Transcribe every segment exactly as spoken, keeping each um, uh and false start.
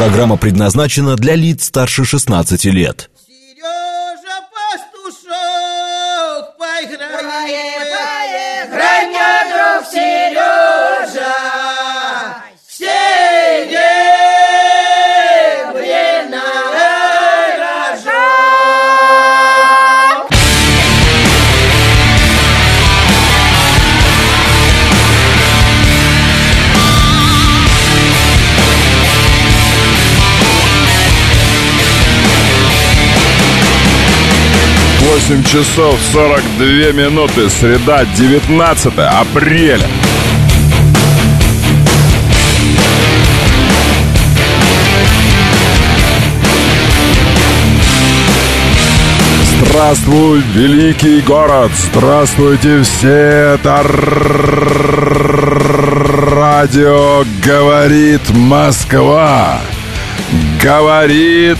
Программа предназначена для лиц старше шестнадцати лет. Сережа Пастушок, поиграй, поиграй, мне, друг Сережа, все дебри на рожок. восемь часов сорок две минуты, среда, девятнадцатое апреля. Здравствуй, великий город! Здравствуйте все! Это радио «Говорит Москва». Говорит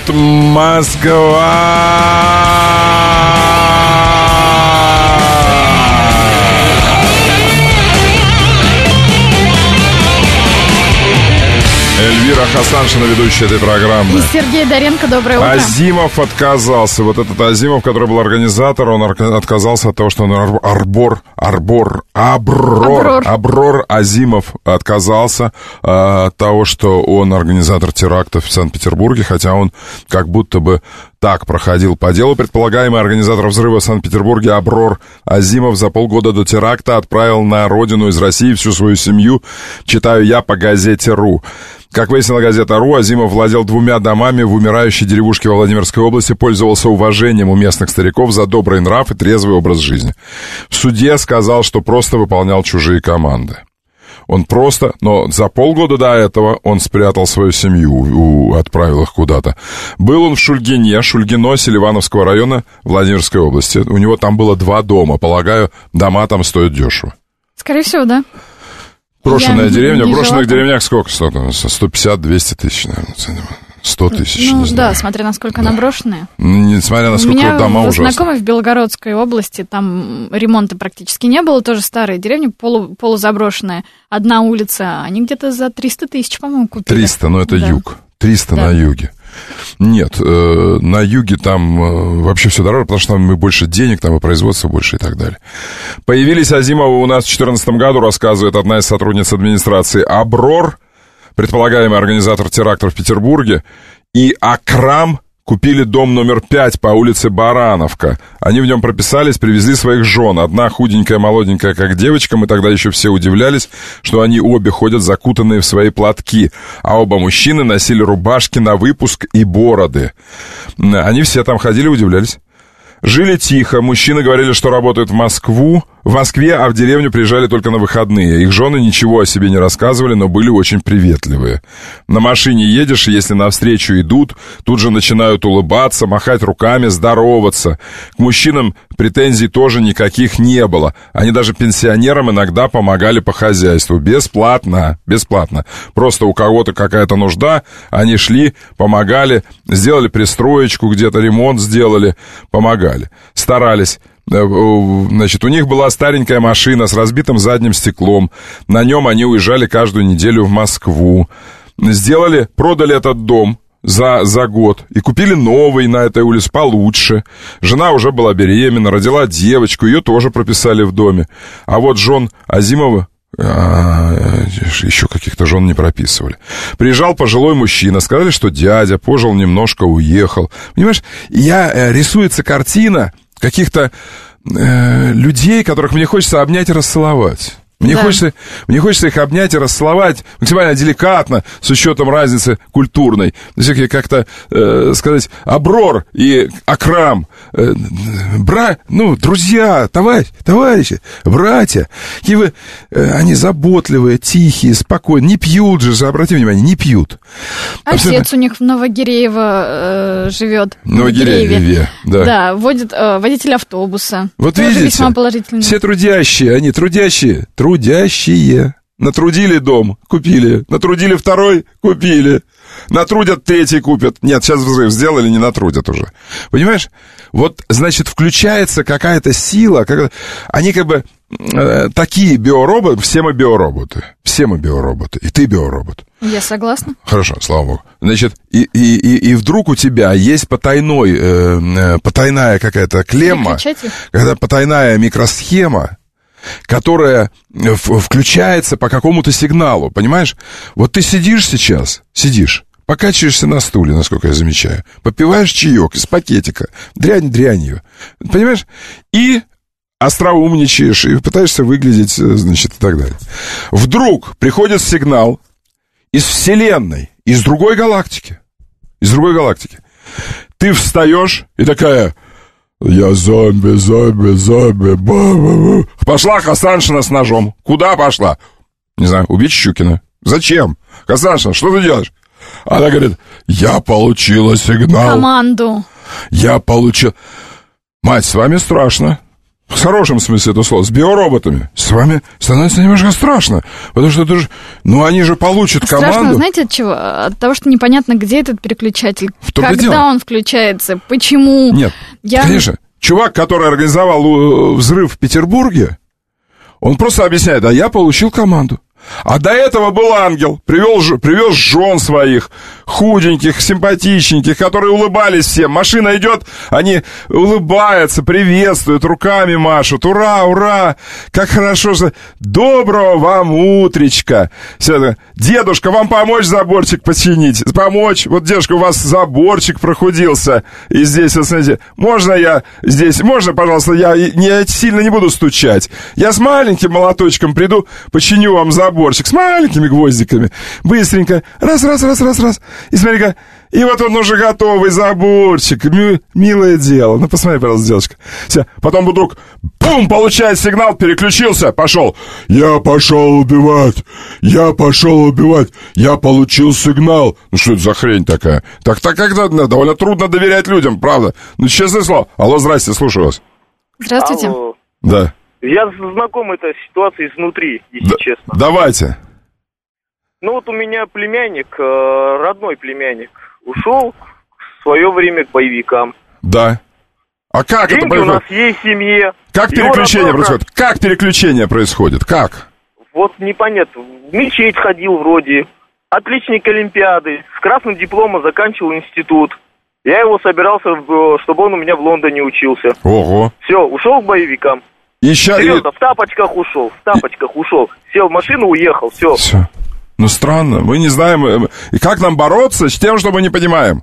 Москва. Эльвира Хасаншина, ведущая этой программы. И Сергей Доренко, доброе утро. Азимов отказался. Вот этот Азимов, который был организатор, он отказался от того, что он арбор, арбор, аброр, аброр Азимов отказался от того, что он организатор терактов в Санкт-Петербурге, хотя он как будто бы так проходил по делу. Предполагаемый организатор взрыва в Санкт-Петербурге Аброр Азимов за полгода до теракта отправил на родину из России всю свою семью, читаю я по газете «Ру». Как выяснила газета «Ру», Азимов владел двумя домами в умирающей деревушке во Владимирской области, пользовался уважением у местных стариков за добрый нрав и трезвый образ жизни. В суде сказал, что просто выполнял чужие команды. Он просто, но за полгода до этого он спрятал свою семью, отправил их куда-то. Был он в Шульгине, Шульгино, Селивановского района Владимирской области. У него там было два дома. Полагаю, дома там стоят дешево. Скорее всего, да. Брошенная Я деревня. В брошенных там. деревнях сколько стоит? сто пятьдесят - двести тысяч, наверное, ценим. сто тысяч, ну, не знаю. да, смотря насколько да. она брошенная. Несмотря на сколько вот дома ужасные. У меня знакомый в Белгородской области, там ремонта практически не было, тоже старые деревни, полу, полузаброшенные. Одна улица, они где-то за триста тысяч, по-моему, купили. триста, но это да. юг. триста да. на юге. Нет, э, на юге там э, вообще все дороже, потому что там и больше денег, там и производства больше и так далее. Появились Азимовы у нас в две тысячи четырнадцатом году, рассказывает одна из сотрудниц администрации. Аброр, предполагаемый организатор терактов в Петербурге, и Акрам купили дом номер пять по улице Барановка. Они в нем прописались, привезли своих жен. Одна худенькая, молоденькая, как девочка. Мы тогда еще все удивлялись, что они обе ходят закутанные в свои платки. А оба мужчины носили рубашки на выпуск и бороды. Они все там ходили, удивлялись. Жили тихо. Мужчины говорили, что работают в Москву. В Москве, а в деревню приезжали только на выходные. Их жены ничего о себе не рассказывали, но были очень приветливые. На машине едешь, и если навстречу идут, тут же начинают улыбаться, махать руками, здороваться. К мужчинам претензий тоже никаких не было. Они даже пенсионерам иногда помогали по хозяйству. Бесплатно, бесплатно. Просто у кого-то какая-то нужда, они шли, помогали, сделали пристроечку, где-то ремонт сделали, помогали, старались. Значит, у них была старенькая машина с разбитым задним стеклом. На нем они уезжали каждую неделю в Москву. Сделали, продали этот дом за, за год и купили новый на этой улице получше. Жена уже была беременна, родила девочку, ее тоже прописали в доме. А вот жен Азимова А, еще каких-то жен не прописывали. Приезжал пожилой мужчина, сказали, что дядя пожил немножко, уехал. Понимаешь, я, рисуется картина каких-то э, людей, которых мне хочется обнять и расцеловать. Мне, да. хочется, мне хочется их обнять и расцеловать максимально деликатно, с учетом разницы культурной. Как-то э, сказать, Аброр и Акрам, э, бра, ну, друзья, товарищ, товарищи, братья. И вы, э, они заботливые, тихие, спокойные, не пьют же, обрати внимание, не пьют. Отец Абсолютно. У них в Новогиреево э, живет. В Новогирееве, да. Да, водит, э, водитель автобуса. Вот тоже видите, весьма положительный. Все трудящие, они трудящие, трудящие. Натрудили дом, купили. Натрудили второй, купили. Натрудят третий, купят. Нет, сейчас взрыв сделали, не натрудят уже. Понимаешь? Вот, значит, включается какая-то сила. Как... Они как бы э, такие биороботы, все мы биороботы, все мы биороботы, и ты биоробот. Я согласна. Хорошо, слава богу. Значит, и, и, и, и вдруг у тебя есть потайной, э, потайная какая-то клемма, какая-то потайная микросхема, которая в, включается по какому-то сигналу, понимаешь? Вот ты сидишь сейчас, сидишь, покачиваешься на стуле, насколько я замечаю, попиваешь чаек из пакетика, дрянь дрянью, понимаешь? И остроумничаешь, и пытаешься выглядеть, значит, и так далее. Вдруг приходит сигнал из Вселенной, из другой галактики, из другой галактики. Ты встаешь и такая: я зомби, зомби, зомби, ба-ба-ба. Пошла Хасаншина с ножом. Куда пошла? Не знаю, убить Щукина. Зачем? Хасаншина, что ты делаешь? Она говорит: я получила сигнал. Команду. Я получил... Мать, с вами страшно. В хорошем смысле этого слова. С биороботами. С вами становится немножко страшно. Потому что это же... Ну, они же получат команду. Страшно, знаете, от чего? От того, что непонятно, где этот переключатель. В том-то когда дело. Он включается, почему. Нет, Я... конечно. Чувак, который организовал взрыв в Петербурге, он просто объясняет: а я получил команду. А до этого был ангел, привел, привез жен своих, худеньких, симпатичненьких, которые улыбались всем. Машина идет, они улыбаются, приветствуют, руками машут. Ура, ура, как хорошо же. Доброго вам утречка. Все, дедушка, вам помочь заборчик починить? Помочь? Вот, дедушка, у вас заборчик прохудился. И здесь, вот, смотрите, можно я здесь, можно, пожалуйста, я не, сильно не буду стучать. Я с маленьким молоточком приду, починю вам заборчик. Заборчик с маленькими гвоздиками. Быстренько. Раз, раз, раз, раз, раз. И смотри-ка. И вот он уже готовый заборчик. Ми- милое дело. Ну, посмотри, пожалуйста, девочка. Все. Потом вдруг, бум, получает сигнал, переключился, пошел. Я пошел убивать. Я пошел убивать. Я получил сигнал. Ну, что это за хрень такая? Так, так когда довольно трудно доверять людям, правда? Ну, честное слово. Алло, здрасте, слушаю вас. Здравствуйте. Алло. Да. Я знаком этой ситуацией изнутри, если да, честно. Давайте. Ну вот у меня племянник, родной племянник, ушел в свое время к боевикам. Да. А как Деньги это происходит? У нас есть в семье. Как переключение родной... происходит? Как переключение происходит? Как? Вот непонятно. В мечеть ходил вроде. Отличник Олимпиады. С красным дипломом заканчивал институт. Я его собирался, чтобы он у меня в Лондоне учился. Ого. Все, ушел к боевикам. И ща... Серьезно, в тапочках ушел, в тапочках и... ушел. Сел в машину, уехал, все. Все. Ну, странно, мы не знаем... И как нам бороться с тем, что мы не понимаем?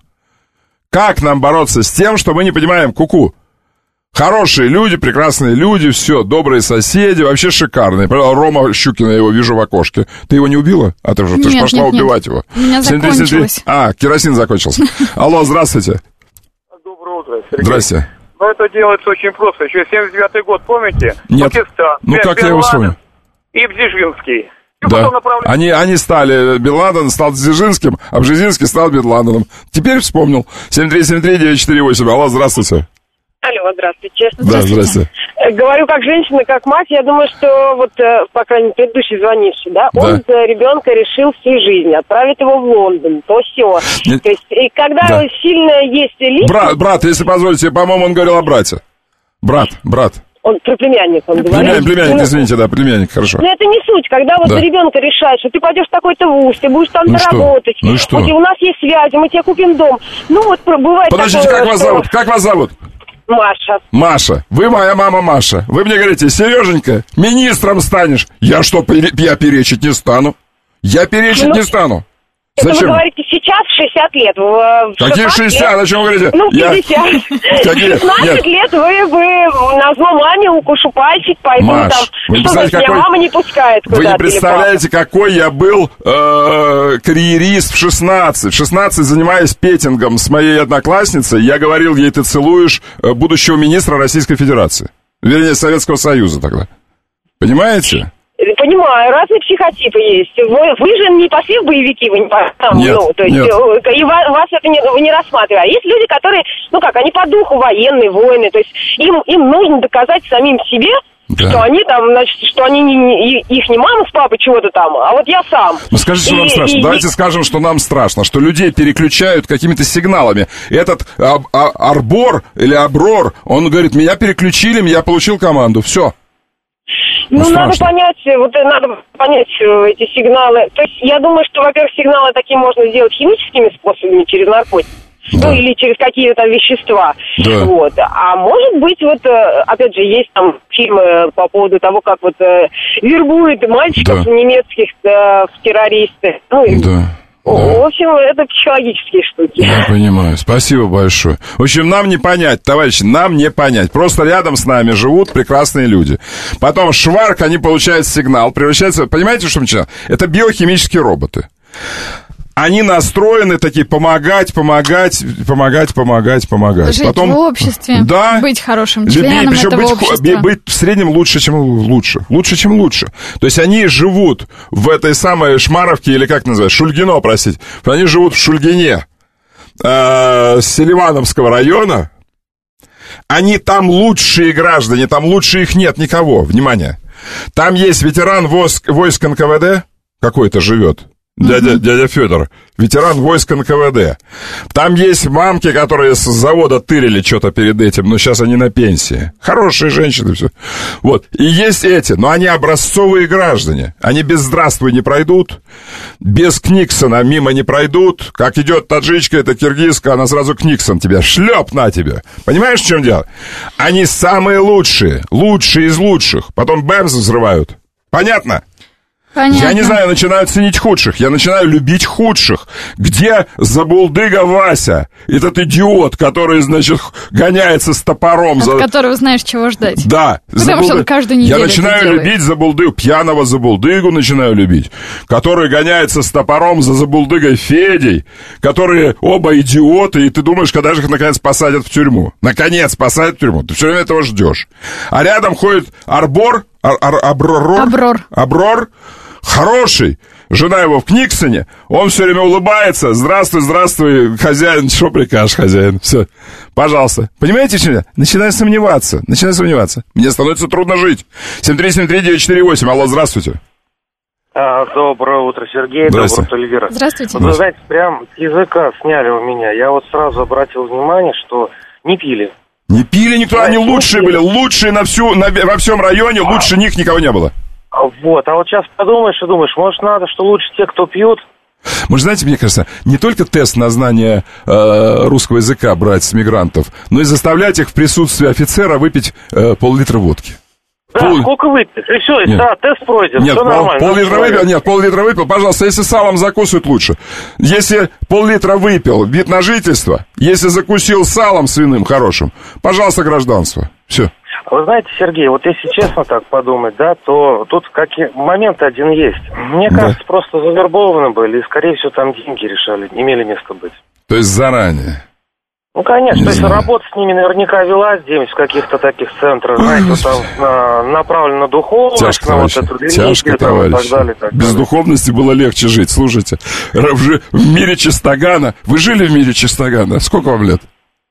Как нам бороться с тем, что мы не понимаем? Ку-ку. Хорошие люди, прекрасные люди, все, добрые соседи, вообще шикарные. Рома Щукина, я его вижу в окошке. Ты его не убила? А ты же, ты же пошла нет, убивать нет. его. У меня закончилось. А, керосин закончился. Алло, здравствуйте. Доброе утро, Сергей. Здрасте. Но это делается очень просто. Еще семьдесят девятый год, помните? Нет. Пакистан. Ну как я его вспомню? И Бжезинский. И да. Они, они стали, Бен Ладен стал Дзержинским, а Бжезинский стал Бен Ладеном. Теперь вспомнил. семь три семь три девять четыре восемь. Алло, здравствуйте. Алло, здравствуйте. Да, здравствуйте. Говорю как женщина, как мать. Я думаю, что вот, по крайней мере, предыдущий звонивший, да, да. он за ребенка решил всю жизнь, отправить его в Лондон, то все. Нет. То есть, и когда да. сильно есть личность... Брат, брат, если позволите, по-моему, он говорил о брате. Брат, брат. Он про племянника он говорит. Племянник, племянник, извините, да, племянник, хорошо. Но это не суть, когда вот да. за ребенка решает, что ты пойдешь в такой-то вуз, ты будешь там ну работать. Ну что? Вот, и у нас есть связи, мы тебе купим дом. Ну вот бывает Подождите, такое, как вас что... зовут? Как вас зовут? Маша. Маша. Вы моя мама Маша. Вы мне говорите: Сереженька, министром станешь. Я что, я перечить не стану? Я перечить ну, не стану. Это Зачем? вы говорите сейчас в шестьдесят лет. В Какие шестьдесят? О чем вы говорите? Ну, пятьдесят. Я... шестнадцать лет вы, вы на зло маме укушу пальчик, пойду Маш, там. Вы что значит, какой... меня мама не пускает куда-то. Вы не представляете, какой я был э, карьерист в шестнадцать. В шестнадцать, занимаясь петингом с моей одноклассницей, я говорил ей: ты целуешь будущего министра Российской Федерации. Вернее, Советского Союза тогда. Понимаете? Понимаю, разные психотипы есть. Вы, вы же не пошли в боевики, вы не пошли. Нет, ну, то есть, нет. И вас, вас это не, вы не рассматриваете. А есть люди, которые, ну как, они по духу военные, воины. То есть им, им нужно доказать самим себе, да. что они там, значит, что они не, не, их не мама с папой чего-то там, а вот я сам. Ну скажите, что и, нам страшно. И, Давайте и... скажем, что нам страшно, что людей переключают какими-то сигналами. Этот а, а, Арбор или Аброр, он говорит: меня переключили, я получил команду. Все. Ну, страшно. надо понять, вот э, надо понять э, эти сигналы. То есть я думаю, что, во-первых, сигналы такие можно сделать химическими способами, через наркотики. Да. Ну, или через какие-то вещества. Да. Вот. А может быть, вот, опять же, есть там фильмы по поводу того, как вот э, вербуют мальчиков да. немецких э, в террористы. Ну, и, да. в да. общем, это психологические штуки. Я понимаю. Спасибо большое. В общем, нам не понять, товарищи, нам не понять. Просто рядом с нами живут прекрасные люди. Потом шварк, они получают сигнал, превращаются... Понимаете, что начинают? Это биохимические роботы. Они настроены такие помогать, помогать, помогать, помогать, помогать. Жить Потом, в обществе, да, быть хорошим любить, членом причем этого быть, общества. быть в среднем лучше, чем лучше. Лучше, чем лучше. То есть они живут в этой самой Шмаровке, или как называется, Шульгино, простите. Они живут в Шульгине э, Селивановского района. Они там лучшие граждане, там лучше их нет никого. Внимание. Там есть ветеран войск, войск эн ка вэ дэ, какой-то живет. Дядя, дядя Федор, ветеран войск эн ка вэ дэ. Там есть мамки, которые с завода тырили что-то перед этим, но сейчас они на пенсии. Хорошие женщины, все. Вот. И есть эти, но они образцовые граждане. Они без «здравствуй» не пройдут, без Книксона мимо не пройдут. Как идет таджичка, это киргизка, она сразу Книксон тебя, шлеп на тебе. Понимаешь, в чем дело? Они самые лучшие, лучшие из лучших. Потом бэмс взрывают. Понятно? Понятно. Я не знаю, начинаю ценить худших. Я начинаю любить худших. Где забулдыга Вася? Этот идиот, который, значит, гоняется с топором. От за... которого знаешь, чего ждать. Да. Потому забулды... что он каждую неделю Я начинаю это любить забулдыгу, пьяного забулдыгу начинаю любить, который гоняется с топором за забулдыгой Федей, которые оба идиоты, и ты думаешь, когда же их, наконец, посадят в тюрьму. Наконец посадят в тюрьму. Ты все время этого ждешь. А рядом ходит Арбор, ар, ар, Аброр, Аброр. Аброр, хороший, жена его в Книксоне, он все время улыбается. Здравствуй, здравствуй, хозяин, что прикажешь, хозяин? Все, пожалуйста. Понимаете, что? Начинаю сомневаться, начинаю сомневаться. Мне становится трудно жить. семь три семь три девять четыре восемь, алло, здравствуйте. А, доброе утро, Сергей, доброе утро, Эльвира. Здравствуйте. Вот, вы знаете, прям с языка сняли у меня. Я вот сразу обратил внимание, что не пили. Не пили никто, они лучшие были, лучшие на всю, на, во всем районе, лучше них никого не было. Вот, а вот сейчас подумаешь и думаешь, может, надо, что лучше те, кто пьют? Может, знаете, мне кажется, не только тест на знание э, русского языка брать с мигрантов, но и заставлять их в присутствии офицера выпить э, пол-литра водки. Да, пол... сколько выпить? И все, и да, тест пройден, нет, все пол, нормально. Пол-литра выпил, нет, пол-литра выпил, пожалуйста, если салом закусывают, лучше. Если пол-литра выпил, вид на жительство, если закусил салом свиным хорошим, пожалуйста, гражданство. Все. Вы знаете, Сергей, вот если честно так подумать, да, то тут какие момент один есть. Мне да. кажется, просто завербованы были, и, скорее всего, там деньги решали, не имели места быть. То есть заранее? Ну, конечно, не то есть знаю. работа с ними наверняка велась где-нибудь в каких-то таких центрах, Ой, знаете, вот там на, направлена духовность, тяжко, на товарищи, вот эту религию, тяжко, там, и так далее. Так Без далее. духовности было легче жить, слушайте. В, в мире Чистогана, вы жили в мире Чистогана? Сколько вам лет?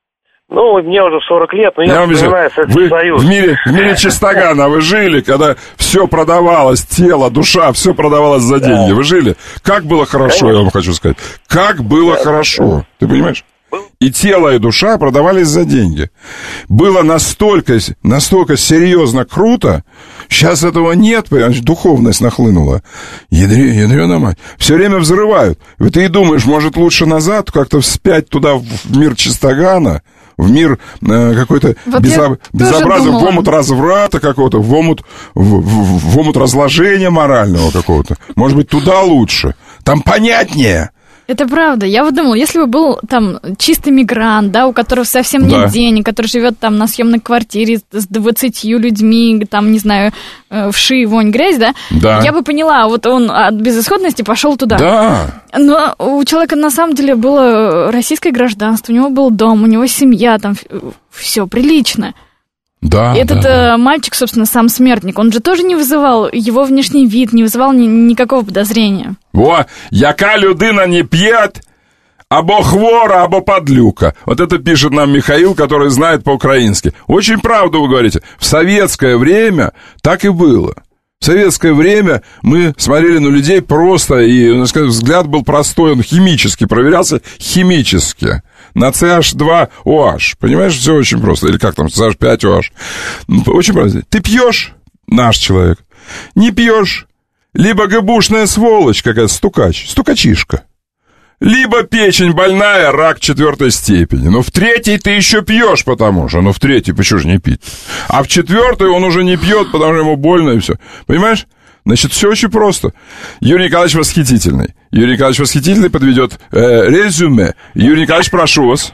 Ну, мне уже сорок лет, но я, я вспоминаю Советский вы Союз. В мире, в мире Чистогана вы жили, когда все продавалось, тело, душа, все продавалось за деньги. Вы жили? Как было хорошо, Конечно. Я вам хочу сказать. Как было да, хорошо. Да. Ты понимаешь? И тело, и душа продавались за деньги. Было настолько, настолько серьезно круто. Сейчас этого нет, понимаешь, духовность нахлынула. Ядре, ядрёна мать. Все время взрывают. И ты и думаешь, может, лучше назад, как-то вспять туда, в мир Чистогана, в мир э, какой-то вот безо... безобразия, в омут разврата какого-то, в омут, в, в, в омут разложения морального какого-то. Может быть, туда лучше. Там понятнее. Это правда. Я вот думала, если бы был там чистый мигрант, да, у которого совсем нет да. денег, который живет там на съемной квартире с двадцатью людьми, там, не знаю, вши, вонь, грязь, да, да. я бы поняла, вот он от безысходности пошел туда. Да. Но у человека на самом деле было российское гражданство, у него был дом, у него семья, там все прилично. Да, Этот да. Э, мальчик, собственно, сам смертник, он же тоже не вызывал, его внешний вид не вызывал ни, никакого подозрения. Во, яка людина не пьет, або хвора, або подлюка. Вот это пишет нам Михаил, который знает по-украински. Очень правду вы говорите. В советское время так и было. В советское время мы смотрели на людей просто, и взгляд был простой, он химически проверялся, химически. На си эйч два о эйч. Понимаешь, все очень просто. Или как там, си эйч пять о эйч. Очень просто. Ты пьешь, наш человек. Не пьешь. Либо гэбушная сволочь какая-то, стукач, стукачишка. Либо печень больная, рак четвертой степени. Но в третьей ты еще пьешь, потому что... Ну, в третьей почему же не пить? А в четвертой он уже не пьет, потому что ему больно и все. Понимаешь? Значит, все очень просто. Юрий Николаевич восхитительный. Юрий Николаевич восхитительный подведет э, резюме. Юрий Николаевич, прошу вас.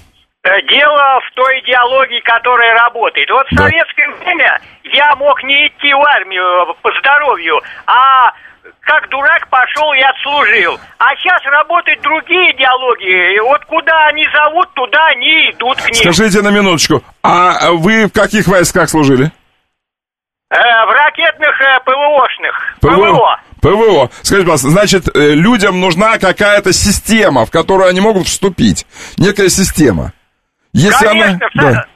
Дело в той идеологии, которая работает. Вот в да. советское время я мог не идти в армию по здоровью, а как дурак пошел и отслужил. А сейчас работают другие идеологии. И вот куда они зовут, туда они идут к ним. Скажите на минуточку, а вы в каких войсках служили? Э, в ракетных э, ПВОшных. ПВО. ПВО. Скажите, пожалуйста, значит, людям нужна какая-то система, в которую они могут вступить. Некая система. Если Конечно, она... в, да.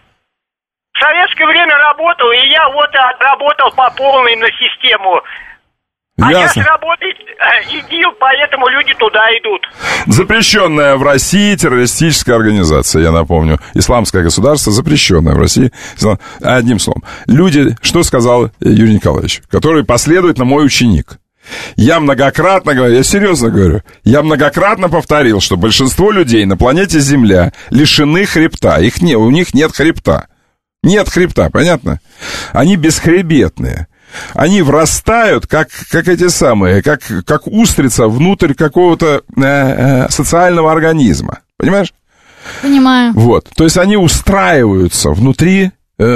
в советское время работал, и я вот отработал по полной на систему. А Ясно. сейчас работает э, ИГИЛ, поэтому люди туда идут. Запрещенная в России террористическая организация, я напомню. Исламское государство, запрещенное в России. Одним словом. Люди, что сказал Юрий Николаевич, который последовательно мой ученик. Я многократно говорю, я серьезно говорю, я многократно повторил, что большинство людей на планете Земля лишены хребта. Их не, у них нет хребта. Нет хребта, понятно? Они бесхребетные. Они врастают, как, как эти самые, как, как устрица внутрь какого-то э, э, социального организма. Понимаешь? Понимаю. Вот. То есть они устраиваются внутри,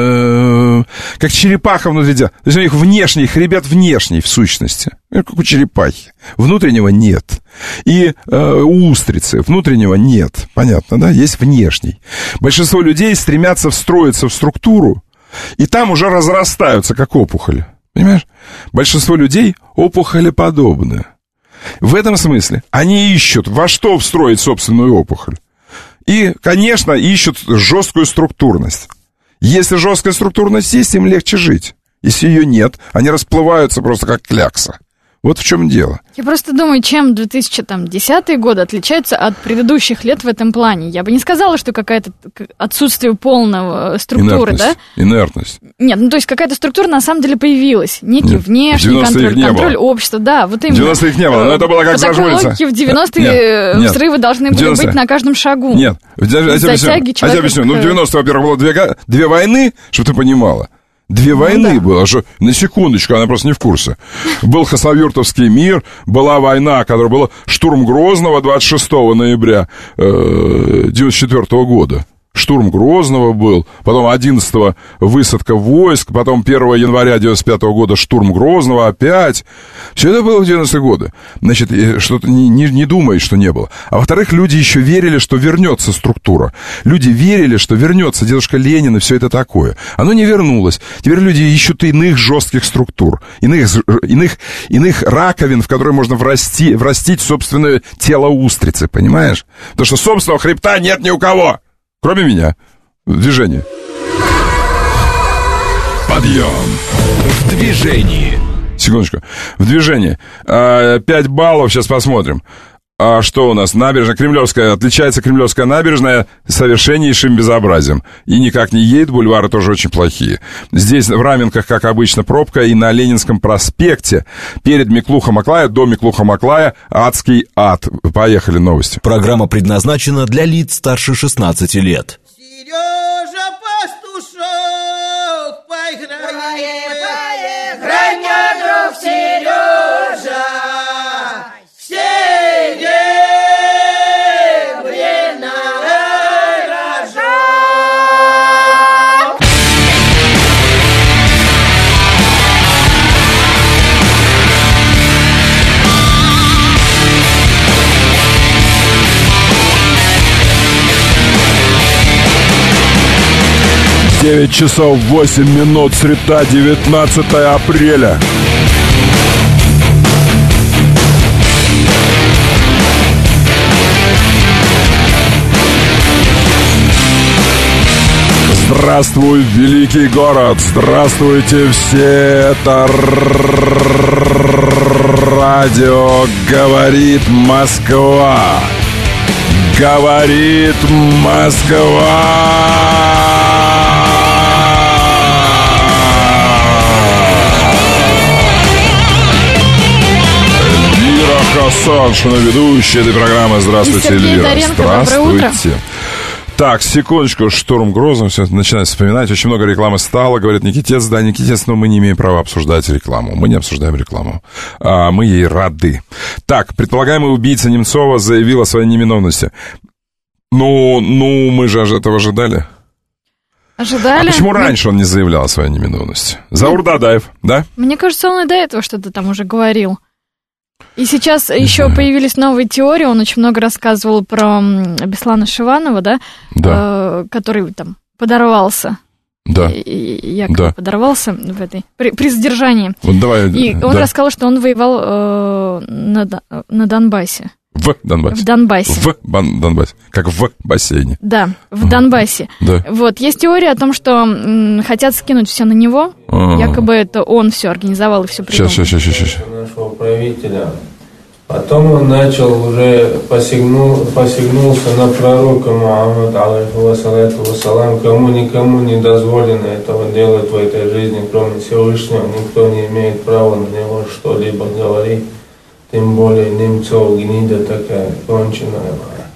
э, как черепаха внутри. То есть у них внешний хребет внешний в сущности. Как у черепахи. Внутреннего нет. И э, у устрицы внутреннего нет. Понятно, да? Есть внешний. Большинство людей стремятся встроиться в структуру, и там уже разрастаются, как опухоль. Понимаешь? Большинство людей опухолеподобные. В этом смысле они ищут, во что встроить собственную опухоль. И, конечно, ищут жесткую структурность. Если жесткая структурность есть, им легче жить. Если ее нет, они расплываются просто как клякса. Вот в чем дело. Я просто думаю, чем две тысячи десятые годы отличаются от предыдущих лет в этом плане. Я бы не сказала, что какое-то отсутствие полного структуры, Инертность. да? Инертность. Нет, ну то есть какая-то структура на самом деле появилась. Некий Нет, внешний контроль, контроль общества, да, вот именно. В девяностых не было, но это было как зажмуриться. По такой логике в девяностые нет, взрывы нет. должны были девяностые быть на каждом шагу. Нет, я тебе объясню. Ну в девяностые, во-первых, было две, две войны, чтобы ты понимала. Две войны ну, да. было, что, на секундочку, она просто не в курсе. Был Хасавюртовский мир, была война, которая была штурм Грозного двадцать шестого ноября девяносто четвёртого года. Штурм Грозного был, потом одиннадцатого высадка войск, потом первого января девяносто пятого года штурм Грозного опять. Все это было в девяностые годы. Значит, что-то не, не, не думает, что не было. А во-вторых, люди еще верили, что вернется структура. Люди верили, что вернется дедушка Ленин и все это такое. Оно не вернулось. Теперь люди ищут иных жестких структур, иных, иных, иных раковин, в которые можно врасти, врастить собственное тело устрицы, понимаешь? Потому что собственного хребта нет ни у кого. Кроме меня. В движении. Подъем. В движении. Секундочку. В движении. Пять баллов. Сейчас посмотрим. А что у нас? Набережная Кремлевская. Отличается Кремлевская набережная совершеннейшим безобразием. И никак не едет. Бульвары тоже очень плохие. Здесь в Раменках, как обычно, пробка. И на Ленинском проспекте перед Миклуха-Маклая, до Миклуха-Маклая, адский ад. Поехали, новости. Программа предназначена для лиц старше шестнадцати лет. Сережа Пастушок, поиграем, поиграем, друг Сережа. девять часов восемь минут, среда, девятнадцатое апреля. Здравствуй, великий город! Здравствуйте все! Это радио «Говорит Москва». Говорит Москва. Красавчина, ведущая этой программы. Здравствуйте, Эльвира. Здравствуйте. Так, секундочку, штурм Грозным, все начинает вспоминать. Очень много рекламы стало, говорит Никитец. Да, Никитец, но мы не имеем права обсуждать рекламу. Мы не обсуждаем рекламу. А, мы ей рады. Так, предполагаемый убийца Немцова заявил о своей невиновности. Ну, ну, мы же этого ожидали. Ожидали? А почему раньше он не заявлял о своей невиновности? Заур Дадаев, да? Мне кажется, он и до этого что-то там уже говорил. И сейчас еще появились новые теории. Он очень много рассказывал про Беслана Шиванова, да? Да. Э, который там подорвался. Да. И, якобы да. подорвался в этой, при, при задержании. Вот давай, и он да. рассказал, что он воевал э, на, на Донбассе. В Донбассе. В Донбассе. В бан- Донбассе. Как в бассейне. Да, в Донбассе. Да. Вот, есть теория о том, что м, хотят скинуть все на него. А-а-а. Якобы это он все организовал и все придумал. Сейчас, сейчас, сейчас, сейчас. Нашего правителя. Потом он начал уже посягнул, посягнулся на пророка Мухаммада, алейхи вассалам, кому никому не дозволено этого делать в этой жизни, кроме Всевышнего. Никто не имеет права на него что-либо говорить. Тем более Немцов гнида такая конченая.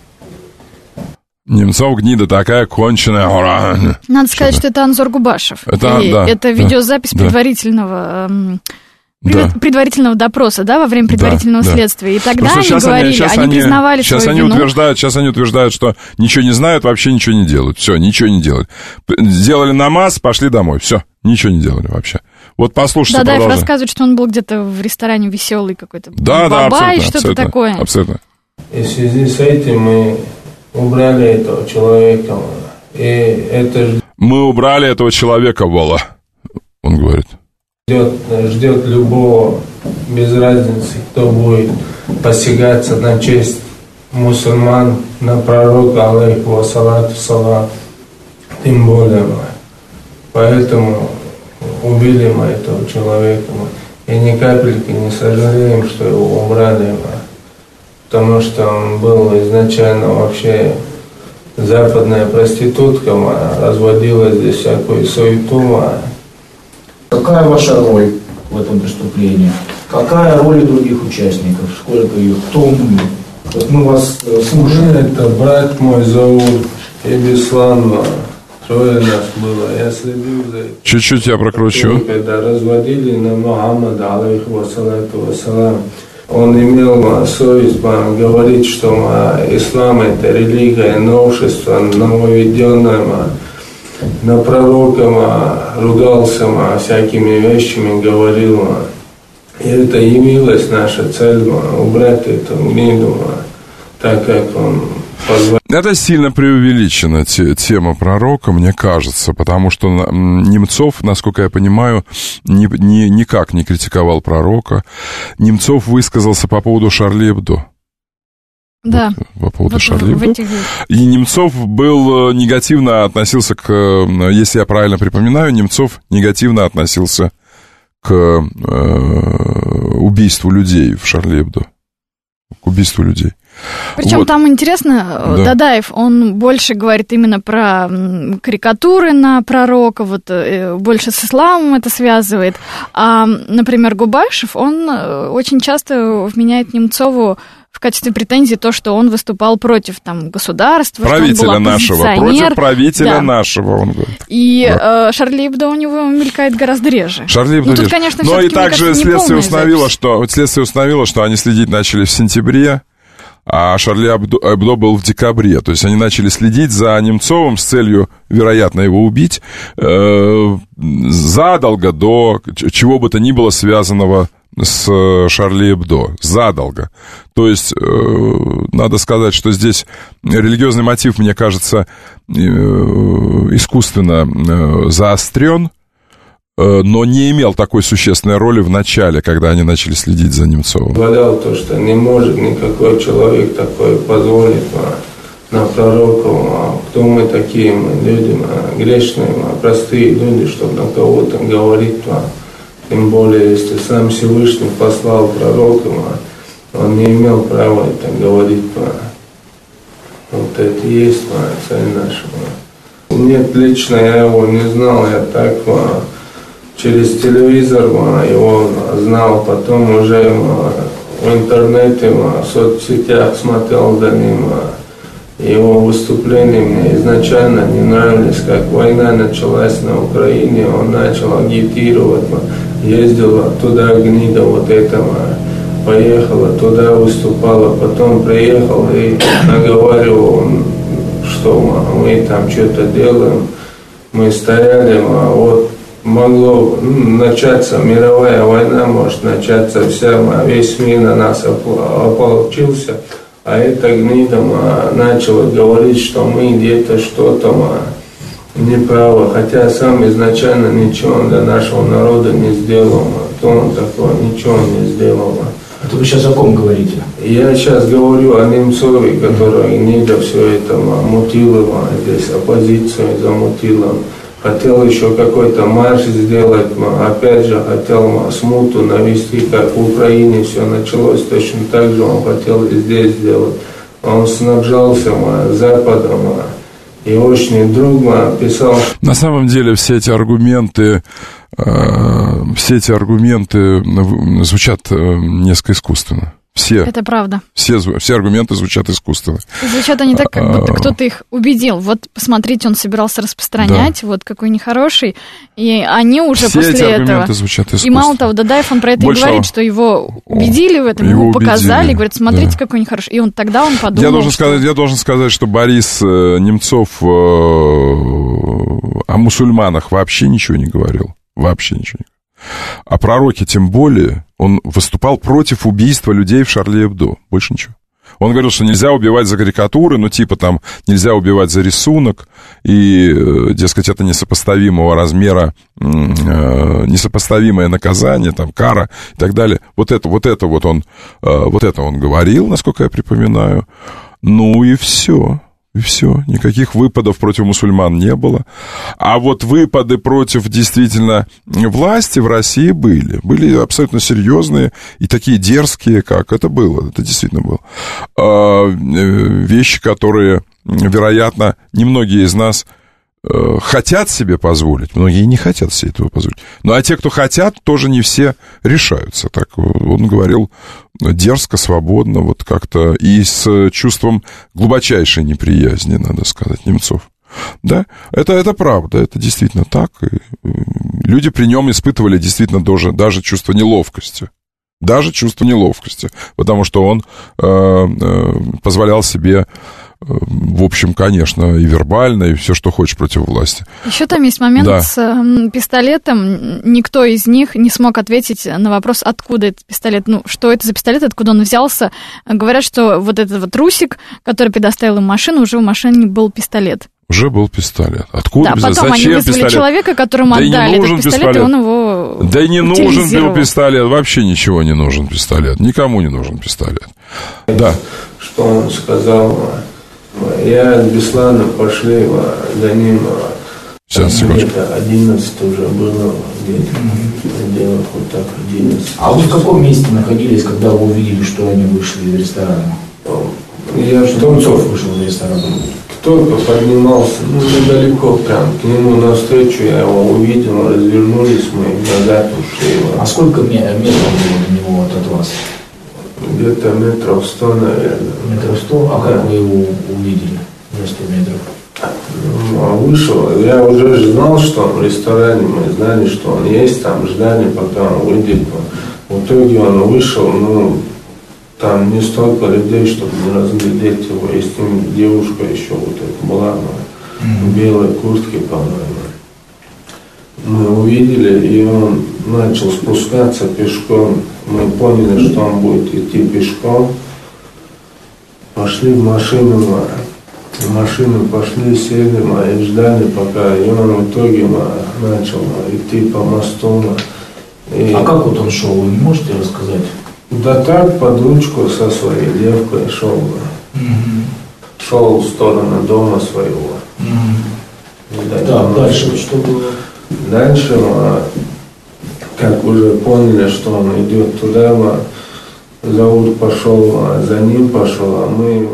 Немцов гнида такая конченая. Ура. Надо сказать, что, что это Анзор Губашев. Это, и да, это видеозапись да, предварительного... Эм, да. предварительного допроса, да, во время предварительного да, следствия. И тогда они говорили, они, они, они признавали сейчас свою они вину. Утверждают, сейчас они утверждают, что ничего не знают, вообще ничего не делают. Все, ничего не делают. Сделали намаз, пошли домой. Все, ничего не делали вообще. Вот послушайте, Дадаев продолжим. рассказывает, что он был где-то в ресторане веселый какой-то. Да, да, бабай, абсолютно, что-то абсолютно, такое. Абсолютно. И в связи с этим мы убрали этого человека. И это... Мы убрали этого человека, Вола, он говорит. Ждет, ждет любого, без разницы, кто будет посягаться на честь мусульман, на пророка, алейхи вассалату салам, тем более. Поэтому убили мы этого человека. И ни капельки не сожалеем, что его убрали. Потому что он был изначально вообще западная проститутка, разводила здесь всякую суету. Какая ваша роль в этом преступлении? Какая роль у других участников? Сколько их? Кто мы? Вот мы вас слушаем. Это брат мой зовут и Беслан. Трое нас было. Я следил за этим. Чуть-чуть я прокручу. Когда разводили на Мухаммада, алейхи вассалату вассалам, он имел совесть говорить, что ислам это религия, новшество, нововведенное. На пророка ругался всякими вещами, говорил. И это явилась наша цель убрать эту гниду, так как он позволил. Это сильно преувеличена тема пророка, мне кажется, потому что Немцов, насколько я понимаю, ни, ни, никак не критиковал пророка. Немцов высказался по поводу Шарли Эбдо. Да. Вот, по поводу вот Шарли в, в этих... И Немцов был негативно относился к, если я правильно припоминаю, Немцов негативно относился к э, убийству людей в Шарли Эбдо. К убийству людей. Причем вот. Там интересно, да. Дадаев, он больше говорит именно про карикатуры на пророка, вот больше с исламом это связывает. А, например, Губашев, он очень часто вменяет Немцову в качестве претензии то, что он выступал против там, государства, правителя что он был нашего, против правителя да. нашего, он говорит. И да. э, Шарли Эбдо у него мелькает гораздо реже. Шарли Эбдо ну, тут, конечно, но и также следствие установило, запись. что, следствие установило, что они следить начали в сентябре, а Шарли Эбдо, Эбдо был в декабре. То есть они начали следить за Немцовым с целью, вероятно, его убить э, задолго до чего бы то ни было связанного с Шарли Эбдо, задолго. То есть, э, надо сказать, что здесь религиозный мотив, мне кажется, э, искусственно э, заострен, э, но не имел такой существенной роли в начале, когда они начали следить за Немцовым. Полагал то, что не может никакой человек такой позволить на пророка, кто мы такие, мы люди, мы грешные, мы простые люди, чтобы на кого-то говорить. Тем более, если сам Всевышний послал пророка, он не имел права это говорить. Вот это и есть цель наша. Нет, лично я его не знал, я так через телевизор его знал, потом уже в интернете, в соцсетях смотрел за ним. Его выступления мне изначально не нравились, как война началась на Украине, он начал агитировать, ездил туда, гнида вот этого, поехала туда, выступала, потом приехал и наговаривал, что мы там что-то делаем, мы стояли, а вот могло начаться мировая война, может начаться вся, весь мир на нас ополчился. А эта гнида начала говорить, что мы где-то что-то неправы, хотя сам изначально ничего для нашего народа не сделал. То он такого ничего не сделал. Это вы сейчас о ком говорите? Я сейчас говорю о Немцове, который гнида все это мутила, здесь оппозицию замутила. Хотел еще какой-то марш сделать, опять же хотел смуту навести, как в Украине все началось, точно так же он хотел и здесь сделать. Он снабжался Западом, и очень друг писал... На самом деле все эти аргументы, все эти аргументы звучат несколько искусственно. Все. Это правда. Все, все аргументы звучат искусственно. Звучат они так, как будто кто-то их убедил. Вот, посмотрите, он собирался распространять, да. Вот какой нехороший. И они уже все после эти аргументы этого... звучат искусственно. И мало того, Дадаев, он про это Больше и говорит, того, что его убедили в этом, его, его показали, говорят, смотрите, да. Какой нехороший. И он тогда он подумал, я должен, что... сказать, я должен сказать, что Борис Немцов э, о мусульманах вообще ничего не говорил. Вообще ничего не говорил. О пророке тем более, он выступал против убийства людей в Шарли-Эбдо. Больше ничего. Он говорил, что нельзя убивать за карикатуры, ну, типа там, нельзя убивать за рисунок, и, дескать, это несопоставимого размера, несопоставимое наказание, там, кара и так далее. Вот это, вот это вот он, вот это он говорил, насколько я припоминаю. Ну и все. И все, никаких выпадов против мусульман не было. А вот выпады против действительно власти в России были. Были абсолютно серьезные и такие дерзкие, как это было. Это действительно было. Вещи, которые, вероятно, немногие из нас хотят себе позволить, многие не хотят себе этого позволить. Ну, а те, кто хотят, тоже не все решаются. Так он говорил дерзко, свободно, вот как-то и с чувством глубочайшей неприязни, надо сказать, Немцов. Да, это, это правда, это действительно так. И люди при нем испытывали действительно даже, даже чувство неловкости. Даже чувство неловкости, потому что он э, э, позволял себе, э, в общем, конечно, и вербально, и все, что хочешь против власти. Еще там есть момент да. с э, пистолетом. Никто из них не смог ответить на вопрос, откуда этот пистолет, ну, что это за пистолет, откуда он взялся. Говорят, что вот этот вот русик, который предоставил им машину, уже в машине был пистолет. Уже был пистолет. Откуда? Да, потом Зачем они вызвали пистолет? человека, которому да отдали этот пистолет, пистолет, и он его Да и не нужен был пистолет, вообще ничего не нужен пистолет. Никому не нужен пистолет. Да. Что он сказал, я с Бесланом пошли за ним, сейчас, секундочку. где-то одиннадцать уже было, где-то дело вот так, одиннадцать. А вы в каком месте находились, когда вы увидели, что они вышли из ресторана? Я что Немцов вышел из ресторана. Только поднимался, ну, недалеко прям, к нему навстречу, я его увидел, развернулись мы, назад ушли. А сколько метров было до него вот от вас? Где-то метров сто, наверное. Метров сто? А да. Как вы его увидели за сто метров? Ну, а вышел, я уже знал, что он в ресторане, мы знали, что он есть, там ждали, пока он выйдет. В итоге он вышел, ну, там не столько людей, чтобы не разглядеть его. И с ним девушка еще вот эта была в белой куртке, по-моему. Мы увидели, и он начал спускаться пешком. Мы поняли, что он будет идти пешком. Пошли в машину, в машину пошли, сели и ждали, пока и он в итоге начал идти по мосту. И... А как вот он шел, вы не можете рассказать? Да так, под ручку со своей девкой шел. Mm-hmm. Шел в сторону дома своего. Mm-hmm. Да, да, дальше что было? Дальше, как уже поняли, что он идет туда, Заур пошел, за ним пошел, а мы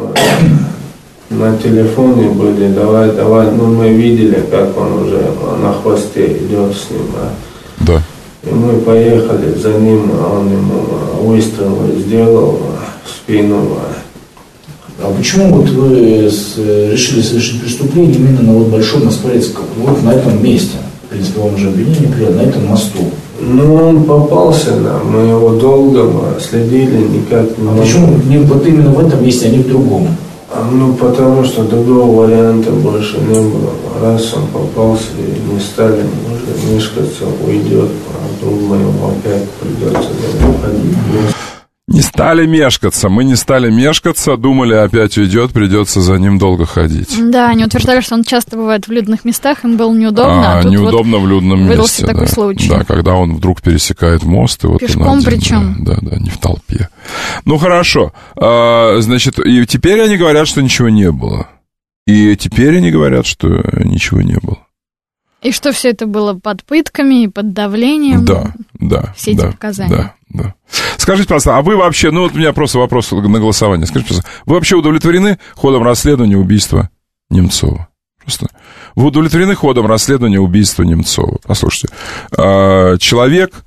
на телефоне были, давай, давай, ну мы видели, как он уже на хвосте идет с ним. Да. И мы поехали за ним, а он ему выстрел сделал в спину. А почему вот вы с, решили совершить преступление именно на вот Большом Москворецком, вот на этом месте? В принципе, вам же обвинение приняли, на этом мосту. Ну, он попался нам, мы его долго следили, никак не... А почему не вот именно в этом месте, а не в другом? А, ну, потому что другого варианта больше не было. Раз он попался, и не стали, может, мешкаться, уйдет, а думаю, опять придется уходить. Не стали мешкаться, мы не стали мешкаться, думали, опять уйдет, придется за ним долго ходить. Да, они утверждали, что он часто бывает в людных местах, им было неудобно. А, а тут неудобно вот в людном выдался месте, такой да. случай. Да, когда он вдруг пересекает мост. И вот пешком он один, причем. Да, да, да, не в толпе. Ну, хорошо. А, значит, и теперь они говорят, что ничего не было. И теперь они говорят, что ничего не было. И что все это было под пытками и под давлением? Да, да. Все эти да, показания. Да, да. Скажите, пожалуйста, а вы вообще, ну вот у меня просто вопрос на голосование. Скажите, пожалуйста, вы вообще удовлетворены ходом расследования убийства Немцова? Просто вы удовлетворены ходом расследования убийства Немцова? Послушайте, человек,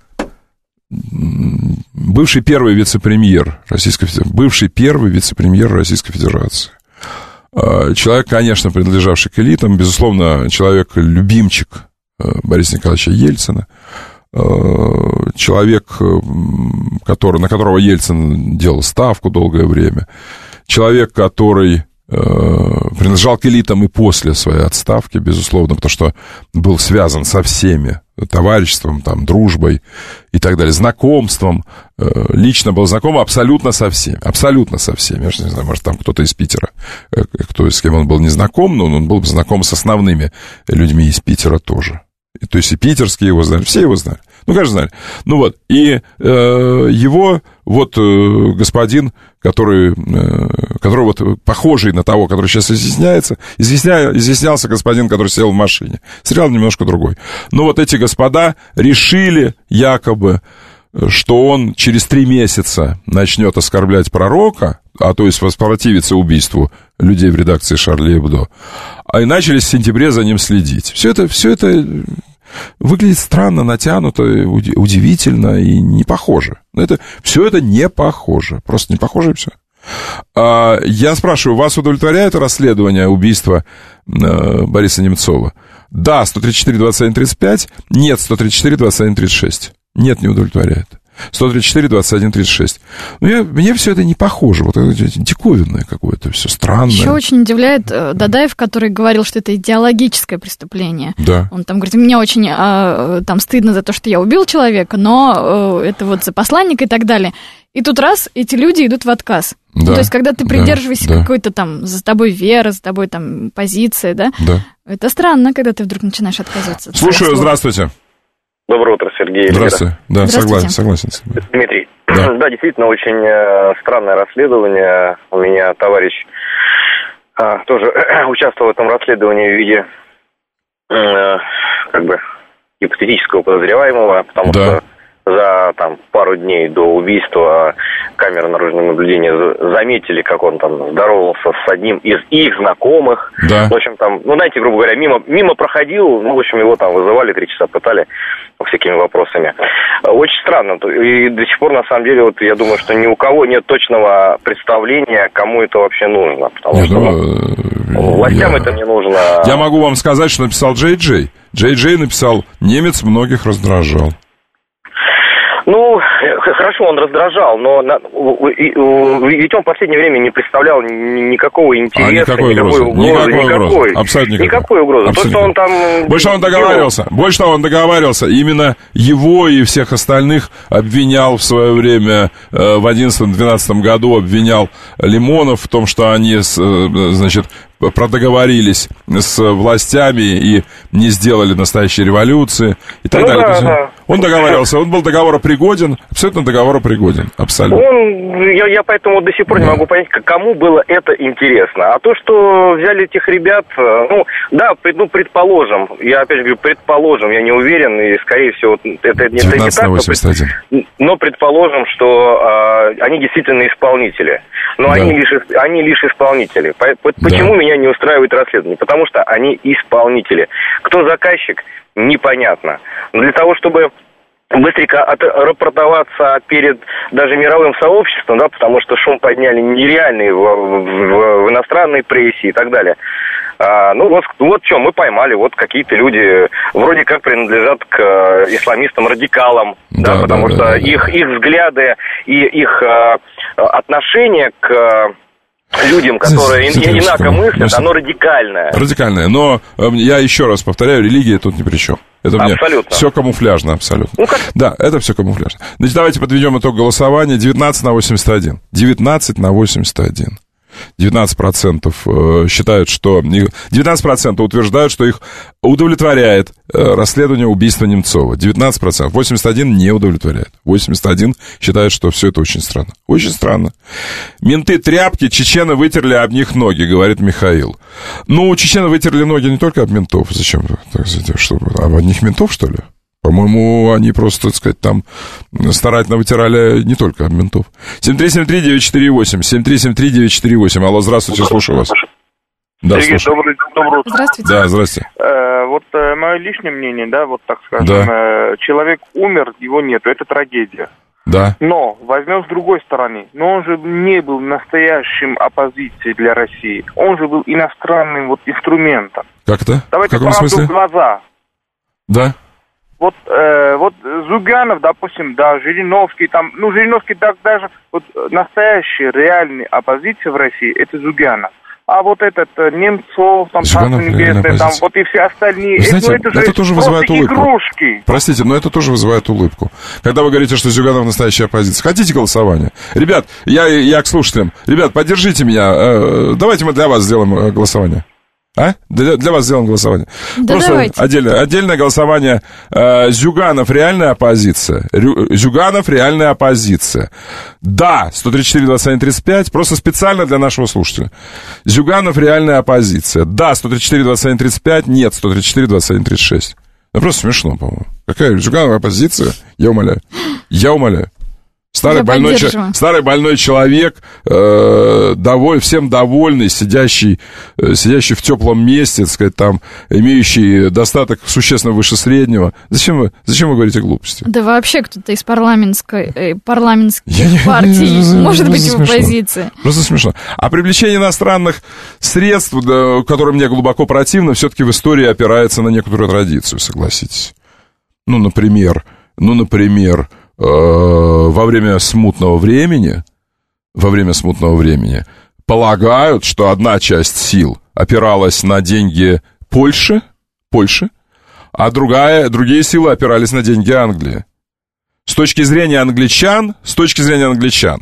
бывший первый вице-премьер Российской Федерации, бывший первый вице-премьер Российской Федерации, человек, конечно, принадлежавший к элитам, безусловно, человек-любимчик Бориса Николаевича Ельцина, человек, который, на которого Ельцин делал ставку долгое время, человек, который принадлежал к элитам и после своей отставки, безусловно, потому что был связан со всеми, товариществом, там, дружбой и так далее, знакомством, лично был знаком абсолютно со всеми, абсолютно со всеми. Я же не знаю, может, там кто-то из Питера, кто, с кем он был не знаком, но он был знаком с основными людьми из Питера тоже. То есть и питерские его знали, все его знали. Ну, конечно, знали. Ну вот, и э, его вот э, господин, который, э, который вот похожий на того, который сейчас изъясняется, изъясня, изъяснялся господин, который сел в машине. Сериал немножко другой. Но вот эти господа решили якобы, что он через три месяца начнет оскорблять пророка, а то есть воспротивиться убийству людей в редакции «Шарли Эбдо», а и начали с сентября за ним следить. Все это, все это выглядит странно, натянуто, удивительно и не похоже. Это, все это не похоже, просто не похоже и все. А, я спрашиваю, вас удовлетворяет расследование убийства э, Бориса Немцова? Да, сто тридцать четыре двадцать один тридцать пять, нет, сто тридцать четыре двадцать один тридцать шесть. Нет, не удовлетворяет. сто тридцать четыре двадцать один тридцать шесть. Но я, мне все это не похоже. Вот это диковинное какое-то, все странное. Еще очень удивляет э, Дадаев, который говорил, что это идеологическое преступление. Да. Он там говорит, мне очень э, там стыдно за то, что я убил человека, но э, это вот за посланника и так далее. И тут раз, эти люди идут в отказ. Да. Ну, то есть, когда ты придерживаешься да, какой-то там, за тобой вера, за тобой там позиция, да? Да. Это странно, когда ты вдруг начинаешь отказываться. Слушаю, здравствуйте. Доброе утро, Сергей. Здравствуйте. Да, согласен, согласен. Дмитрий. Да. Да, действительно, очень э, странное расследование. У меня товарищ э, тоже участвовал в этом расследовании в виде э, как бы гипотетического подозреваемого, потому да. что за там, пару дней до убийства камеры наружного наблюдения заметили, как он там здоровался с одним из их знакомых. Да. В общем, там, ну, знаете, грубо говоря, мимо, мимо проходил, ну, в общем, его там вызывали, три часа пытали всякими вопросами. Очень странно. И до сих пор, на самом деле, вот я думаю, что ни у кого нет точного представления, кому это вообще нужно. Потому нет, что ну, властям я... это не нужно. Я могу вам сказать, что написал Джей Джей. Джей Джей написал: «Немец многих раздражал». Ну, хорошо, он раздражал, но на, ведь он в последнее время не представлял никакого интереса, а никакой никакой угрозы. Никакой, никакой угрозы. Абсолютно никакой. Никакой угрозы. Абсолютно. То, что он там... Больше он договаривался. Делал. Больше он договаривался. Именно его и всех остальных обвинял в свое время, в одиннадцатом-двенадцатом году обвинял Лимонов в том, что они, значит, продоговорились с властями и не сделали настоящей революции и так ну, далее. Да, да. Он договаривался, он был договоропригоден, абсолютно договоропригоден, абсолютно. Он, я, я поэтому до сих пор да. не могу понять, кому было это интересно. А то, что взяли этих ребят, ну, да, ну, предположим, я опять говорю, предположим, я не уверен, и, скорее всего, это, это не так, но, но предположим, что э, они действительно исполнители. Но да. они, лишь, они лишь исполнители. Почему да. меня не устраивает расследование? Потому что они исполнители. Кто заказчик, непонятно. Но для того, чтобы быстренько отрапортоваться перед даже мировым сообществом, да, потому что шум подняли нереальный в, в, в иностранной прессе и так далее. А, ну вот, вот что, мы поймали, вот какие-то люди вроде как принадлежат к исламистам-радикалам, да, да, потому да, что да, их, да. их взгляды и их а, отношение к людям, которые инако мыслят, оно радикальное. Радикальное, но я еще раз повторяю, религия тут ни при чем. Это мне абсолютно. Все камуфляжно, абсолютно. Ну, как... Да, это все камуфляжно. Значит, давайте подведем итог голосования. девятнадцать на восемьдесят один. девятнадцать на восемьдесят один. девятнадцать процентов считают, что... девятнадцать процентов утверждают, что их удовлетворяет расследование убийства Немцова. девятнадцать процентов. восемьдесят один процент не удовлетворяет. восемьдесят один процент считает, что все это очень странно. Очень странно. Менты тряпки, чечены вытерли об них ноги, говорит Михаил. Ну, чечены вытерли ноги не только об ментов. Зачем? Что, об одних ментов, что ли? По-моему, они просто, так сказать, там старательно вытирали не только об ментов. семь три семь три девять четыре восемь. семь три семь три девять четыре восемь. Алло, здравствуйте, слушаю вас. Да, Сергей, добрый, добрый утро. Здравствуйте. Да, здравствуйте. Э, вот э, мое личное мнение, да, вот так скажем, да. э, человек умер, его нету, это трагедия. Да. Но возьмем с другой стороны, но он же не был настоящим оппозицией для России, он же был иностранным вот инструментом. Как это? Давайте в каком правду смысле? в глаза. Да. Вот, э, вот Зюганов, допустим, да, Жириновский, там, ну, Жириновский так, даже, вот настоящая реальная оппозиция в России, это Зюганов. А вот этот Немцов, там, Зюганов, Небесный, там, вот и все остальные, вы знаете, это, это, это же тоже вызывает улыбку. Игрушки. Простите, но это тоже вызывает улыбку. Когда вы говорите, что Зюганов настоящая оппозиция. Хотите голосование? Ребят, я, я к слушателям. Ребят, поддержите меня. Давайте мы для вас сделаем голосование. А? Для, для вас сделаем голосование. Да, просто давайте. Отдельное, отдельное голосование. Э, Зюганов реальная оппозиция. Рю, Зюганов реальная оппозиция. Да, сто тридцать четыре двадцать один тридцать пять. Просто специально для нашего слушателя. Зюганов реальная оппозиция. Да, сто тридцать четыре двадцать один тридцать пять. Нет, сто тридцать четыре двадцать один тридцать шесть. Ну, просто смешно, по-моему. Какая Зюганова оппозиция? Я умоляю. Я умоляю. Старый больной, старый больной человек, э, доволь, всем довольный, сидящий, э, сидящий в теплом месте, так сказать, там, имеющий достаток существенно выше среднего. Зачем вы, зачем вы говорите глупости? Да вообще кто-то из парламентской, э, парламентской партии не, может быть в оппозиции. Просто смешно. А привлечение иностранных средств, да, которое мне глубоко противно, все-таки в истории опирается на некоторую традицию, согласитесь. Ну, например, ну, например... во время смутного времени, во время смутного времени полагают, что одна часть сил опиралась на деньги Польши, Польши, а другая, другие силы опирались на деньги Англии. С точки зрения англичан, с точки зрения англичан,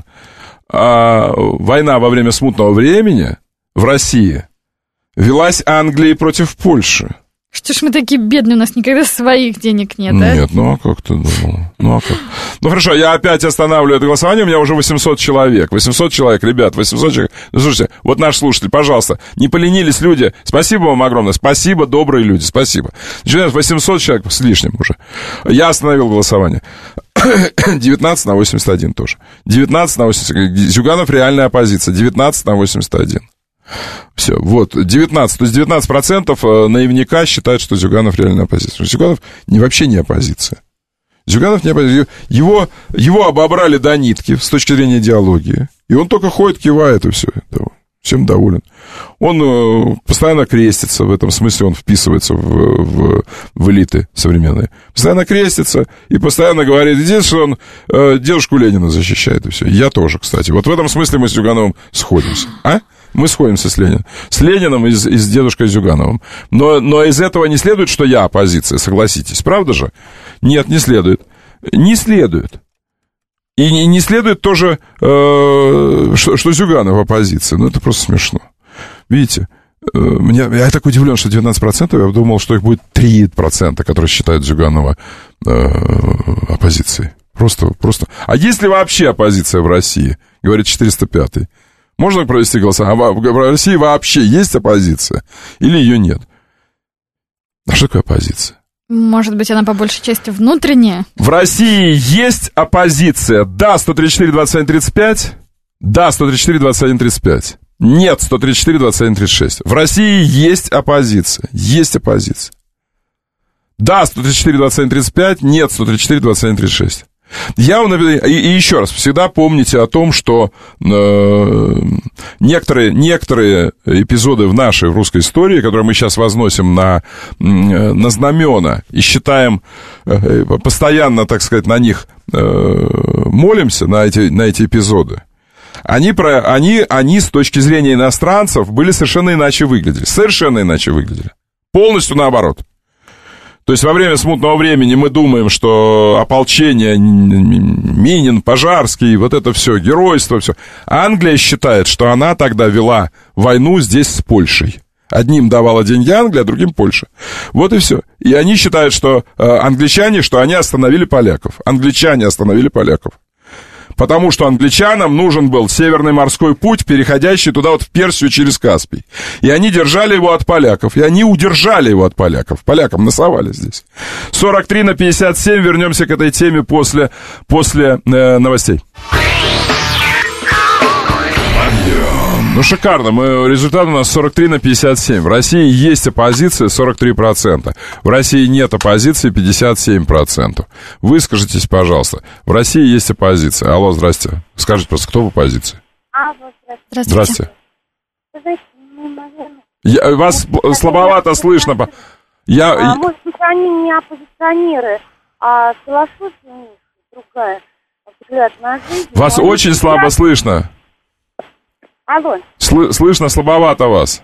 война во время смутного времени в России велась Англией против Польши. Что ж мы такие бедные, у нас никогда своих денег нет, да? Нет, ну а как ты думал? Ну а как? Ну хорошо, я опять останавливаю это голосование, у меня уже восемьсот человек. восемьсот человек, ребят, восемьсот человек. Ну слушайте, вот наш слушатель, пожалуйста, не поленились люди. Спасибо вам огромное, спасибо, добрые люди, спасибо. Значит, восемьсот человек с лишним уже. Я остановил голосование. девятнадцать на восемьдесят один тоже. девятнадцать на восемьдесят один. Зюганов реальная оппозиция. девятнадцать на восемьдесят один. Все, вот, девятнадцать, то есть девятнадцать процентов наивняка считают, что Зюганов реальная оппозиция. Зюганов не, вообще не оппозиция. Зюганов не оппозиция. Его, его обобрали до нитки с точки зрения идеологии. И он только ходит, кивает, и все. Всем доволен. Он э, постоянно крестится, в этом смысле он вписывается в, в, в элиты современные. Постоянно крестится и постоянно говорит, единственное, что он э, дедушку Ленина защищает, и все. Я тоже, кстати. Вот в этом смысле мы с Зюгановым сходимся. А? Мы сходимся с Лениным. С Лениным и с, и с дедушкой Зюгановым. Но, но из этого не следует, что я оппозиция, согласитесь. Правда же? Нет, не следует. Не следует. И не, не следует тоже, э, что, что Зюганов оппозиция. Ну, это просто смешно. Видите? Э, мне, я так удивлен, что девятнадцать процентов. Я думал, что их будет три процента, которые считают Зюганова э, оппозицией. Просто, просто. А есть ли вообще оппозиция в России? Говорит четыреста пятый. Можно провести голосование? А в России вообще есть оппозиция? Или ее нет? А что такое оппозиция? Может быть, она по большей части внутренняя? В России есть оппозиция. Да, сто тридцать четыре двадцать один тридцать пять. Да, сто тридцать четыре двадцать один тридцать пять. Нет, сто тридцать четыре двадцать один тридцать шесть. В России есть оппозиция. Есть оппозиция. Да, сто тридцать четыре двадцать один тридцать пять, нет, сто тридцать четыре двадцать один тридцать шесть. Я вам и, и еще раз, всегда помните о том, что э, некоторые, некоторые эпизоды в нашей, в русской истории, которые мы сейчас возносим на, на знамена и считаем, э, постоянно, так сказать, на них э, молимся, на эти, на эти эпизоды, они, про, они, они с точки зрения иностранцев были совершенно иначе выглядели. Совершенно иначе выглядели. Полностью наоборот. То есть во время смутного времени мы думаем, что ополчение, Минин, Пожарский, вот это все, геройство, все. Англия считает, что она тогда вела войну здесь с Польшей. Одним давала деньги Англия, а другим Польша. Вот и все. И они считают, что э, англичане, что они остановили поляков. Англичане остановили поляков. Потому что англичанам нужен был Северный морской путь, переходящий туда вот в Персию через Каспий. И они держали его от поляков. И они удержали его от поляков. Полякам насовали здесь. сорок три на пятьдесят семь. Вернемся к этой теме после, после э, новостей. Ну, шикарно. Мы, результат у нас сорок три на пятьдесят семь. В России есть оппозиция сорок три процента. В России нет оппозиции пятьдесят семь процентов. Выскажитесь, пожалуйста. В России есть оппозиция. Алло, здрасте. Скажите просто, кто в оппозиции? Алло, здравствуйте. Здрасте. Вы знаете, мы, наверное... Я, вас слабовато слышно. Я... А, может быть, они не оппозиционеры, а философия у них другая, взгляд на жизнь. Вас они очень слабо слышно. Алло. Сл- слышно слабовато вас.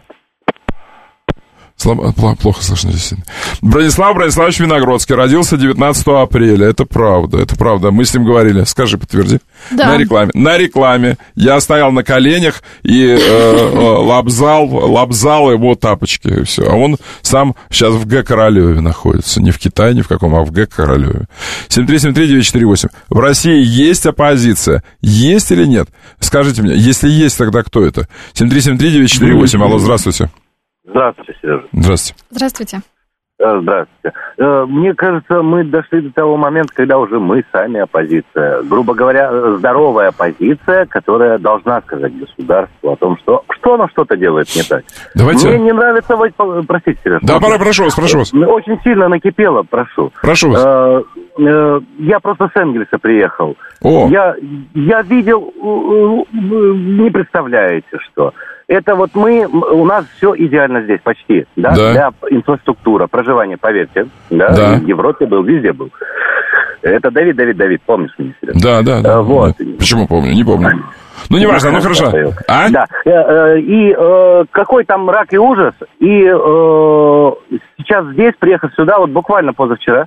Слабо... Плохо слышно здесь. Бронислав Брониславович Виногродский родился девятнадцатого апреля. Это правда, это правда. Мы с ним говорили. Скажи, подтверди. Да. На рекламе. На рекламе. Я стоял на коленях и э, э, лобзал, лобзал его тапочки. И все. А он сам сейчас в Г. Королеве находится. Не в Китае, ни в каком, а в Г. Королеве. семь три семь три девять четыре восемь. В России есть оппозиция? Есть или нет? Скажите мне. Если есть, тогда кто это? семь три семь три девять четыре восемь. Алло, здравствуйте. Здравствуйте, Сережа. Здравствуйте. Здравствуйте. Здравствуйте. Мне кажется, мы дошли до того момента, когда уже мы сами оппозиция. Грубо говоря, здоровая оппозиция, которая должна сказать государству о том, что, что оно что-то делает не так. Давайте. Мне не нравится... Простите, Сережа. Да, пора, прошу вас, прошу вас. Очень сильно накипело, прошу. Прошу вас. Я просто с Энгельса приехал. О. Я, я видел, не представляете, что... Это вот мы, у нас все идеально здесь почти, да, да. Для инфраструктуры, проживания, поверьте, да, да. В Европе был, везде был. Это Давид, Давид, Давид, помнишь меня, Серега? Да, да, да. А, вот. Почему помню, не помню. Ну, не важно, ну, хорошо. А? Да, и э, какой там мрак и ужас, и э, сейчас здесь, приехав сюда, вот буквально позавчера,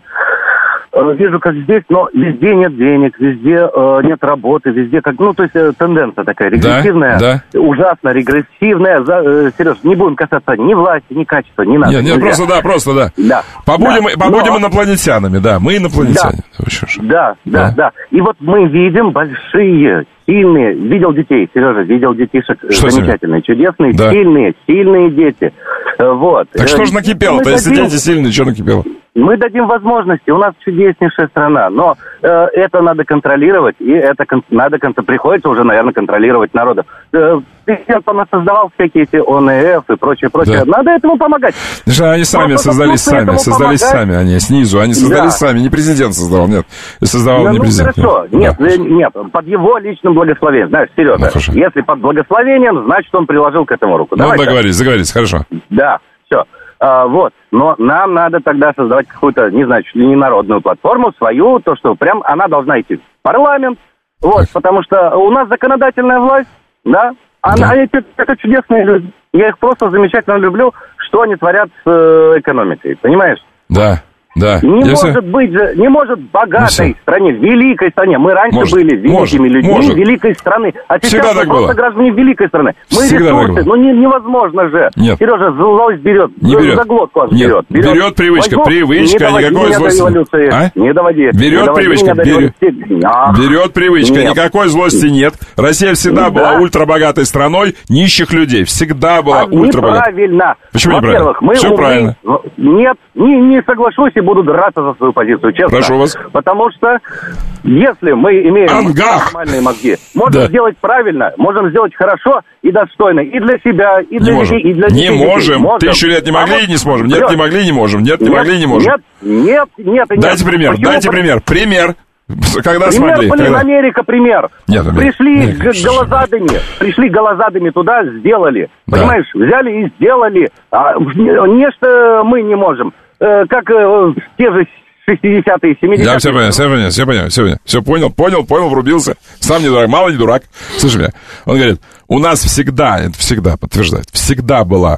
вижу, как здесь, но везде нет денег, везде э, нет работы, везде как, ну, то есть э, тенденция такая регрессивная, да, да. Ужасно регрессивная. За, э, Сереж, не будем касаться ни власти, ни качества, ни надо. Нет, нет, просто да, просто да. Да. Побудем, да. побудем но... инопланетянами, да, мы инопланетяне. Да, да, да, да. И вот мы видим большие, сильные, видел детей, Сережа, видел детишек, что замечательные, чудесные, да. сильные, сильные дети. Вот. Так что же накипело-то, если дадим... дети сильные, что накипело? Мы дадим возможности, у нас чудеснейшая страна, но э, это надо контролировать, и это кон- надо, кон- приходится уже, наверное, контролировать народу. Э, президент, он создавал всякие эти О Н Ф и прочее, прочее, да. Надо этому помогать. Они сами Просто создались сами, создались помогать. сами они, снизу, они создались да. сами, не президент создавал, нет, создавал ну, не президент. Ну, хорошо, нет, да. нет, под его личным благословением, знаешь, Сережа, ну, если под благословением, значит, он приложил к этому руку. Ну, договорились, договорились, хорошо. Да, все. А, вот, но нам надо тогда создавать какую-то, не знаю, чуть ли не народную платформу свою, то, что прям она должна идти в парламент, вот, так. Потому что у нас законодательная власть, да, она, да. Это, это чудесные люди, я их просто замечательно люблю, что они творят с э, экономикой, понимаешь? Да. Да. Не Я может все... быть же, не может в богатой ну, стране, в великой стране. Мы раньше может, были великими может, людьми может. великой страны, а сейчас Всегда мы так просто было. граждане великой страны. Мы Всегда ресурсы, ну не, невозможно же. Нет. Сережа, злость берет, не берет. За глотку аж Нет. берет. берет. Берет привычка, Возьму, привычка, не никакой доводи злости. Меня до революции. А? Не доводи. Берет не доводи привычка, меня до берет. Ах. Берет привычка, Нет. никакой злости нет. Россия всегда да. была ультрабогатой страной нищих людей, всегда была а ультрабогатой. Неправильно. Почему Во-первых, неправильно? Мы Все умны. правильно. Нет, не, не соглашусь, и буду драться за свою позицию, честно. Прошу вас. Потому что если мы имеем Ангах. нормальные мозги, можем Да. сделать правильно, можем сделать хорошо и достойно и для себя, и для Не можем. детей, и для Не детей. можем. Можем. Тысячу лет не могли А и вот не сможем. Нет, врёт. не могли, не можем. Нет, не Нет, могли, не можем. Нет, нет, нет и нет. Дайте пример, Почему? дайте пример. Пример. Когда Пример, смогли? блин, Когда? Америка, пример. Нет, Америка. Пришли Америка. г- голозадами, пришли голозадами туда, сделали. Да. Понимаешь, взяли и сделали. А, не- нечто мы не можем. Э, как э, в те же шестидесятые, семидесятые. Я все понял, все понял, все понял, все понял. Все понял, понял, понял, врубился. Сам не дурак, мало не дурак. Слушай меня, он говорит, у нас всегда, это всегда подтверждает, всегда была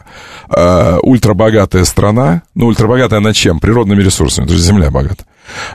э, ультрабогатая страна. Ну, ультрабогатая на чем? Природными ресурсами, то есть земля богата.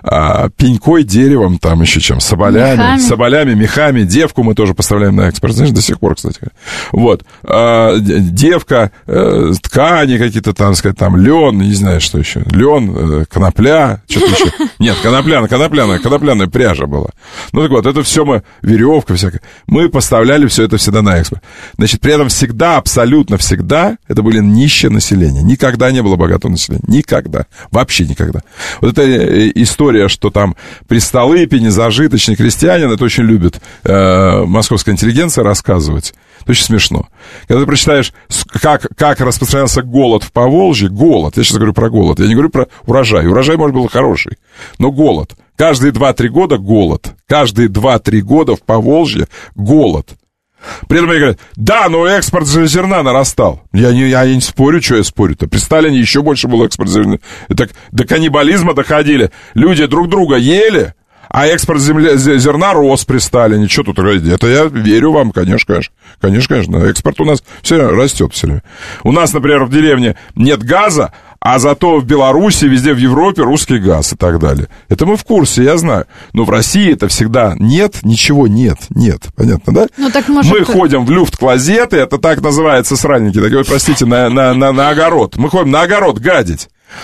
А, пенькой, деревом, там еще чем, соболями, Мехами. соболями, мехами. Девку мы тоже поставляем на экспорт, знаешь, до сих пор, кстати. Вот. А, девка, э, ткани какие-то, там, сказать, там, лен, не знаю, что еще. Лен, э, конопля, что-то еще. Нет, конопляная, конопляная, конопляная пряжа была. Ну, так вот, это все мы, веревка всякая. Мы поставляли все это всегда на экспорт. Значит, при этом всегда, абсолютно всегда, это были нищее население. Никогда не было богатого населения. Никогда. Вообще никогда. Вот это история, что там при Столыпине зажиточный крестьянин, это очень любит э, московская интеллигенция рассказывать. Это очень смешно. Когда ты прочитаешь, как, как распространялся голод в Поволжье, голод, я сейчас говорю про голод, я не говорю про урожай. Урожай, может, был хороший, но голод. Каждые два-три года голод. Каждые два-три года в Поволжье голод. При этом они говорят, да, но экспорт зерна нарастал. Я не, я не спорю, что я спорю-то. При Сталине еще больше был экспорт зерна. Так до каннибализма доходили. Люди друг друга ели, а экспорт земля, зерна рос при Сталине. Что тут говорить? Это я верю вам, конечно, конечно. Конечно, конечно. Экспорт у нас все растет все время. У нас, например, в деревне нет газа, а зато в Беларуси, везде в Европе русский газ и так далее. Это мы в курсе, я знаю. Но в России это всегда нет, ничего нет, нет. Понятно, да? Ну, так может... Мы ходим в люфт-клозеты, это так называется сральники, такие, простите, на, на, на, на огород. Мы ходим на огород гадить.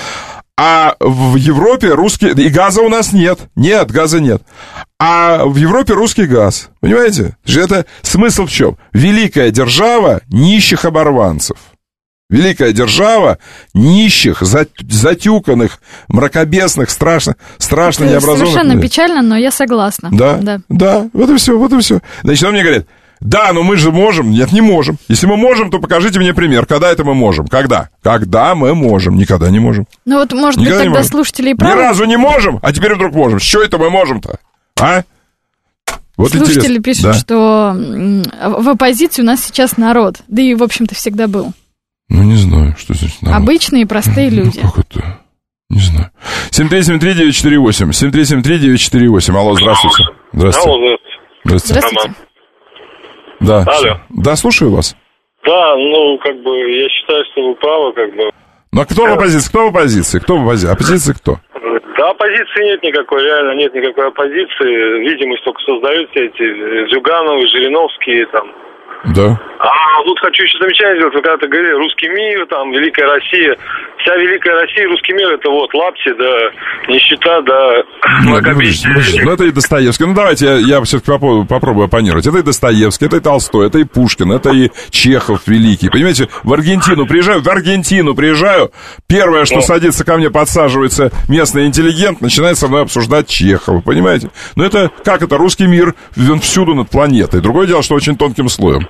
А в Европе русский... И газа у нас нет. Нет, газа нет. А в Европе русский газ. Понимаете? Это смысл в чем? Великая держава нищих оборванцев. Великая держава нищих, затюканных, мракобесных, страшно, страшно необразованных. Совершенно печально, но я согласна. Да, да, да, вот и все, вот и все. Значит, он мне говорит, да, но мы же можем. Нет, не можем. Если мы можем, то покажите мне пример. Когда это мы можем? Когда? Когда мы можем? Никогда не можем. Ну вот, может Никогда быть, тогда слушатели и правы? Ни разу не можем, а теперь вдруг можем. С чего это мы можем-то? А? Вот слушатели интересно. пишут, Да. что в оппозиции у нас сейчас народ. Да и, в общем-то, всегда был. Ну, не знаю, что здесь народ. Обычные простые люди. Как это? Не знаю. семь три семь три девять четыре восемь. семь три семь три девять четыре восемь. Алло, здравствуйте. Здравствуйте. Алло, Здравствуйте. Роман. Да. Алло. Да, слушаю вас. Да, ну, как бы, я считаю, что вы правы, как бы. Ну, а кто в оппозиции? Кто в оппозиции? Кто в оппозиции? Оппозиция кто? Да, оппозиции нет никакой, реально нет никакой оппозиции. Видимость только создают все эти Зюгановы, Жириновские, там. Да. А тут хочу еще замечание сделать. Вы когда-то говорили, русский мир, там, Великая Россия. Вся Великая Россия, русский мир, это вот лапти, да, нищета, да, мракобесие. Ну, это и Достоевский. Ну, давайте я, я все-таки попробую, попробую оппонировать. Это и Достоевский, это и Толстой, это и Пушкин, это и Чехов великий. Понимаете, в Аргентину приезжаю, в Аргентину приезжаю, первое, что Ну. садится ко мне, подсаживается местный интеллигент, начинает со мной обсуждать Чехова, понимаете? Но это, как это, русский мир, он всюду над планетой. Другое дело, что очень тонким слоем.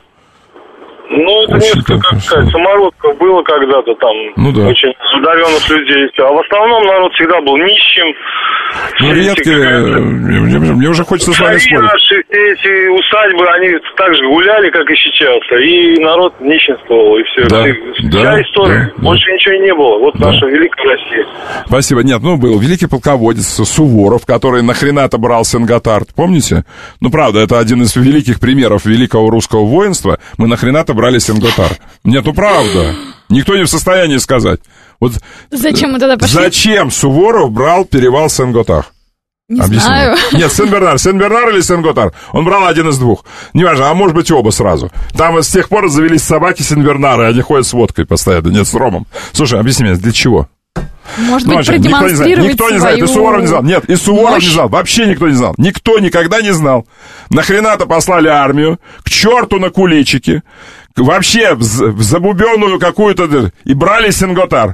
Ну, это несколько, как сказать, самородков было когда-то там, Ну да. очень одаренных людей. А в основном народ всегда был нищим. Ну, Все эти, редко, мне, мне уже хочется с вами цари спорить. наши, все эти усадьбы, они так же гуляли, как и сейчас. И народ нищенствовал, и все. Да, И да, вся история. да, Больше ничего и не было. Вот Да. наша Великая Россия. Спасибо. Нет, ну, был великий полководец Суворов, который нахрена-то брал Сен-Готард, помните? Ну, правда, это один из великих примеров великого русского воинства. Мы нахрена-то брали Сен-Готард. Нет, ну, правда. Никто не в состоянии сказать. Вот Зачем мы тогда пошли? зачем Суворов брал перевал Сен-Готард? Не Объясни. знаю. Нет, Сен-Бернар. Сен-Бернар или Сен-Готар? Он брал один из двух. Неважно, а может быть оба сразу. Там с тех пор завелись собаки Сен-Бернары, они ходят с водкой постоянно, нет, с ромом. Слушай, объясни мне, для чего? Может Ну, быть, вообще, никто не знает. продемонстрировать Никто не знает, и свою Суворов не знал. Нет, и Суворов мощь. не знал. Вообще никто не знал. Никто никогда не знал. Нахрена-то послали армию, к черту на куличики, вообще в, в забубенную какую-то... И брали Сен-Готар.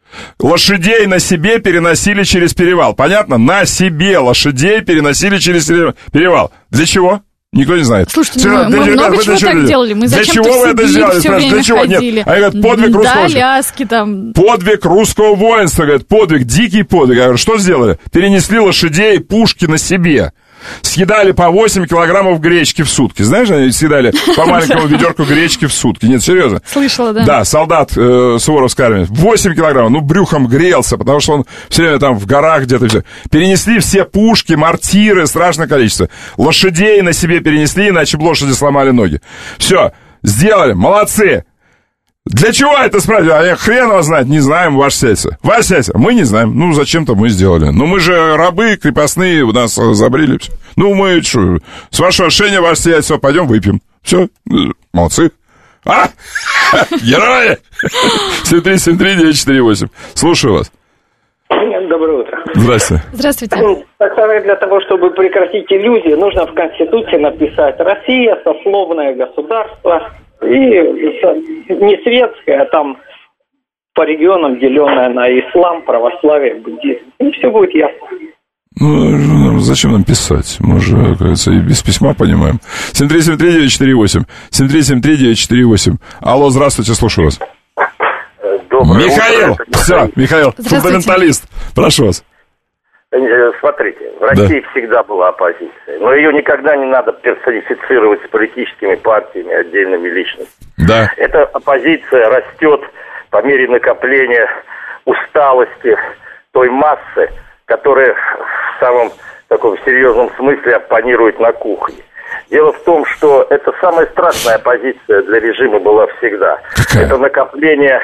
лошадей на себе переносили через перевал. Понятно? На себе лошадей переносили через перевал. Для чего? Никто не знает. Слушайте, Все, ну, мы, для, мы много для, чего для, так для, делали. Мы для зачем-то чего вы это сделали? Все время для чего? ходили. Нет. Они говорят, подвиг да, русского Аляски там. Подвиг русского воинства, говорят, подвиг, дикий подвиг. Я говорю, что сделали? Перенесли лошадей, пушки на себе. Съедали по восемь килограммов гречки в сутки. Знаешь, они съедали по маленькому ведерку гречки в сутки. Нет, серьезно. Слышала, да. Да, солдат э, Суворовской армии. восемь килограммов. Ну, брюхом грелся, потому что он все время там в горах где-то. Все. Перенесли все пушки, мортиры, страшное количество. Лошадей на себе перенесли, иначе бы лошади сломали ноги. Все, сделали, молодцы. Для чего это спрашивать? А хрен его знает, не знаем, ваше сядьте. Ваше сядьте, мы не знаем. Ну, зачем-то мы сделали. Ну, мы же рабы крепостные, у нас забрили все. Ну, мы что, с вашего решения, ваше сядьте, пойдем выпьем. Все, молодцы. А? Герои! семь три семь три девять четыре восемь. Слушаю вас. Доброе утро. Здравствуйте. Здравствуйте. Для того, чтобы прекратить иллюзии, нужно в Конституции написать «Россия – сословное государство». И не светская, а там по регионам, деленная на ислам, православие, буддизм. И все будет ясно. Ну, зачем нам писать? Мы же, как говорится, и без письма понимаем. семь три семь три девять четыре восемь. семь три семь три девять четыре восемь. Алло, здравствуйте, слушаю вас. Доброе Михаил! утро. Все, Михаил, фундаменталист. Прошу вас. Смотрите, в России да. всегда была оппозиция, но ее никогда не надо персонифицировать с политическими партиями, отдельными личностями. Да. Эта оппозиция растет по мере накопления усталости той массы, которая в самом таком серьезном смысле оппонирует на кухне. Дело в том, что это самая страшная оппозиция для режима была всегда. Это накопление...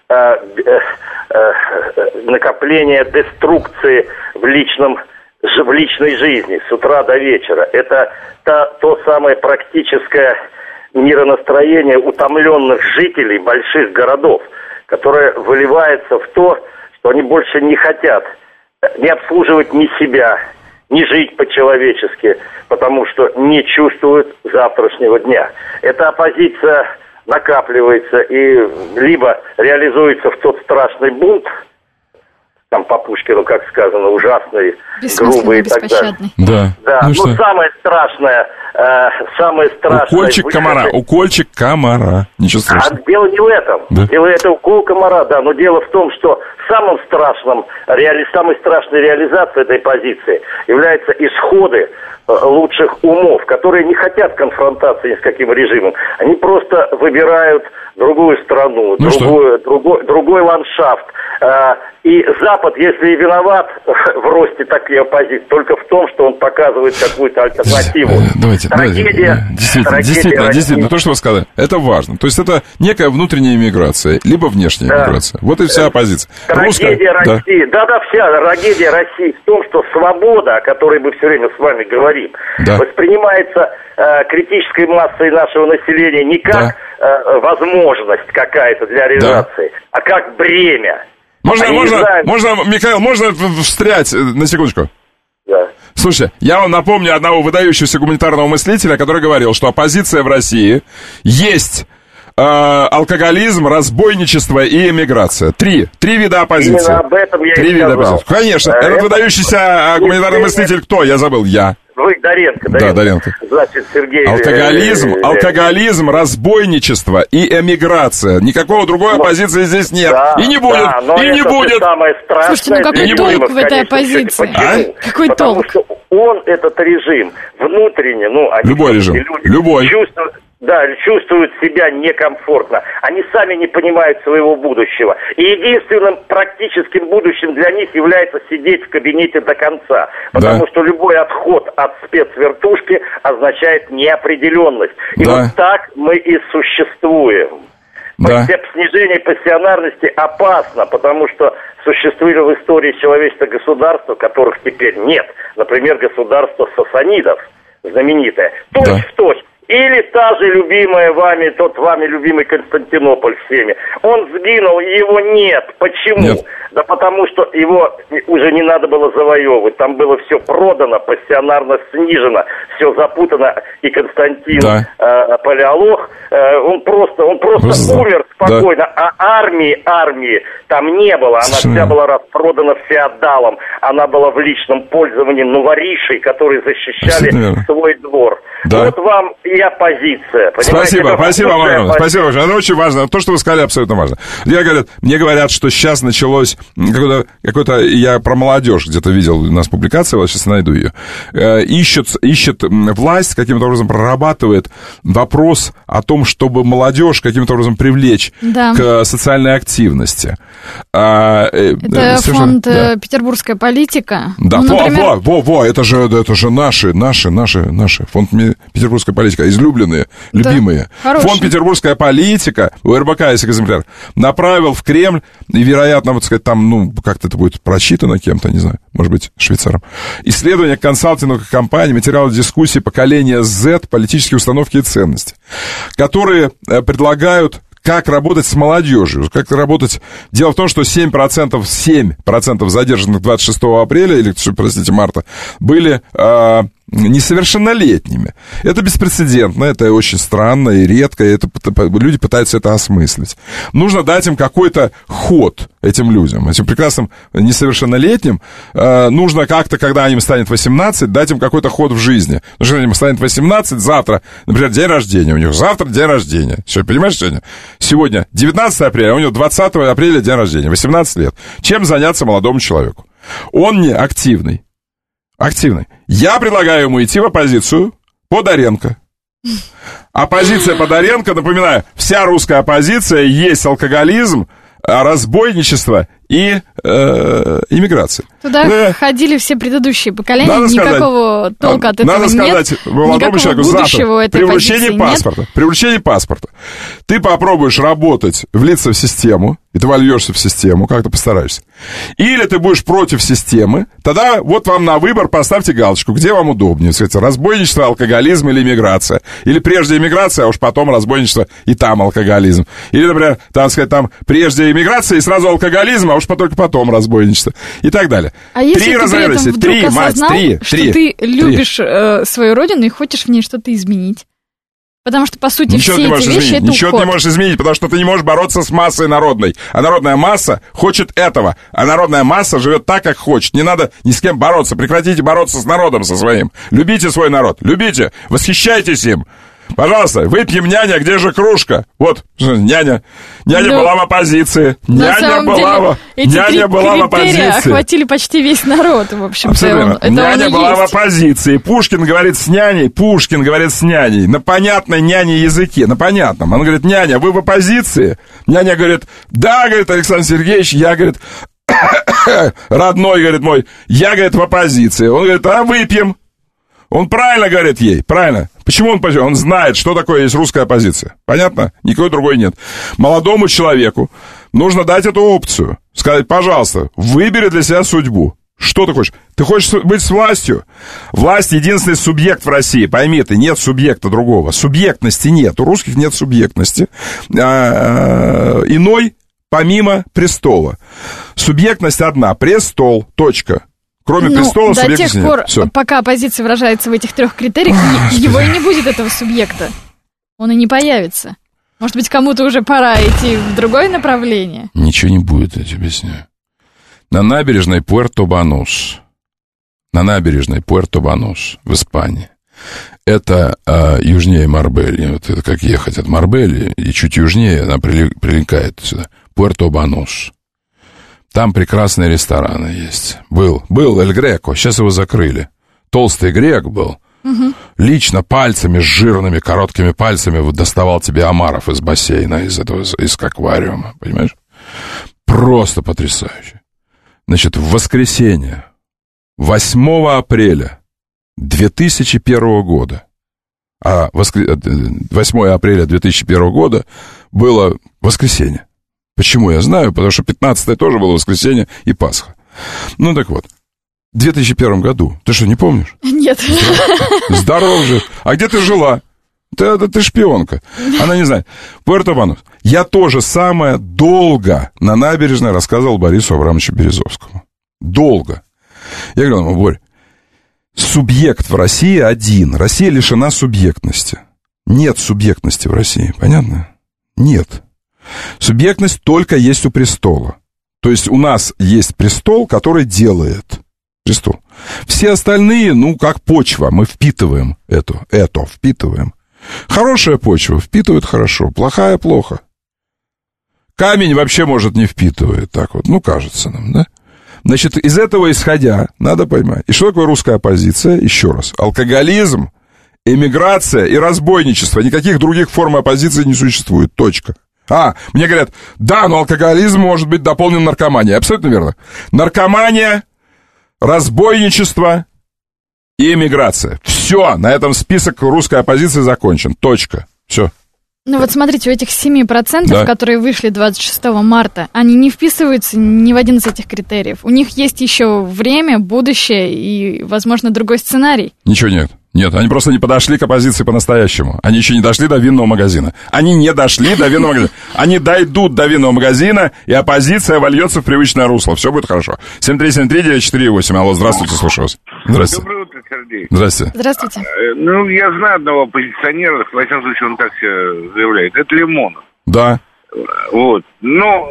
накопление деструкции в личном в личной жизни с утра до вечера. Это та, то самое практическое миронастроение утомленных жителей больших городов, которое выливается в то, что они больше не хотят не обслуживать ни себя, не жить по-человечески, потому что не чувствуют завтрашнего дня. Эта оппозиция накапливается и либо реализуется в тот страшный бунт, там по Пушкину, как сказано, ужасный, грубый и так далее. Да. Да. Ну, ну что? самое страшное, э, самое страшное... Укольчик выход... комара, укольчик комара. Ничего страшного. А дело не в этом. Да? Дело это укол комара, да, но дело в том, что самым страшным, реали... самой страшной реализацией этой позиции являются исходы лучших умов, которые не хотят конфронтации ни с каким режимом. Они просто выбирают другую страну, ну другую, другой, другой ландшафт. И Запад, если и виноват в росте такой оппозиции, только в том, что он показывает какую-то альтернативу. Давайте, трагедия, давайте. Действительно, трагедия действительно, России. действительно, то, что вы сказали, это важно. То есть это некая внутренняя миграция, либо внешняя да. миграция. Вот и вся оппозиция. Трагедия Русская, России, да-да, вся трагедия России в том, что свобода, о которой мы все время с вами говорим, да. воспринимается э, критической массой нашего населения не как да. э, возможность какая-то для реализации, да. а как бремя. Можно, Они можно, знают... можно, Михаил, можно встрять на секундочку? Да. Слушайте, я вам напомню одного выдающегося гуманитарного мыслителя, который говорил, что оппозиция в России есть э, алкоголизм, разбойничество и эмиграция. Три. Три вида оппозиции. Именно об этом я Три и вида сказал. оппозиции. Конечно. А Этот это... выдающийся гуманитарный мыслитель кто? Я забыл. Я. Вы Доренко, Доренко. Да, Доренко. Значит, Сергей... Алкоголизм, э, э, алкоголизм, разбойничество и эмиграция. Никакого другой но, оппозиции здесь нет. Да, и не будет, да, но и не это будет. Самое страшное. Слушайте, ну какой толк в этой оппозиции? А? Какой Потому толк? что он, этот режим, внутренне, ну... Они Любой режим, люди любой. Чувствуют, да, чувствуют себя некомфортно. Они сами не понимают своего будущего. И единственным практическим будущим для них является сидеть в кабинете до конца. Потому да. что любой отход от спецвертушки означает неопределенность. И да. вот так мы и существуем. Да. Снижение пассионарности опасно, потому что существует в истории человечества государства, которых теперь нет. Например, государство сасанидов, знаменитое. Точь да. в точь. Или та же любимая вами, тот вами любимый Константинополь всеми. Он сгинул, его нет. Почему? Нет. Да потому что его уже не надо было завоевывать. Там было все продано, пассионарно снижено, все запутано. И Константин да. э, Палеолог, э, он просто, он просто Просто... умер спокойно. Да. А армии, армии там не было. Она Совершенно. вся была распродана феодалам. Она была в личном пользовании новоришей, которые защищали свой двор. Да. Вот вам и оппозиция. Спасибо, спасибо, Марина. Спасибо. Это очень важно. То, что вы сказали, абсолютно важно. Я говорю, мне говорят, что сейчас началось какое-то, какое-то я про молодежь где-то видел, у нас публикация, вот сейчас найду ее. Ищет, ищет власть, каким-то образом прорабатывает вопрос о том, чтобы молодежь каким-то образом привлечь да. к социальной активности. Это совершенно, фонд да. «Петербургская политика». Да, ну, во, например... во, во, во, это же, это же наши, наши, наши, наши. Фонд «Петербургская политика», излюбленные, да. любимые. Хороший. Фонд «Петербургская политика», у эр бэ ка есть экземпляр, направил в Кремль, и, вероятно, вот сказать, там, ну, как-то это будет прочитано кем-то, не знаю, может быть, швейцаром. Исследование консалтинговых компаний, материалы дискуссии поколения Z, политические установки и ценности, которые предлагают как работать с молодежью, как работать... Дело в том, что семь процентов, семь процентов задержанных двадцать шестого апреля, или, простите, марта, были... Э, несовершеннолетними. Это беспрецедентно, это очень странно и редко, и это, люди пытаются это осмыслить. Нужно дать им какой-то ход, этим людям, этим прекрасным несовершеннолетним. Э, нужно как-то, когда им станет восемнадцать, дать им какой-то ход в жизни. Потому что им станет восемнадцать, завтра, например, день рождения у них, завтра день рождения. Все, понимаешь, Женя? Сегодня девятнадцатого апреля, а у него двадцатого апреля день рождения, восемнадцать лет. Чем заняться молодому человеку? Он не активный. Активный. Я предлагаю ему идти в оппозицию Подоренко. Оппозиция Подоренко, напоминаю, вся русская оппозиция есть алкоголизм, разбойничество и э, иммиграция. Туда да. ходили все предыдущие поколения, надо никакого сказать, толка от этого надо нет. Надо сказать молодому человеку завтра при вручении паспорта, при вручении паспорта ты попробуешь работать, влиться в систему, и ты вольешься в систему, как ты постараешься. Или ты будешь против системы, тогда вот вам на выбор поставьте галочку, где вам удобнее, сказать, разбойничество, алкоголизм или иммиграция. Или прежде иммиграция, а уж потом разбойничество и там алкоголизм. Или, например, там, сказать, там прежде иммиграция и сразу алкоголизм, а уж только потом разбойничество. И так далее. А если три ты при этом вдруг три, осознал, мать, три, что три, ты любишь э, свою родину и хочешь в ней что-то изменить? Потому что, по сути, ничего все эти вещи — это Ничего уход. ты не можешь изменить, потому что ты не можешь бороться с массой народной. А народная масса хочет этого. А народная масса живет так, как хочет. Не надо ни с кем бороться. Прекратите бороться с народом со своим. Любите свой народ. Любите. Восхищайтесь им. Пожалуйста, выпьем, няня, где же кружка? Вот, няня. Няня ну, была в оппозиции. Няня была, деле, в... няня была в оппозиции. Охватили почти весь народ, в общем-то. Он, няня была есть. в оппозиции. Пушкин говорит с няней, Пушкин говорит с няней. На понятной няне языке, на понятном. Он говорит, няня, вы в оппозиции? Няня говорит, да, говорит Александр Сергеевич, я, говорит, родной, говорит мой, я, говорит, в оппозиции. Он говорит, а выпьем. Он правильно говорит ей, правильно. Почему он, он знает, что такое есть русская оппозиция? Понятно? Никакой другой нет. Молодому человеку нужно дать эту опцию. Сказать, пожалуйста, выбери для себя судьбу. Что ты хочешь? Ты хочешь быть с властью? Власть — единственный субъект в России. Пойми ты, нет субъекта другого. Субъектности нет. У русских нет субъектности. А, иной помимо престола. Субъектность одна. Престол. Точка. Кроме ну, престола, до субъекта тех пор, нет. Все. Пока оппозиция выражается в этих трех критериях, Ах, его и не будет, этого субъекта. Он и не появится. Может быть, кому-то уже пора идти в другое направление? Ничего не будет, я тебе объясняю. На набережной Пуэрто-Банус, на набережной Пуэрто-Банус в Испании, это а, южнее Марбельи, вот это как ехать от Марбельи, и чуть южнее она прилегает сюда, Пуэрто-Банус. Там прекрасные рестораны есть. Был, был Эль Греко, сейчас его закрыли. Толстый грек был. Угу. Лично пальцами, с жирными, короткими пальцами доставал тебе омаров из бассейна, из этого, из аквариума, понимаешь? Просто потрясающе. Значит, в воскресенье, восьмого апреля две тысячи первого года, а воскр... восьмого апреля две тысячи первого года было воскресенье. Почему я знаю? Потому что пятнадцатое тоже было воскресенье и Пасха. Ну, так вот. В две тысячи первом году. Ты что, не помнишь? Нет. Здоров же. А где ты жила? Ты, ты, ты шпионка. Она не знает. Пуэрто-Банус. Я тоже самое долго на набережной рассказывал Борису Абрамовичу Березовскому. Долго. Я говорю ему: Борь, субъект в России один. Россия лишена субъектности. Нет субъектности в России. Понятно? Нет. Субъектность только есть у престола. То есть у нас есть престол, который делает престол. Все остальные, ну, как почва. Мы впитываем это. Это впитываем. Хорошая почва впитывает хорошо, плохая плохо. Камень вообще, может, не впитывает, так вот, ну, кажется нам, да? Значит, из этого исходя, надо понимать, и что такое русская оппозиция? Еще раз, алкоголизм, эмиграция и разбойничество. Никаких других форм оппозиции не существует, точка. А, мне говорят, да, но алкоголизм может быть дополнен наркоманией. Абсолютно верно. Наркомания, разбойничество и эмиграция. Все, на этом список русской оппозиции закончен. Точка. Все. Ну вот смотрите, у этих семь процентов, да. которые вышли двадцать шестого марта, они не вписываются ни в один из этих критериев. У них есть еще время, будущее и, возможно, другой сценарий. Ничего нет. Нет, они просто не подошли к оппозиции по-настоящему. Они еще не дошли до винного магазина. Они не дошли до винного магазина. Они дойдут до винного магазина, и оппозиция вольется в привычное русло. Все будет хорошо. семь три семь три девять четыре восемь. Алло, здравствуйте, слушаю вас. Здравствуйте. Доброе утро, Сергей. Здравствуйте. Здравствуйте. Ну, я знаю одного оппозиционера, в всяком случае, он так себя заявляет. Это Лимонов. Да. Вот. Ну,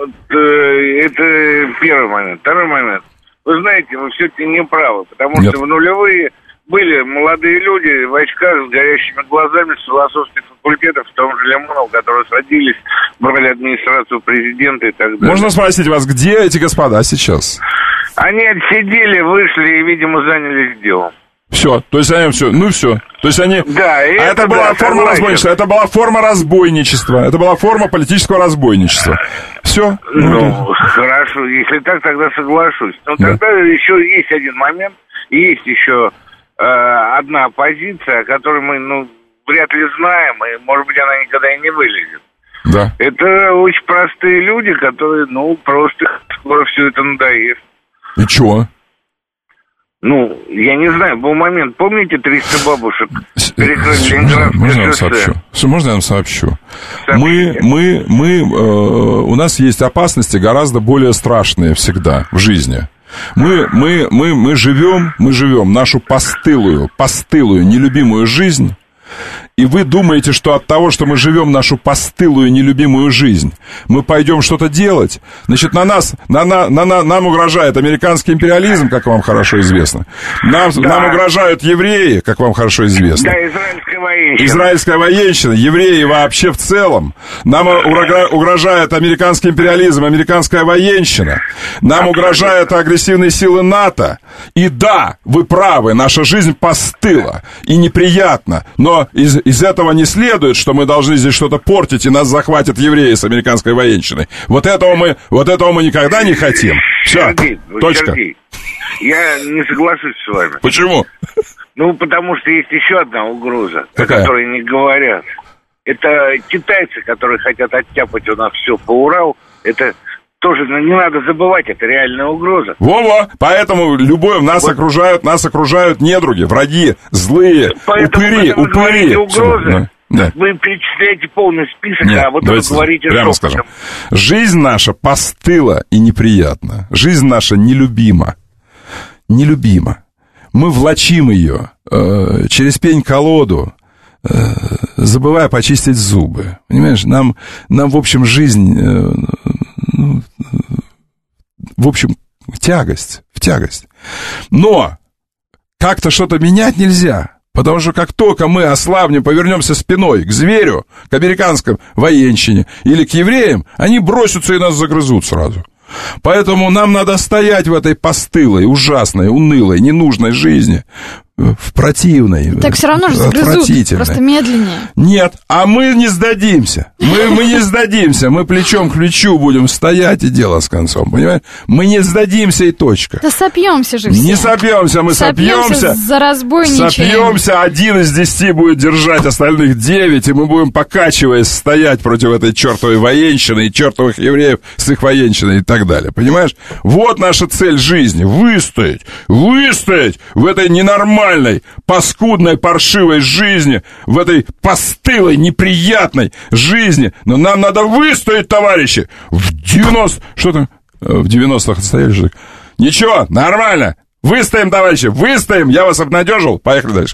это первый момент. Второй момент. Вы знаете, вы все-таки не правы, потому Нет. что в нулевые были молодые люди в очках с горящими глазами с философских факультетов, в том же Лимонов, которые садились, брали администрацию президента и так далее. Можно спросить вас, где эти господа сейчас? Они отсидели, вышли и, видимо, занялись делом. Все, то есть они все, ну все. То есть они... Да, и а это, это была да, форма согласен. разбойничества, это была форма разбойничества, это была форма политического разбойничества. Все. Ну, хорошо, если так, тогда соглашусь. Но Да. тогда еще есть один момент, есть еще э, одна позиция, о которой мы, ну, вряд ли знаем, и, может быть, она никогда и не вылезет. Да. Это очень простые люди, которые, ну, просто скоро все это надоест. И чего? Ну, я не знаю, был момент, помните, триста бабушек перекрыли Ленинградское Можно я вам шоссе? сообщу? Все, можно я вам сообщу? Мы, мы, мы, э, у нас есть опасности гораздо более страшные всегда в жизни. Мы, мы, мы, мы живем, мы живем нашу постылую, постылую, нелюбимую жизнь. И вы думаете, что от того, что мы живем нашу постылую, нелюбимую жизнь, мы пойдем что-то делать? Значит, на нас, на, на, на, на, нам угрожает американский империализм, как вам хорошо известно. Нам, Да. нам угрожают евреи, как вам хорошо известно. Да, израильская военщина. Израильская военщина, евреи вообще в целом. Нам угрожа- угрожает американский империализм, американская военщина. Нам угрожают агрессивные силы НАТО. И да, вы правы, наша жизнь постыла и неприятна. Но из, из этого не следует, что мы должны здесь что-то портить, и нас захватят евреи с американской военщиной. Вот этого мы, вот этого мы никогда не хотим. Все, Сергей, точка. Сергей, я не соглашусь с вами. Почему? Ну, потому что есть еще одна угроза, Какая? о которой не говорят. Это китайцы, которые хотят оттяпать у нас все по Уралу. Это тоже, ну, не надо забывать, это реальная угроза. Во-во, поэтому любое, нас Вот. окружают, нас окружают недруги, враги, злые, Поэтому, упыри, когда вы упыри. говорите угрозы, Всё, да, да. вы перечисляете полный список, Нет, а вот вы давайте говорите прямо шепотом. скажем. Жизнь наша постыла и неприятна. Жизнь наша нелюбима. Нелюбима. Мы влачим ее э, через пень-колоду, э, забывая почистить зубы. Понимаешь, нам, нам в общем, жизнь, э, ну, в общем, тягость, в тягость. Но как-то что-то менять нельзя. Потому что как только мы ослабнем, повернемся спиной к зверю, к американской военщине или к евреям, они бросятся и нас загрызут сразу. Поэтому нам надо стоять в этой постылой, ужасной, унылой, ненужной жизни, в противной, Так все равно же загрызут, отвратительной. просто медленнее. Нет, а мы не сдадимся. Мы, мы не сдадимся. Мы плечом к плечу будем стоять, и дело с концом, понимаешь? Мы не сдадимся, и точка. Да сопьемся же все. Не сопьемся, мы сопьемся. за разбойничаем. Сопьемся, один из десяти будет держать остальных девять, и мы будем, покачиваясь, стоять против этой чертовой военщины и чертовых евреев с их военщиной и так далее. Понимаешь? Вот наша цель жизни. Выстоять, выстоять в этой ненормальной нормальной, паскудной, паршивой жизни, в этой постылой, неприятной жизни. Но нам надо выстоять, товарищи. В девяностых... Что там? В девяностых отстояли же. Ничего, нормально. Выстоим, товарищи, выстоим. Я вас обнадежил. Поехали дальше.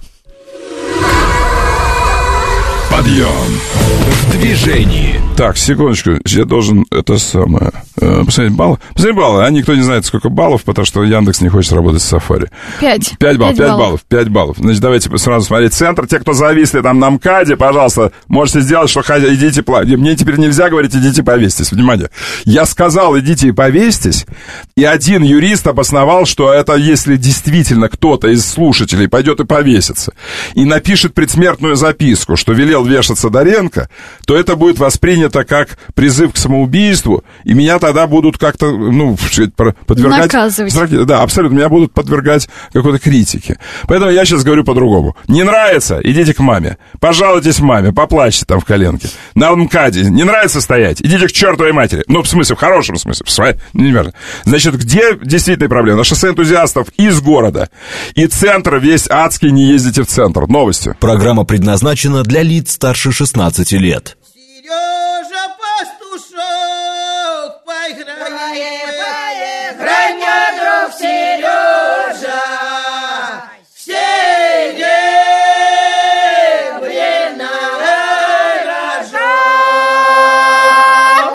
Подъем. В движении. Так, секундочку, я должен это самое... Э, посмотреть баллы. Посмотреть баллы, а никто не знает, сколько баллов, потому что Яндекс не хочет работать с Safari. Пять. Пять баллов, пять баллов. баллов, пять баллов. Значит, давайте сразу смотреть центр. Те, кто зависли там на МКАДе, пожалуйста, можете сделать, что хотите, идите... Мне теперь нельзя говорить, идите повесьтесь. Внимание. Я сказал, идите и повесьтесь, и один юрист обосновал, что это если действительно кто-то из слушателей пойдет и повесится, и напишет предсмертную записку, что велел вешаться Доренко, то это будет воспринято как призыв к самоубийству, и меня тогда будут как-то, ну, подвергать... Наказывать. Да, абсолютно, меня будут подвергать какой-то критике. Поэтому я сейчас говорю по-другому. Не нравится? Идите к маме. Пожалуйтесь маме, поплачьте там в коленке. На МКАДе. Не нравится стоять? Идите к чертовой матери. Ну, в смысле, в хорошем смысле. В своей, не важно. Значит, где действительно проблема? На шоссе энтузиастов из города. И центр весь адский, не ездите в центр. Новости. Программа предназначена для лиц старше шестнадцати лет. Сережа Пастушок, поиграем, Играй мне, друг Сережа, серебряный рожок.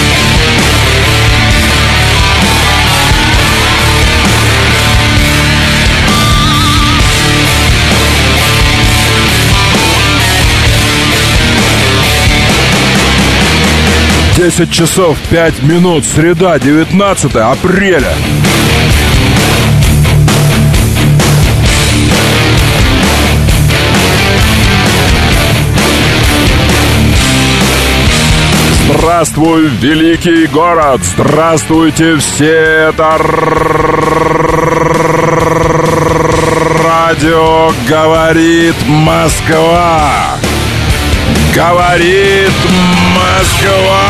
десять часов пять минут, среда, девятнадцатое апреля. Здравствуй, великий город! Здравствуйте все! Это радио «Говорит Москва». Говорит Москва.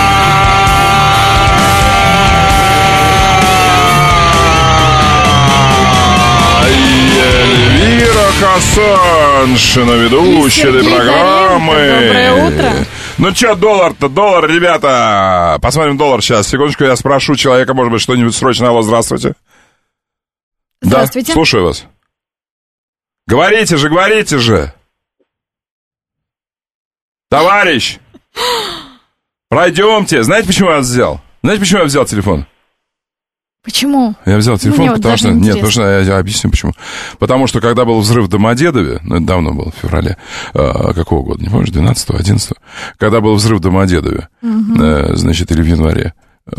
Эльвира Хасаншина, ведущая этой программы. Доброе утро. Ну что, доллар-то, доллар, ребята. Посмотрим доллар сейчас. Секундочку, я спрошу человека, может быть, что-нибудь срочно. Алло, здравствуйте. Здравствуйте. Да, слушаю вас. Говорите же, говорите же. Товарищ, пройдемте. Знаете, почему я взял? Знаете, почему я взял телефон? Почему? Я взял телефон, Мне потому вот что... Нет, потому что я, я объясню, почему. Потому что, когда был взрыв в Домодедове, ну, это давно было, в феврале, э, какого года, не помнишь, двенадцатого, одиннадцатого, когда был взрыв в Домодедове, угу. э, значит, или в январе,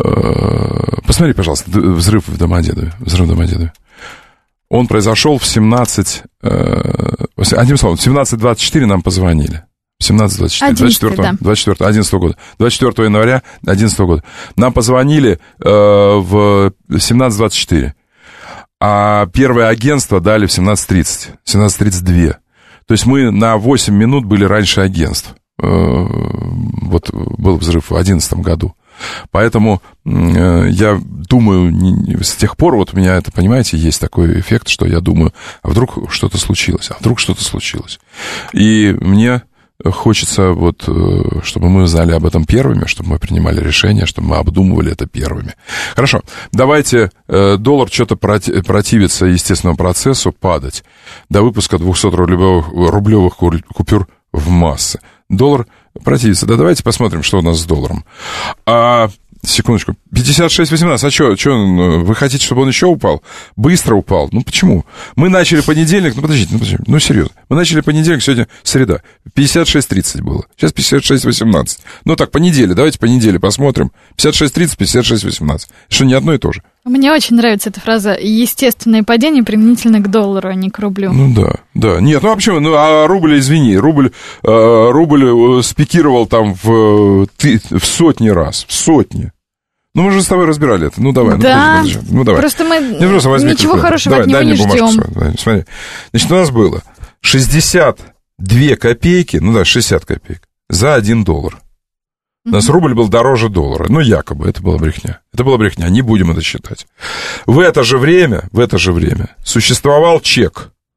э, посмотри, пожалуйста, взрыв в Домодедове, взрыв в Домодедове. Он произошел в семнадцать... Э, одним словом, в семнадцать двадцать четыре нам позвонили. семнадцать двадцать четыре, двадцать четвёртого, двадцать четвёртого, одиннадцатого года. двадцать четвёртого января одиннадцатого года. Нам позвонили э, в семнадцать двадцать четыре. А первое агентство дали в семнадцать тридцать. семнадцать тридцать два. То есть мы на восемь минут были раньше агентств. Э, вот был взрыв в одиннадцатом году. Поэтому э, я думаю, не, с тех пор вот у меня это, понимаете, есть такой эффект, что я думаю, а вдруг что-то случилось, а вдруг что-то случилось. И мне... Хочется вот, чтобы мы знали об этом первыми, чтобы мы принимали решения, чтобы мы обдумывали это первыми. Хорошо, давайте, доллар что-то противится естественному процессу падать до выпуска двухсотрублевых купюр в массы. Доллар противится. Да давайте посмотрим, что у нас с долларом. А... Секундочку. пятьдесят шесть восемнадцать. А что, что, вы хотите, чтобы он еще упал? Быстро упал. Ну, почему? Мы начали понедельник... Ну, подождите, ну, подождите. Ну, серьезно. Мы начали понедельник, сегодня среда. пятьдесят шесть тридцать было. Сейчас пятьдесят шесть восемнадцать. Ну, так, по неделе. Давайте по неделе посмотрим. пятьдесят шесть тридцать, пятьдесят шесть восемнадцать. Что, не одно и то же? Мне очень нравится эта фраза «естественное падение применительно к доллару, а не к рублю». Ну, да, да. Нет, ну, а почему? Ну, а рубль, извини, рубль, э, рубль спикировал там в, в сотни раз. В сотни. Ну, мы же с тобой разбирали это. Ну, давай. Да, ну, ну, давай. Просто мы не, просто возьми ничего телефон. хорошего Давай, от него дай не мне бумажку ждем. свою. Смотри. Значит, у нас было шестьдесят две копейки, ну да, шестьдесят копеек за один доллар. У нас рубль был дороже доллара. Ну, якобы, это была брехня. Это была брехня, не будем это считать. В это же время, в это же время существовал чек.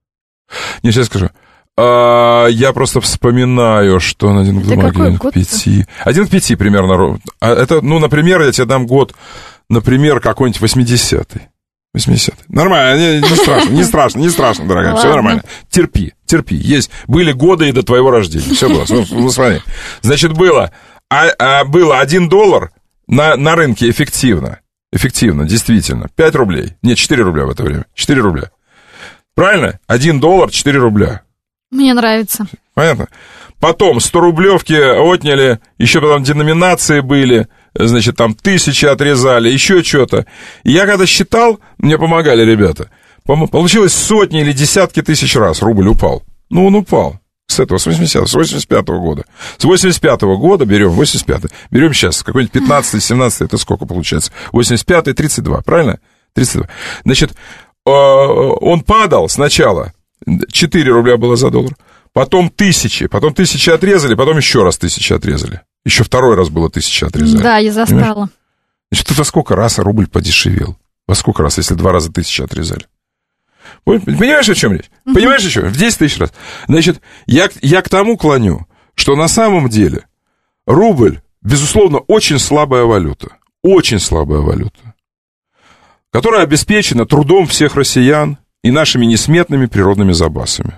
Не, сейчас скажу. А, я просто вспоминаю, что он один к двум, один к пяти. Один к пяти примерно. А это, ну, например, я тебе дам год, например, какой-нибудь восьмидесятый. восьмидесятый. Нормально, не, не страшно, не страшно, не страшно, дорогая, все нормально. Терпи, терпи. Есть, были годы и до твоего рождения. Все было. Ну, смотри. Значит, было, а, а, было один доллар на, на рынке эффективно. Эффективно, действительно. пять рублей. Нет, четыре рубля в это время. четыре рубля. Правильно? один доллар, четыре рубля. Мне нравится. Понятно? Потом сто-рублевки отняли, еще потом деноминации были, значит, там тысячи отрезали, еще что-то. И я когда считал, мне помогали ребята, получилось сотни или десятки тысяч раз рубль упал. Ну, он упал. С этого, с восьмидесятого, с восемьдесят пятого года. С восемьдесят пятого года берем, восемьдесят пятый, берем сейчас, какой-нибудь пятнадцатый, семнадцатый, это сколько получается? восемьдесят пятый, тридцать два, правильно? тридцать два. Значит, он падал сначала, четыре рубля было за доллар, потом тысячи, потом тысячи отрезали, потом еще раз тысячи отрезали. Еще второй раз было тысячи отрезали. Да, я застала. Понимаешь? Значит, во сколько раз рубль подешевел? Во сколько раз, если два раза тысячи отрезали? Понимаешь, о чем речь? Uh-huh. Понимаешь, о чем? В десять тысяч раз. Значит, я, я к тому клоню, что на самом деле рубль, безусловно, очень слабая валюта. Очень слабая валюта, которая обеспечена трудом всех россиян и нашими несметными природными запасами.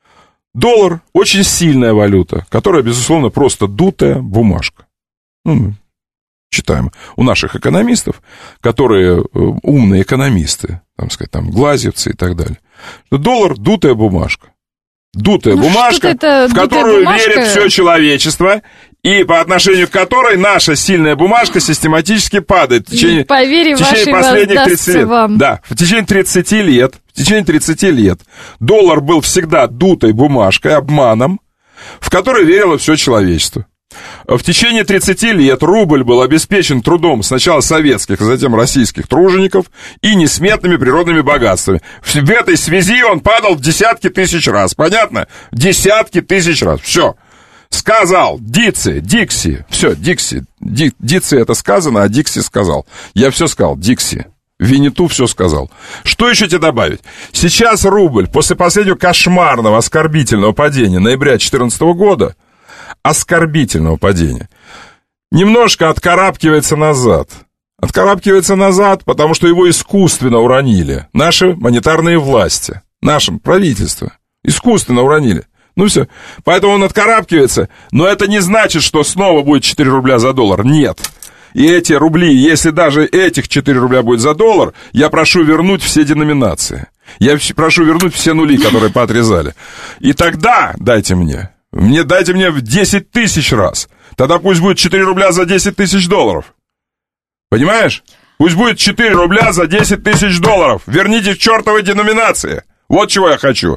Доллар – очень сильная валюта, которая, безусловно, просто дутая бумажка. Ну, читаем у наших экономистов, которые умные экономисты, там сказать, там глазьевцы и так далее. Доллар – дутая бумажка. Дутая ну, бумажка, это, в которую бумажка... верит все человечество, и по отношению к которой наша сильная бумажка систематически падает в течение, Поверь, в течение последних тридцати лет. Вам. Да, в течение тридцати лет, в течение тридцати лет доллар был всегда дутой бумажкой, обманом, в который верило все человечество. В течение тридцати лет рубль был обеспечен трудом сначала советских, а затем российских тружеников и несметными природными богатствами. В этой связи он падал в десятки тысяч раз. Понятно? Десятки тысяч раз. Все. Сказал. Дикси. Дикси. Все, Дикси. Ди, Дикси это сказано, а Дикси сказал. Я все сказал. Дикси. Винниту все сказал. Что еще тебе добавить? Сейчас рубль после последнего кошмарного, оскорбительного падения ноября две тысячи четырнадцатого года, оскорбительного падения, немножко откарабкивается назад. Откарабкивается назад, потому что его искусственно уронили наши монетарные власти, наше правительство. Искусственно уронили. Ну все. Поэтому он откарабкивается, но это не значит, что снова будет четыре рубля за доллар. Нет. И эти рубли, если даже этих четыре рубля будет за доллар, я прошу вернуть все деноминации. Я прошу вернуть все нули, которые поотрезали. И тогда дайте мне... Мне дайте мне в десять тысяч раз. Тогда пусть будет четыре рубля за десять тысяч долларов. Понимаешь? Пусть будет четыре рубля за десять тысяч долларов. Верните в чертовой деноминации. Вот чего я хочу.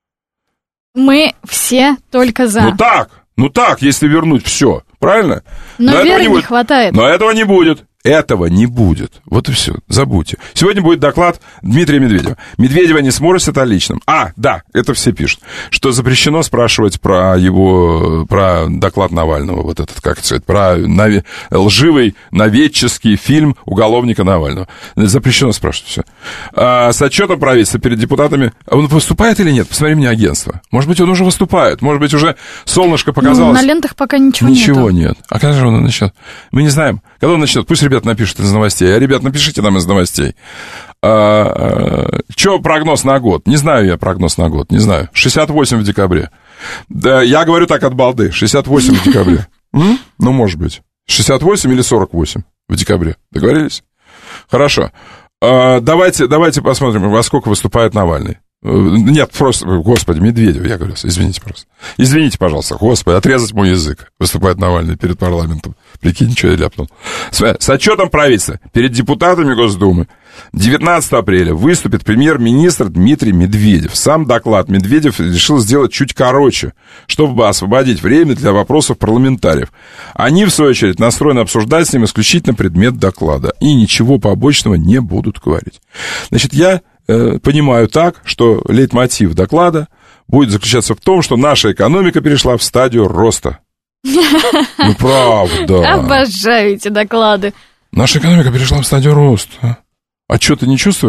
Мы все только за. Ну так, ну так, если вернуть все. Правильно? Но, Но веры не, не хватает. Но этого не будет. Этого не будет. Вот и все. Забудьте. Сегодня будет доклад Дмитрия Медведева. Медведева не сможет о личном. А, да, это все пишут. Что запрещено спрашивать про его, про доклад Навального. Вот этот, как это сказать, про нави, лживый наведческий фильм уголовника Навального. Запрещено спрашивать все. А, с отчетом правительства перед депутатами. Он выступает или нет? Посмотри мне агентство. Может быть, он уже выступает. Может быть, уже солнышко показалось. Ну, на лентах пока ничего нет. Ничего нету. нет. А когда же он начнет? Мы не знаем. Когда он начнет? Пусть ребята напишут из новостей. А, ребят, напишите нам из новостей. А, а, что прогноз на год? Не знаю я прогноз на год. Не знаю. шестьдесят восемь в декабре. Да, я говорю так от балды. шестьдесят восемь в декабре. Ну, может быть. шестьдесят восемь или сорок восемь в декабре. Договорились? Хорошо. Давайте, давайте посмотрим, во сколько выступает Навальный. Нет, просто, господи, Медведев, я говорю, извините просто. Извините, пожалуйста, господи, отрезать мой язык. Выступает Навальный перед парламентом. Прикинь, что я ляпнул. С отчетом правительства перед депутатами Госдумы девятнадцатого апреля выступит премьер-министр Дмитрий Медведев. Сам доклад Медведев решил сделать чуть короче, чтобы освободить время для вопросов парламентариев. Они, в свою очередь, настроены обсуждать с ним исключительно предмет доклада. И ничего побочного не будут говорить. Значит, я э, понимаю так, что лейтмотив доклада будет заключаться в том, что наша экономика перешла в стадию роста. Ну, правда. Обожаю эти доклады. Наша экономика перешла в стадию роста. А что, ты не чувствуешь?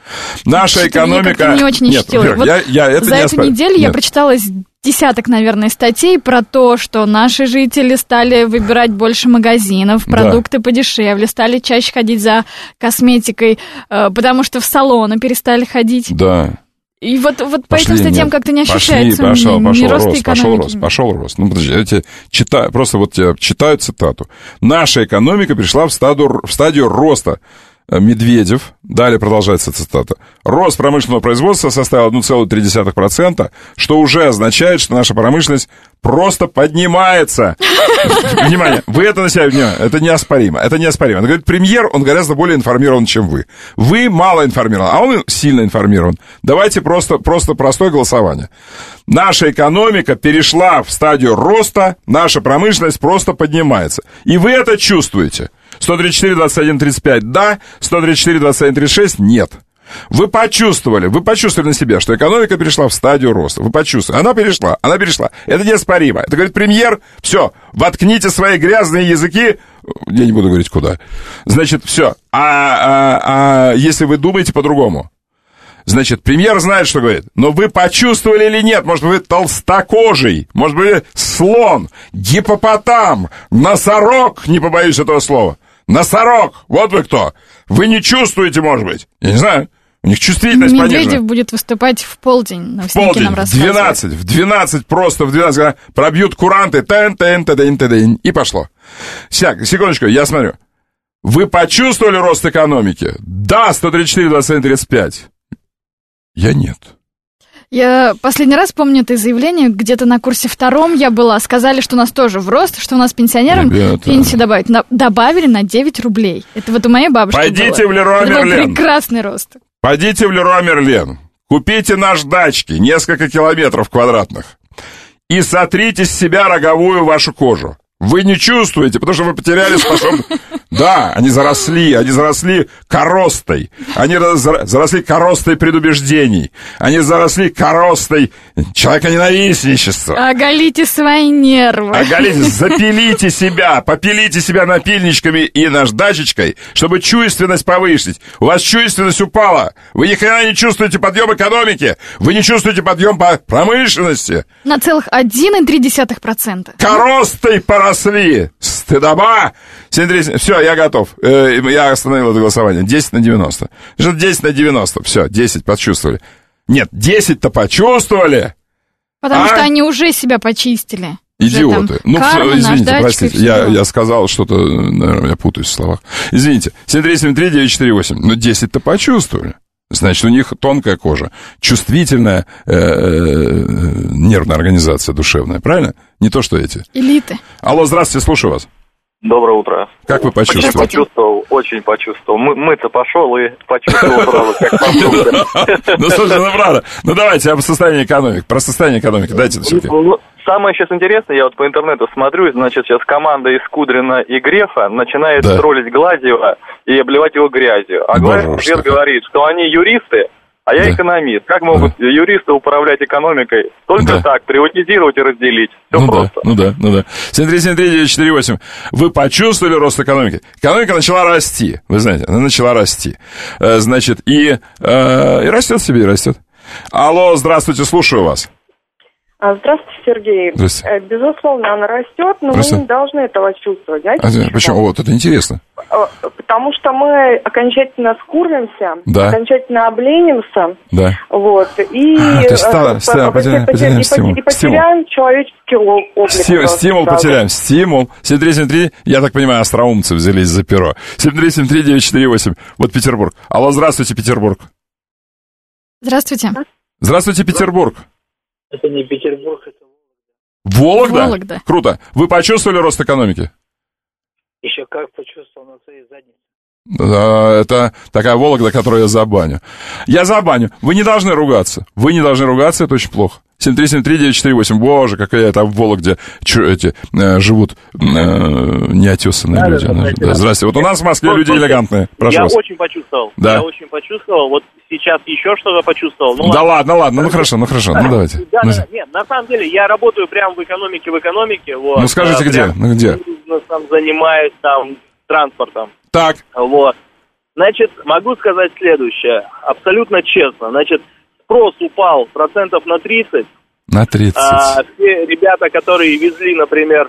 Наша экономика... Мне не очень Нет, ощутила. Вот я, я, это за не эту оспариваю. неделю Нет. я прочитала десяток, наверное, статей про то, что наши жители стали выбирать больше магазинов, продукты да. подешевле, стали чаще ходить за косметикой, потому что в салоны перестали ходить. Да. И вот, вот по Пошли, этим статьям нет. как-то не ощущается Пошли, пошел, ни, пошел ни роста рост, экономики. пошел рост, пошел рост. Ну, подожди, я тебе читаю, просто вот тебе читаю цитату. Наша экономика пришла в стадию, в стадию роста. Медведев, далее продолжается цитата, рост промышленного производства составил одна целая три десятых процента, что уже означает, что наша промышленность просто поднимается. Внимание, вы это на себя, внимание, это неоспоримо, это неоспоримо. Он говорит, премьер, он гораздо более информирован, чем вы. Вы мало информирован, а он сильно информирован. Давайте просто, просто простое голосование. Наша экономика перешла в стадию роста, наша промышленность просто поднимается. И вы это чувствуете. сто тридцать четыре, двадцать один, тридцать пять да, сто тридцать четыре, двадцать один, тридцать шесть нет. Вы почувствовали, вы почувствовали на себя, что экономика перешла в стадию роста. Вы почувствовали. Она перешла, она перешла. Это неоспоримо. Это говорит премьер, все, воткните свои грязные языки, я не буду говорить куда. Значит, все. А, а, а если вы думаете по-другому? Значит, премьер знает, что говорит. Но вы почувствовали или нет? Может, вы толстокожий, может быть, слон, гиппопотам, носорог, не побоюсь этого слова. Носорог, вот вы кто. Вы не чувствуете, может быть. Я не знаю. У них чувствительность понижена. Медведев будет выступать в полдень. В полдень, нам в двенадцать, в двенадцать, просто в двенадцать, пробьют куранты, тен тен тен тен тен и пошло. Сяк, секундочку, я смотрю. Вы почувствовали рост экономики? Да, сто тридцать четыре, двадцать один, тридцать пять Я нет. Я последний раз помню это заявление, где-то на курсе втором я была, сказали, что у нас тоже в рост, что у нас пенсионерам Ребята. пенсию добавить. На, добавили на девять рублей. Это вот у моей бабушки Пойдите было. в Леруа Это был Мерлен. прекрасный рост. Пойдите в Леруа Мерлен, купите наждачки, несколько километров квадратных, и сотрите с себя роговую вашу кожу. Вы не чувствуете, потому что вы потеряли способность. Да, они заросли, они заросли коростой. Они заросли коростой предубеждений. Они заросли коростой человеконенавистничества. Оголите свои нервы. Оголите, запилите себя, попилите себя напильничками и наждачечкой, чтобы чувственность повысить. У вас чувственность упала. Вы ни хрена не чувствуете подъем экономики. Вы не чувствуете подъем по промышленности. На целых один целых три десятых процента. Коростой поросли. Стыдоба. Все, я готов. Я остановил это голосование. десять на девяносто. десять на девяносто. Все, десять почувствовали. Нет, десять-то почувствовали. Потому а? что они уже себя почистили. Идиоты. Ну, карма, извините, наждачка, простите, я, я сказал что-то, наверное, я путаюсь в словах. Извините. семь три семь три девять четыре восемь. Ну, десять-то почувствовали. Значит, у них тонкая кожа, чувствительная э, э, нервная организация душевная, правильно? Не то, что эти. Элиты. Алло, здравствуйте, слушаю вас. Доброе утро. Как вы почувствовали? Очень почувствовал, очень почувствовал. Мы, мы-то пошел и почувствовал сразу, как там. Ну, слушай, ну, правда. Ну, давайте об состоянии экономики. Про состояние экономики дайте все-таки. Самое сейчас интересное, я вот по интернету смотрю, значит, сейчас команда из Кудрина и Грефа начинает Да. троллить Гладиева и обливать его грязью. А Гладиев говорит, что они юристы, а я Да. экономист. Как могут юристы управлять экономикой? Только Да. так, приватизировать и разделить. Все Ну просто. да, ну да, ну да. семь три семь три девять четыре восемь. Вы почувствовали рост экономики? Экономика начала расти, вы знаете, она начала расти. Э, Значит, и, э, и растет себе, и растет. Алло, здравствуйте, слушаю вас. А, Здравствуйте, Сергей. Здравствуйте. Э, Безусловно, она растет, но мы Здравствуйте. не должны этого чувствовать. Знаете А, почему? почему? Вот, это интересно. Э, Потому что мы окончательно скурвимся, Да. окончательно обленимся, Да. вот, и, А, то есть э, стало- по- стало- по- потеряем- поте- потеряем и стимул. поте- и потеряем человеческий о- облик. Стим- просто стимул сразу. потеряем, стимул. семь три семь три, я так понимаю, остроумцы взялись за перо. семь три семь три девять четыре восемь. Вот Петербург. Алло, здравствуйте, Петербург. Здравствуйте. Здравствуйте, Петербург. Это не Петербург, это Вологда? Вологда. Круто. Вы почувствовали рост экономики? еще как почувствовал на своей заднице. Да, это такая Вологда, которую я забаню. Я забаню. Вы не должны ругаться. Вы не должны ругаться, это очень плохо. семь три семь три девять четыре восемь. Боже, какая там в Вологде чу, эти, э, живут э, неотесанные Да, люди. да, да, Да, да. здрасте. Вот у нас в Москве Вот, люди вот, элегантные. Прошу я вас. очень почувствовал. Да. Я очень почувствовал. Вот сейчас еще что-то почувствовал. Ну, Да ладно, ладно. Ну хорошо, ну хорошо. Ну давайте. Да, Ну, да, нет, на самом деле я работаю прямо в экономике, в экономике. Вот, ну скажите, а, где? прям Ну где? бизнесом занимаюсь, там, транспортом. Так. Вот. Значит, могу сказать следующее, абсолютно честно. Значит, спрос упал процентов на тридцать. На тридцать. А все ребята, которые везли, например,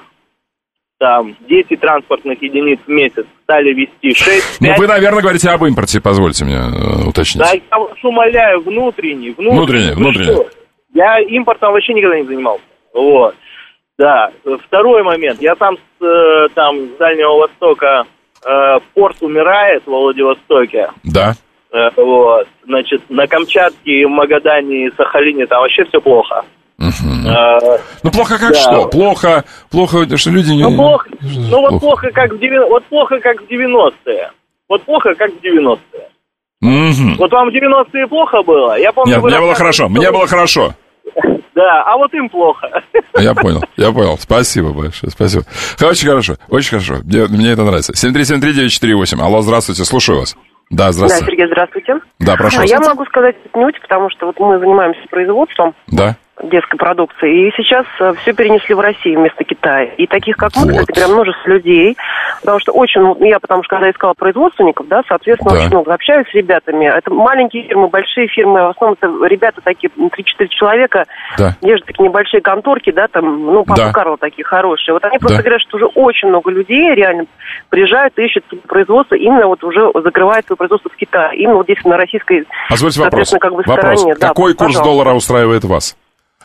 там, десять транспортных единиц в месяц, стали везти шесть пять. Ну, вы, наверное, говорите об импорте, позвольте мне э, уточнить. Да, я вас умоляю, внутренний, внутренний. Внутренний, внутренний. Что? Я импортом вообще никогда не занимался. Вот. Да. Второй момент. Я сам с, э, там, с Дальнего Востока, э, порт умирает в Владивостоке. Да. Э, вот. Значит, на Камчатке, Магадане и Сахалине там вообще все плохо. Угу. Э, ну, плохо как да. что? Плохо, плохо, что люди не... Ну, плохо, ну вот плохо, как в девяностые. Вот плохо, как в девяностые. Вот плохо, как в девяностые. Угу. Вот вам в девяностые плохо было? Я помню, Нет, мне было хорошо, мне было хорошо. Да, а вот им плохо. Я понял, я понял. Спасибо большое, спасибо. Очень хорошо, очень хорошо. Мне, мне это нравится. семь три семь три девять четыре восемь. Алло, здравствуйте, слушаю вас. Да, здравствуйте. Да, Сергей, здравствуйте. Да, прошу. Я могу сказать отнюдь, потому что вот мы занимаемся производством. Да. Детской продукции. И сейчас все перенесли в Россию вместо Китая. И таких, как мы, вот. кстати говоря, множество людей. Потому что очень, я потому что когда искала производственников, да, соответственно, да. очень много общаюсь с ребятами. Это маленькие фирмы, большие фирмы. В основном это ребята такие, три-четыре человека. Да. Держат такие небольшие конторки, да, там, ну, Папа да. Карло такие хорошие. Вот они просто да. говорят, что уже очень много людей реально приезжают, ищут производство, именно вот уже закрывает свое производство в Китае. Именно вот здесь на российской, Позвольте вопрос. Как бы, вопрос. стороне. Какой да, курс пожалуйста. доллара устраивает вас?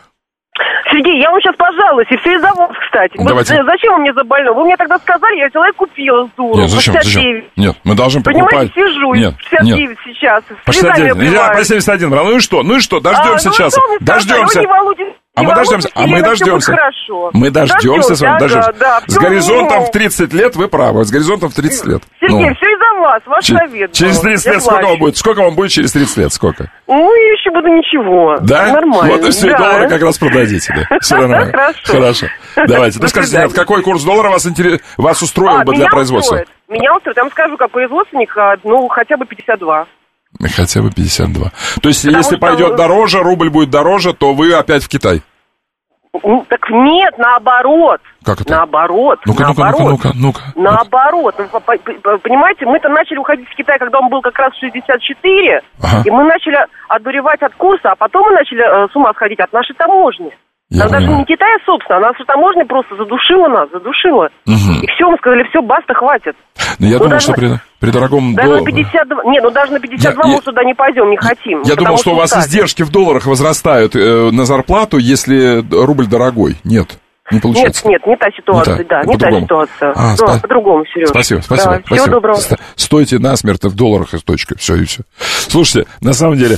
Сергей, я вам сейчас пожалуюсь, и все из-за вас, кстати. Давайте. Вот, зачем вы мне за больного? Вы мне тогда сказали, я взяла и купила с дуру. Нет, зачем, зачем? Нет, мы должны покупать. Понимаете, сижу, нет, шестьдесят девять нет. сейчас, По шестьдесят девять, я по семьдесят один брал. Ну и что, ну и что, дождемся а, ну сейчас, что дождемся. А мы дождемся, а мы дождемся. Мы дождемся с вами, дождемся. Да, да, с горизонтом в тридцать лет вы правы, с горизонтом в тридцать лет. Сергей, ну. все из-за вас, ваш Ч- совет. Через тридцать лет сколько вам будет? Сколько вам будет через тридцать лет? Сколько? Ну, я еще буду ничего. Да? Нормально. Вот и все, да. доллары как раз продадите. Да. Все нормально. Хорошо. Хорошо. Давайте. Ну скажите, нет, какой курс доллара вас, интерес... вас устроил а, бы для производства? Устроит. Меня устроит. Я вам скажу, как производственник, ну, хотя бы пятьдесят два. Хотя бы пятьдесят два. То есть, Потому если что... пойдет дороже, рубль будет дороже, то вы опять в Китай? Ну, так нет, наоборот. Как это? Наоборот. Ну-ка, наоборот. ну-ка, ну-ка, ну-ка. Наоборот. Понимаете, мы-то начали уходить в Китай, когда он был как раз шестьдесят четыре, ага. и мы начали одуревать от курса, а потом мы начали э, с ума сходить от нашей таможни. Я Нам даже не Китай, собственно, а наша таможня просто задушила нас, задушила. Угу. И все, мы сказали, все, баста, хватит. Но я ну, думал, даже, что при, при дорогом даже долларе... на пятьдесят два... Нет, ну даже на пятьдесят два я, мы я, сюда не пойдем, не хотим. Я думал, что у вас устали. Издержки в долларах возрастают э, на зарплату, если рубль дорогой. Нет. Не получается. Нет, нет, не та ситуация, не да, та, не та ситуация. А, да, спа... по-другому, Сереж. Спасибо, спасибо. Да, спасибо. Всего доброго. Стойте насмерть в долларах и точка. Все, и все. Слушайте, на самом деле...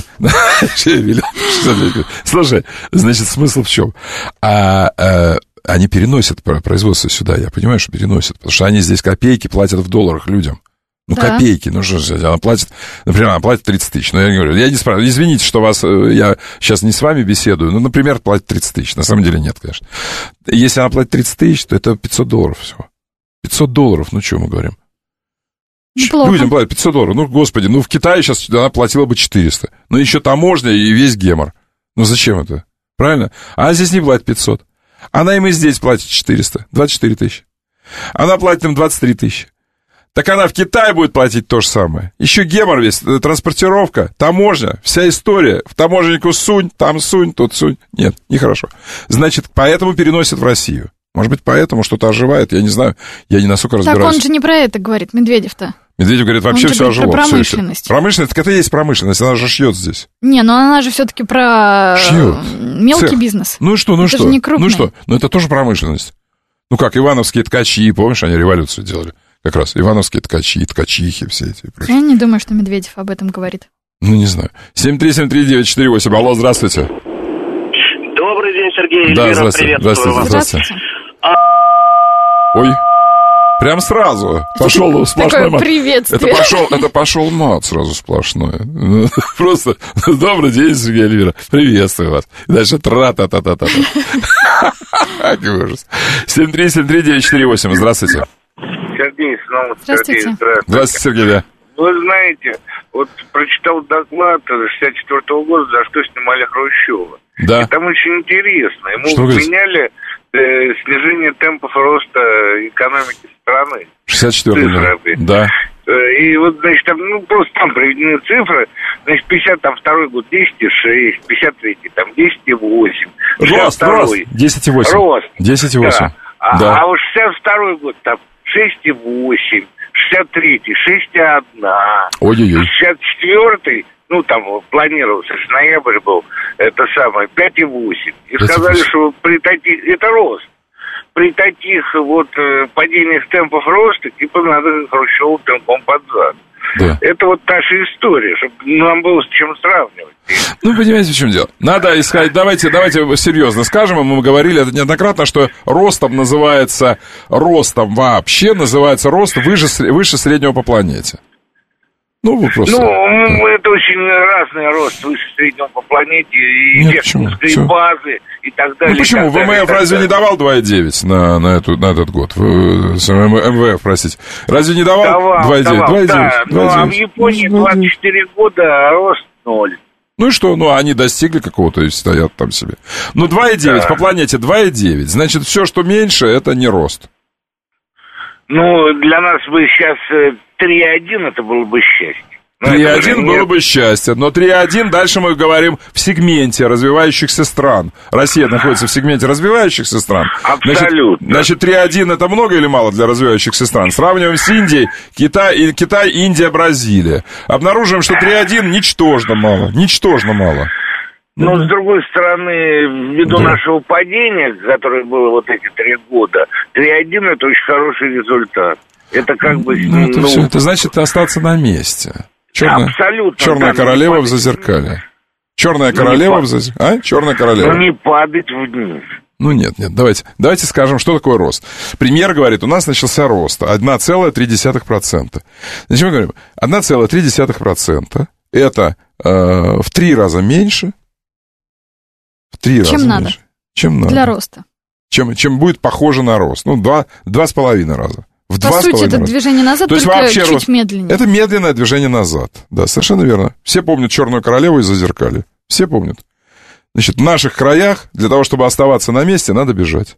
Слушай, значит, смысл в чем? А, а, они переносят производство сюда, я понимаю, что переносят, потому что они здесь копейки платят в долларах людям. Ну, да. Копейки, ну что же, она платит, например, она платит тридцать тысяч. Но я говорю, я не спрашиваю, извините, что вас, я сейчас не с вами беседую, ну, например, платит тридцать тысяч. На самом деле нет, конечно. Если она платит тридцать тысяч, то это пятьсот долларов всего. пятьсот долларов, ну, что мы говорим? Неплохо. Людям платят пятьсот долларов. Ну, господи, ну, в Китае сейчас она платила бы четыреста. Ну, еще таможня и весь гемор. Ну, зачем это? Правильно? А здесь не платит пятьсот. Она им и здесь платит четыреста, двадцать четыре тысячи. Она платит им двадцать три тысячи. Так она в Китае будет платить то же самое. Еще гемор весь, транспортировка, таможня, вся история. В таможеннику сунь, там сунь, тут сунь. Нет, нехорошо. Значит, поэтому переносят в Россию. Может быть, поэтому что-то оживает, я не знаю, я не настолько разбираюсь. Так он же не про это говорит, Медведев-то. Медведев говорит, вообще все ожило. Про промышленность. Все, промышленность, так это и есть промышленность, она же шьет здесь. Не, ну она же все-таки про шьет. Мелкий Цех. Бизнес. Ну и что, ну это что? Же не крупный. Ну что, ну это тоже промышленность. Ну как, ивановские ткачи, помнишь, они революцию делали. Как раз ивановские ткачи, ткачихи все эти. Я не думаю, что Медведев об этом говорит. Ну, не знаю. семь три семь три девять четыре восемь. Алло, здравствуйте. Добрый день, Сергей. Да, Эльвира, здравствуйте. Здравствуйте, вас. здравствуйте. А... Ой, прям сразу пошел сплошной мат. Приветствие. Это пошел, это пошел мат сразу сплошной. Просто добрый день, Сергей Эльвира. Приветствую вас. Дальше тра-та-та-та-та. Какой ужас. семь три семь три девять четыре восемь. Здравствуйте. Сергей, снова здравствуйте. Сергей, здравствуйте. Здравствуйте, Сергей, да. Вы знаете, вот прочитал доклад шестьдесят четвёртого года, за что снимали Хрущева. Да. И там очень интересно. Ему что вменяли э, снижение темпов роста экономики страны. шестьдесят четвёртый год. Да. И вот, значит, там, ну, просто там приведены цифры. Значит, пятьдесят второй год десять и шесть, пятьдесят третий там десять и восемь. Рост, рост. десять и восемь. Рост. десять и восемь. Да. А, да. а вот шестьдесят второй год там шесть и восемь, шестьдесят третий шесть и одна. Ой-ой-ой. шестьдесят четвёртый, ну, там планировался, ноябрь был, это самое, пять и восемь. И сказали, что при таких, это рост. При таких вот э, падениях темпов роста, типа, надо Хрущеву темпом под зад. Да. Это вот наша история, чтобы нам было с чем сравнивать. Ну, понимаете, в чем дело? Надо искать, давайте, давайте серьезно скажем, мы говорили это неоднократно, что ростом называется, ростом вообще называется рост выше, выше среднего по планете. Ну, вы просто... Ну, да. Это очень разный рост выше среднего по планете, и технической базы, и так далее. Ну, почему? ВМФ разве не давал два и девять на, на, эту, на этот год? МВФ, простите. Разве не давал, давал два и девять? Давал, да. Ну, а в Японии двадцать четыре года, а рост ноль. Ну и что? Ну, они достигли какого-то и стоят там себе. Ну, два и девять да. по планете, два и девять. Значит, все, что меньше, это не рост. Ну, для нас бы сейчас три и один, это было бы счастье. три и один было бы счастье, но три и один дальше мы говорим в сегменте развивающихся стран. Россия находится в сегменте развивающихся стран. Абсолютно. Значит, значит три и один это много или мало для развивающихся стран? Сравниваем с Индией, Китай, Китай, Индия, Бразилия. Обнаруживаем, что три и один ничтожно мало, ничтожно мало. Но, с другой стороны, ввиду да. нашего падения, которое было вот эти три года, три и один это очень хороший результат. Это как бы... Ну, это, ну, все, это значит остаться на месте. Черная, абсолютно. Черная да, королева в зазеркале. Черная королева в зазеркале. А? Черная королева. Но не падать вниз. Ну нет, нет, давайте, давайте скажем, что такое рост. Премьер говорит, у нас начался рост одна целая три десятых процента. Значит, мы говорим, одна целая три десятых процента это э, в три раза меньше, в три чем раза надо. меньше, чем надо. Для роста. Чем, чем будет похоже на рост. Ну, два, два с половиной раза. В По сути, это раза. Движение назад, то только вообще чуть рост... медленнее. Это медленное движение назад. Да, совершенно верно. Все помнят Черную королеву из Зазеркалья. Все помнят. Значит, в наших краях для того, чтобы оставаться на месте, надо бежать.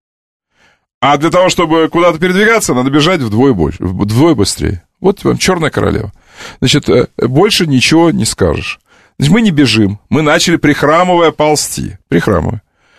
А для того, чтобы куда-то передвигаться, надо бежать вдвое больше, вдвое быстрее. Вот вам Черная королева. Значит, больше ничего не скажешь. Значит, мы не бежим. Мы начали, прихрамывая, ползти. Прихрамывая.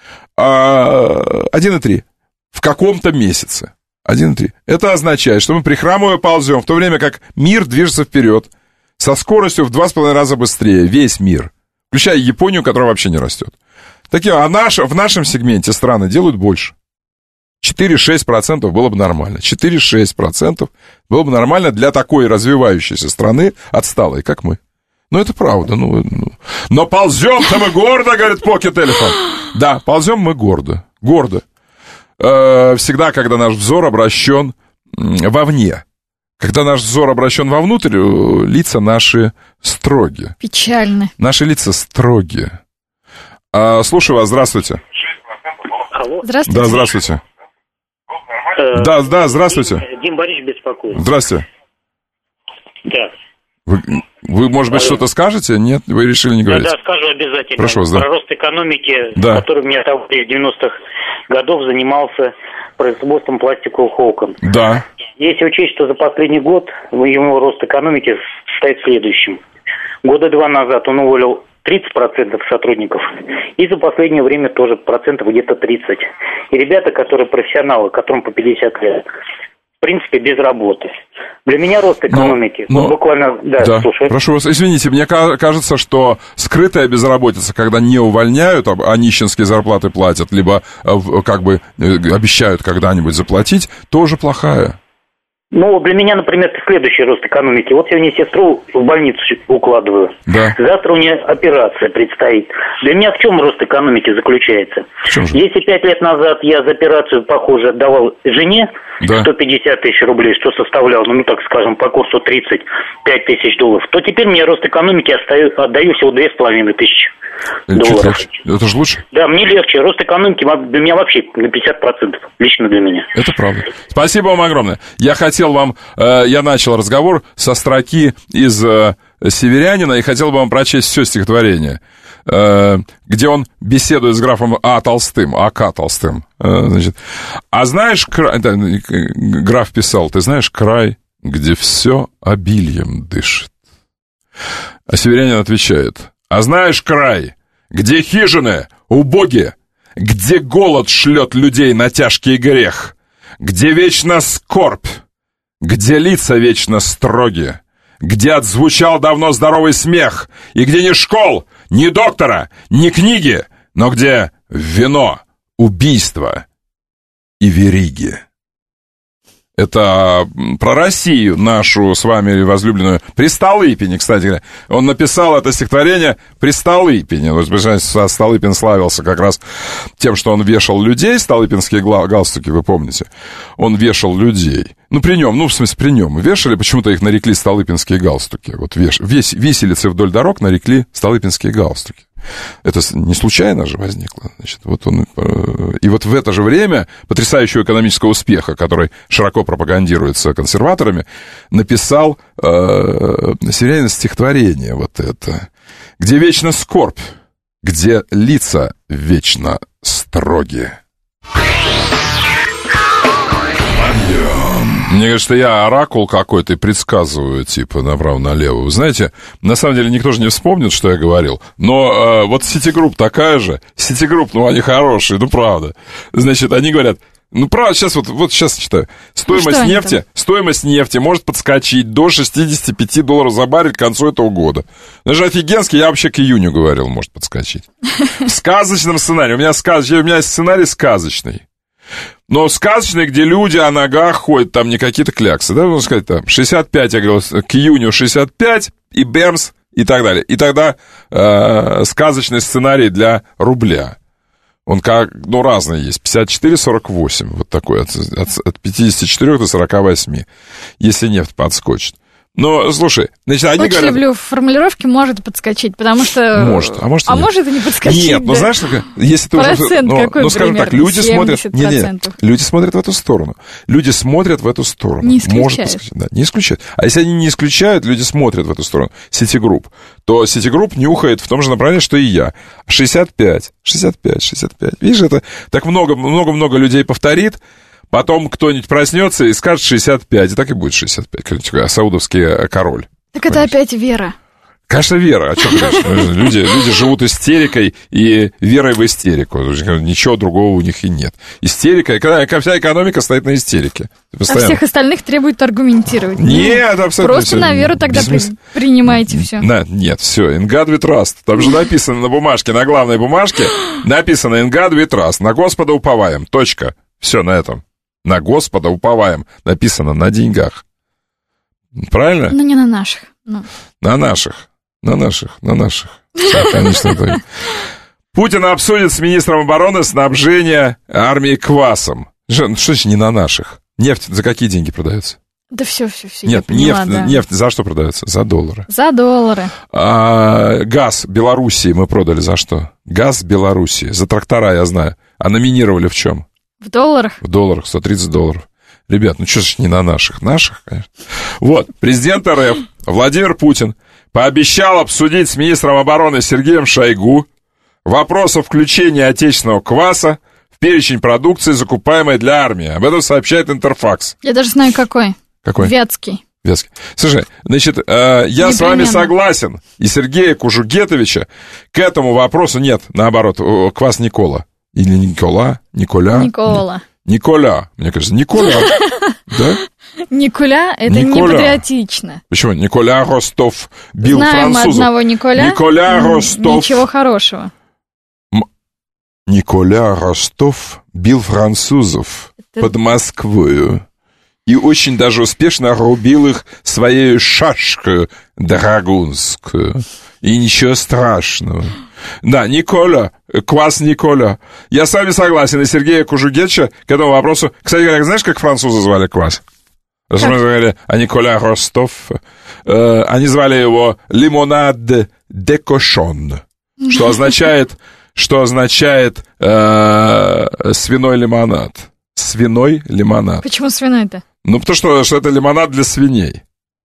один и три. В каком-то месяце. один и три. Это означает, что мы прихрамывая ползем, в то время как мир движется вперед со скоростью в два с половиной раза быстрее. Весь мир. Включая Японию, которая вообще не растет. Такие, а наш, в нашем сегменте страны делают больше. четыре-шесть процентов было бы нормально. четыре-шесть процентов было бы нормально для такой развивающейся страны, отсталой, как мы. Ну, это правда. Ну, ну. Но ползем-то мы гордо, говорит Pocket Elephant. Да, ползем мы гордо. Гордо. Э, всегда, когда наш взор обращен вовне. Когда наш взор обращен вовнутрь, лица наши строгие. Печальны. Наши лица строгие. А, слушаю вас, здравствуйте. Алло. Здравствуйте. Да, здравствуйте. Э, да, да, здравствуйте. Дим, Дим Борисович беспокоит. Здравствуйте. Да. Вы, вы, может быть, что-то скажете? Нет, вы решили не говорить? Да, да, скажу обязательно. Прошу вас, да. Про рост экономики, да. который у меня в девяностых годов занимался производством пластиковых окон. Да. Если учесть, что за последний год его рост экономики состоит следующим. Года два назад он уволил тридцать процентов сотрудников, и за последнее время тоже процентов где-то тридцать. И ребята, которые профессионалы, которым по пятьдесят лет, в принципе, без работы. Для меня рост экономики, но, но, буквально, да, да, слушай. Прошу вас, извините, мне кажется, что скрытая безработица, когда не увольняют, а нищенские зарплаты платят, либо как бы обещают когда-нибудь заплатить, тоже плохая. Ну, для меня, например, это следующий рост экономики. Вот сегодня сестру в больницу укладываю. Да. Завтра у нее операция предстоит. Для меня в чем рост экономики заключается? В чем же? Если пять лет назад я за операцию, похоже, отдавал жене да. сто пятьдесят тысяч рублей, что составляло, ну, так скажем, по курсу тридцать пять тысяч долларов, то теперь мне рост экономики отдаю, отдаю всего две с половиной тысячи долларов. Это же лучше? Да, мне легче. Рост экономики для меня вообще на пятьдесят процентов. Лично для меня. Это правда. Спасибо вам огромное. Я хотел вам... Э, я начал разговор со строки из э, «Северянина» и хотел бы вам прочесть все стихотворение, э, где он беседует с графом А. Толстым, А К. Толстым. Э, значит, а знаешь... Кра... Это, граф писал, ты знаешь край где все обильем дышит. А северянин отвечает: а знаешь край, где хижины убоги, где голод шлет людей на тяжкий грех, где вечно скорбь, где лица вечно строги, где отзвучал давно здоровый смех, и где ни школ, ни доктора, ни книги, но где вино, убийство и вериги. Это про Россию, нашу с вами возлюбленную. При Столыпине, кстати говоря. Он написал это стихотворение при Столыпине. Столыпин славился как раз тем, что он вешал людей, столыпинские галстуки, вы помните. Он вешал людей. Ну, при нем, ну, в смысле, при нем вешали, почему-то их нарекли столыпинские галстуки. Вот веш... Весь, виселицы вдоль дорог нарекли столыпинские галстуки. Это не случайно же возникло. Значит, вот он, и вот в это же время потрясающего экономического успеха, который широко пропагандируется консерваторами, написал э, северянин стихотворение вот это, где вечно скорбь, где лица вечно строгие. Мне кажется, я оракул какой-то и предсказываю, типа, направо-налево. Вы знаете, на самом деле никто же не вспомнит, что я говорил. Но э, вот Citigroup такая же. Citigroup, ну, они хорошие, ну, правда. Значит, они говорят, ну, правда, сейчас вот, вот сейчас читаю. Стоимость ну, нефти, стоимость нефти может подскочить до шестьдесят пять долларов за баррель к концу этого года. Это же офигенский, я вообще к июню говорил, может подскочить. В сказочном сценарии. У меня, сказ... у меня сценарий сказочный. Но сказочный, где люди о ногах ходят, там не какие-то кляксы, да, можно сказать, там, шестьдесят пять, я говорил, к июню шестьдесят пять, и бэмс, и так далее. И тогда э, сказочный сценарий для рубля. Он как, ну, разный есть, пятьдесят четыре сорок восемь, вот такой, от, от, от пятьдесят четыре до сорока восемь, если нефть подскочит. Но, слушай, значит, они Очень говорят... люблю формулировки «может подскочить», потому что... Может, а может и а нет. может и не подскочить. Нет, да. Ну знаешь, если ты Процент уже... Ну, какой ну скажем примерно? так, люди смотрят... семьдесят процентов. Нет, нет, люди смотрят в эту сторону. Люди смотрят в эту сторону. Не исключают. Может подскочить, да, не исключают. А если они не исключают, люди смотрят в эту сторону. Citigroup. То Citigroup нюхает в том же направлении, что и я. шестьдесят пять, шестьдесят пять, шестьдесят пять. Видишь, это так много-много-много людей повторит. Потом кто-нибудь проснется и скажет шестьдесят пять. И так и будет шестьдесят пять. Саудовский король. Так это опять вера. Конечно, вера. О чем ты говоришь? Люди, люди живут истерикой и верой в истерику. Ничего другого у них и нет. Истерика, вся экономика стоит на истерике. А всех остальных требует аргументировать. Нет, абсолютно. Просто на веру тогда при, принимаете все. Да, нет, все, in God we trust. Там же написано на бумажке, на главной бумажке, написано in God we trust. На Господа уповаем. Точка. Все на этом. На Господа уповаем. Написано на деньгах. Правильно? Ну, не на наших. Ну. На наших. На наших. На наших. Все, конечно, так. Путин обсудит с министром обороны снабжение армии квасом. Что значит не на наших? Нефть за какие деньги продается? Да все, все, все. Нет, поняла, нефть, да. нефть за что продается? За доллары. За доллары. А, газ Белоруссии мы продали за что? Газ Белоруссии. За трактора, я знаю. А номинировали в чем? В долларах? В долларах, сто тридцать долларов. Ребят, ну что ж не на наших? Наших, конечно. Вот, президент РФ Владимир Путин пообещал обсудить с министром обороны Сергеем Шойгу вопрос о включении отечественного кваса в перечень продукции, закупаемой для армии. Об этом сообщает Интерфакс. Я даже знаю, какой. Какой? Вятский. Вятский. Слушай, значит, э, я с вами согласен. И Сергея Кужугетовича к этому вопросу нет. Наоборот, квас Никола. Или Никола? Николя? Никола. Николя, мне кажется, Николя, да? Николя, это Николя. Не патриотично. Почему? Николя Ростов бил Знаем французов. одного Николя. Николя Ростов. Ничего хорошего. М- Николя Ростов бил французов это... под Москвою. И очень даже успешно рубил их своей шашкой драгунскую. И ничего страшного. Да, Николя, квас Николя. Я с вами согласен, и Сергея Кужугетовича к этому вопросу... Кстати говоря, знаешь, как французы звали квас? Мы говорили, а Николя Ростов. Э, они звали его лимонад де кошон, что означает, что означает э, свиной лимонад. Свиной лимонад. Почему свиной-то? Ну, потому что, что это лимонад для свиней.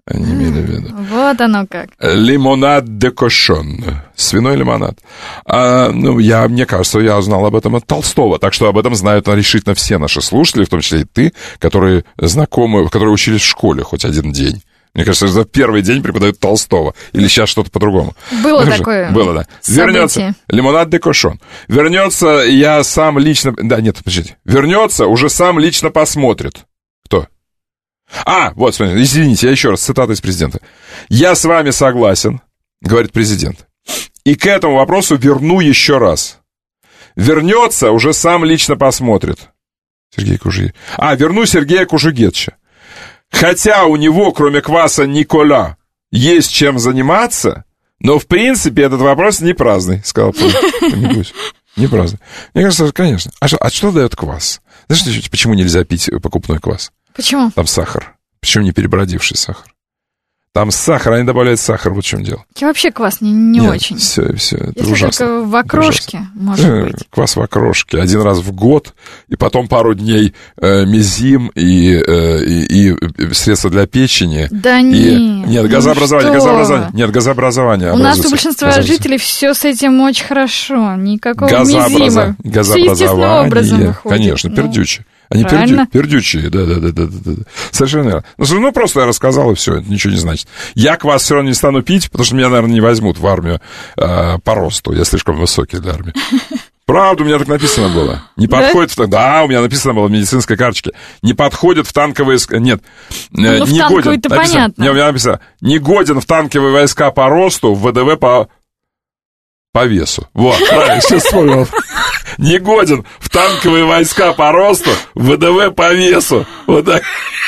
Они имели в виду. Вот оно как. Лимонад де кошон. Свиной лимонад. А, ну, я, мне кажется, я узнал об этом от Толстого. Так что об этом знают решительно все наши слушатели, в том числе и ты, которые знакомы, которые учились в школе хоть один день. Мне кажется, за первый день преподают Толстого. Или сейчас что-то по-другому. Было ну, такое. Было, да. Событие. Вернется. Лимонад де кошон. Вернется, я сам лично... Да, нет, подождите. Вернется, уже сам лично посмотрит. Кто? А, вот, смотрите, извините, я еще раз, цитата из президента. «Я с вами согласен», говорит президент, «и к этому вопросу верну еще раз. Вернется, уже сам лично посмотрит». Сергей Кужугетович. А, верну Сергея Кужугетовича. Хотя у него, кроме кваса Николя, есть чем заниматься, но, в принципе, этот вопрос не праздный, сказал Путин. Не праздный. Мне кажется, конечно. А что, а что дает квас? Знаешь, почему нельзя пить покупной квас? Почему? Там сахар. Причем не перебродивший сахар. Там сахар, они добавляют сахар, вот в чем дело. Я вообще квас не, не Нет, очень. Все, все, это Если ужасно. только в окрошке, ужасно. может э, быть. Квас в окрошке. Один раз в год, и потом пару дней э, мезим и, э, и, и средства для печени. Да и, нет. Нет, газообразование, ну газообразование. Нет, газообразование. У нас у большинства жителей все с этим очень хорошо. Никакого мезима. Газообразование. Все естественным образом выходит. Конечно, ну. пердючие. Они Правильно. пердю, пердючие, да-да-да. Совершенно верно. Ну, ну, просто я рассказал, и все, это ничего не значит. Я квас все равно не стану пить, потому что меня, наверное, не возьмут в армию э, по росту. Я слишком высокий для армии. Правда, у меня так написано было. Не подходит... Да? В... да, у меня написано было в медицинской карточке. Не подходит в танковые... Нет. Ну, не в годен. Написано... понятно. Не, у меня написано. Не годен в танковые войска по росту, в ВДВ по... по весу. Вот, правильно, сейчас вспомнил. Не годен в танковые войска по росту, в ВДВ по весу. Вот так.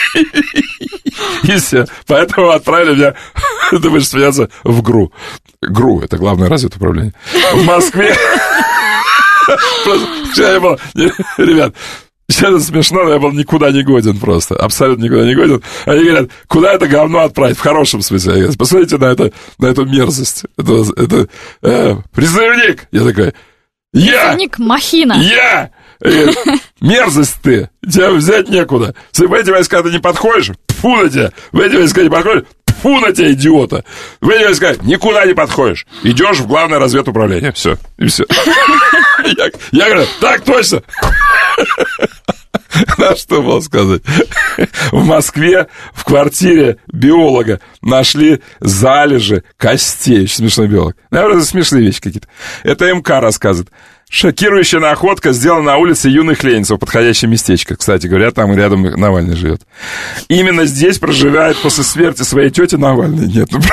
И все. Поэтому отправили меня, ты будешь смеяться, в ГРУ. ГРУ, это главное разведуправление. В Москве. Вчера я был... Ребят, сейчас это смешно, но я был никуда не годен просто. Абсолютно никуда не годен. Они говорят, куда это говно отправить? В хорошем смысле. Я говорю, посмотрите на, это, на эту мерзость. Это, это э, призывник. Я такой... Я! Призывник махина. Я! Мерзость ты! Тебя взять некуда. Если в эти войска ты не подходишь, тьфу на тебя! В эти войска не подходишь, тьфу на тебя, идиота! В эти войска никуда не подходишь. Идешь в главное разведуправление. Все. И все. Я, я говорю, так точно! На что было сказать? В Москве в квартире биолога нашли залежи костей. Очень смешной биолог. Наверное, это смешные вещи какие-то. Это МК рассказывает. Шокирующая находка сделана на улице Юных Ленинцев, подходящее местечко. Кстати говоря, там рядом Навальный живет. Именно здесь проживает после смерти своей тети Навальный. Нет, ну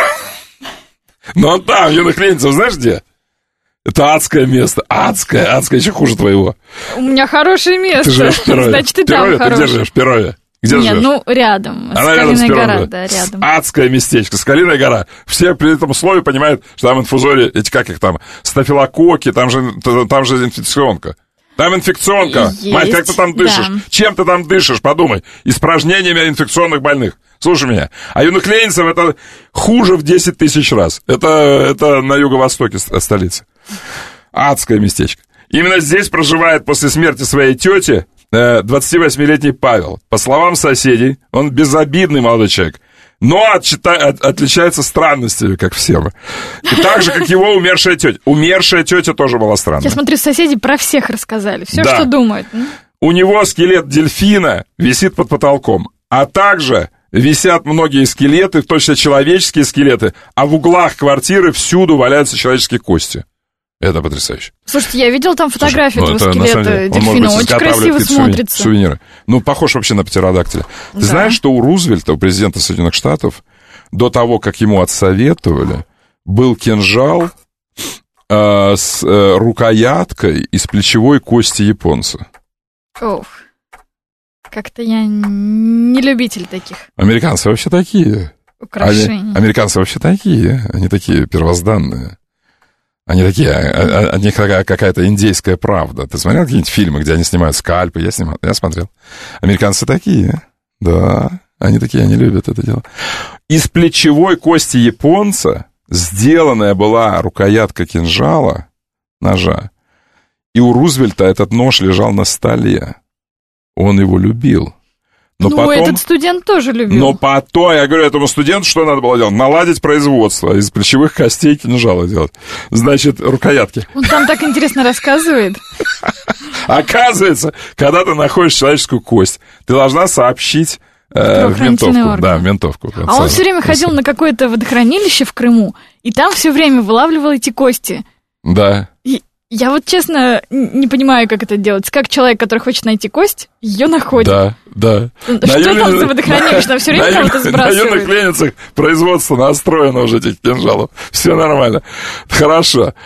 но он там, Юных Ленинцев, знаешь где? Это адское место. Адское, адское, еще хуже твоего. У меня хорошее место. Ты живешь в Перове. Значит, и Перове? там хорошее. Ты где живешь? В Перове? Где Нет, живешь? ну, рядом. Она рядом с Скалиная Перовым, гора, да. да, рядом. Адское местечко, Скалиная гора. Все при этом слове понимают, что там инфузории, эти, как их там, стафилококки, там же, там же инфекционка. Там инфекционка. Есть, Мать, как ты там дышишь? да. Чем ты там дышишь? Подумай. Испражнениями инфекционных больных. Слушай меня. А Юных Ленинцев это хуже в десять тысяч раз. Это, это на юго-востоке столицы. Адское местечко. Именно здесь проживает после смерти своей тети двадцативосьмилетний Павел. По словам соседей, он безобидный молодой человек, но отчита... от... отличается странностями, как все мы. И так же, как его умершая тетя. Умершая тетя тоже была странная. Я смотрю, соседи про всех рассказали. Все, Да. что думают. У него скелет дельфина висит под потолком, а также висят многие скелеты, точно человеческие скелеты, а в углах квартиры всюду валяются человеческие кости. Это потрясающе. Слушайте, я видел там фотографию Слушай, этого ну, это, на самом скелета деле, он, дельфина. может быть, Очень красиво изготавливает смотрится. Сувениры. Ну, похож вообще на птеродактиля. Ты Да. знаешь, что у Рузвельта, у президента Соединенных Штатов, до того, как ему отсоветовали, был кинжал э, с э, рукояткой из плечевой кости японца. Ох, как-то я не любитель таких Американцы вообще такие. украшений. Они, американцы вообще такие. Они такие первозданные. Они такие, о, о них какая-то индейская правда. Ты смотрел какие-нибудь фильмы, где они снимают скальпы? Я снимал, я смотрел. Американцы такие, да, они такие, они любят это дело. Из плечевой кости японца сделанная была рукоятка кинжала, ножа, и у Рузвельта этот нож лежал на столе. Он его любил. Но ну, потом, этот студент тоже любил. Но потом, я говорю, этому студенту что надо было делать? Наладить производство, из плечевых костей кинжалы делать. Значит, рукоятки. Он там так интересно рассказывает. Оказывается, когда ты находишь человеческую кость, ты должна сообщить э, в ментовку. Орган. Да, в ментовку. А он все время ходил на какое-то водохранилище в Крыму, и там все время вылавливал эти кости. Да. И я вот, честно, не понимаю, как это делать. Как человек, который хочет найти кость, ее находит. Да, да. Что на там юли... за водохранилище? Там все время на кого-то сбрасывают. На юных леницах производство настроено уже этих кинжалов. Все нормально. Хорошо.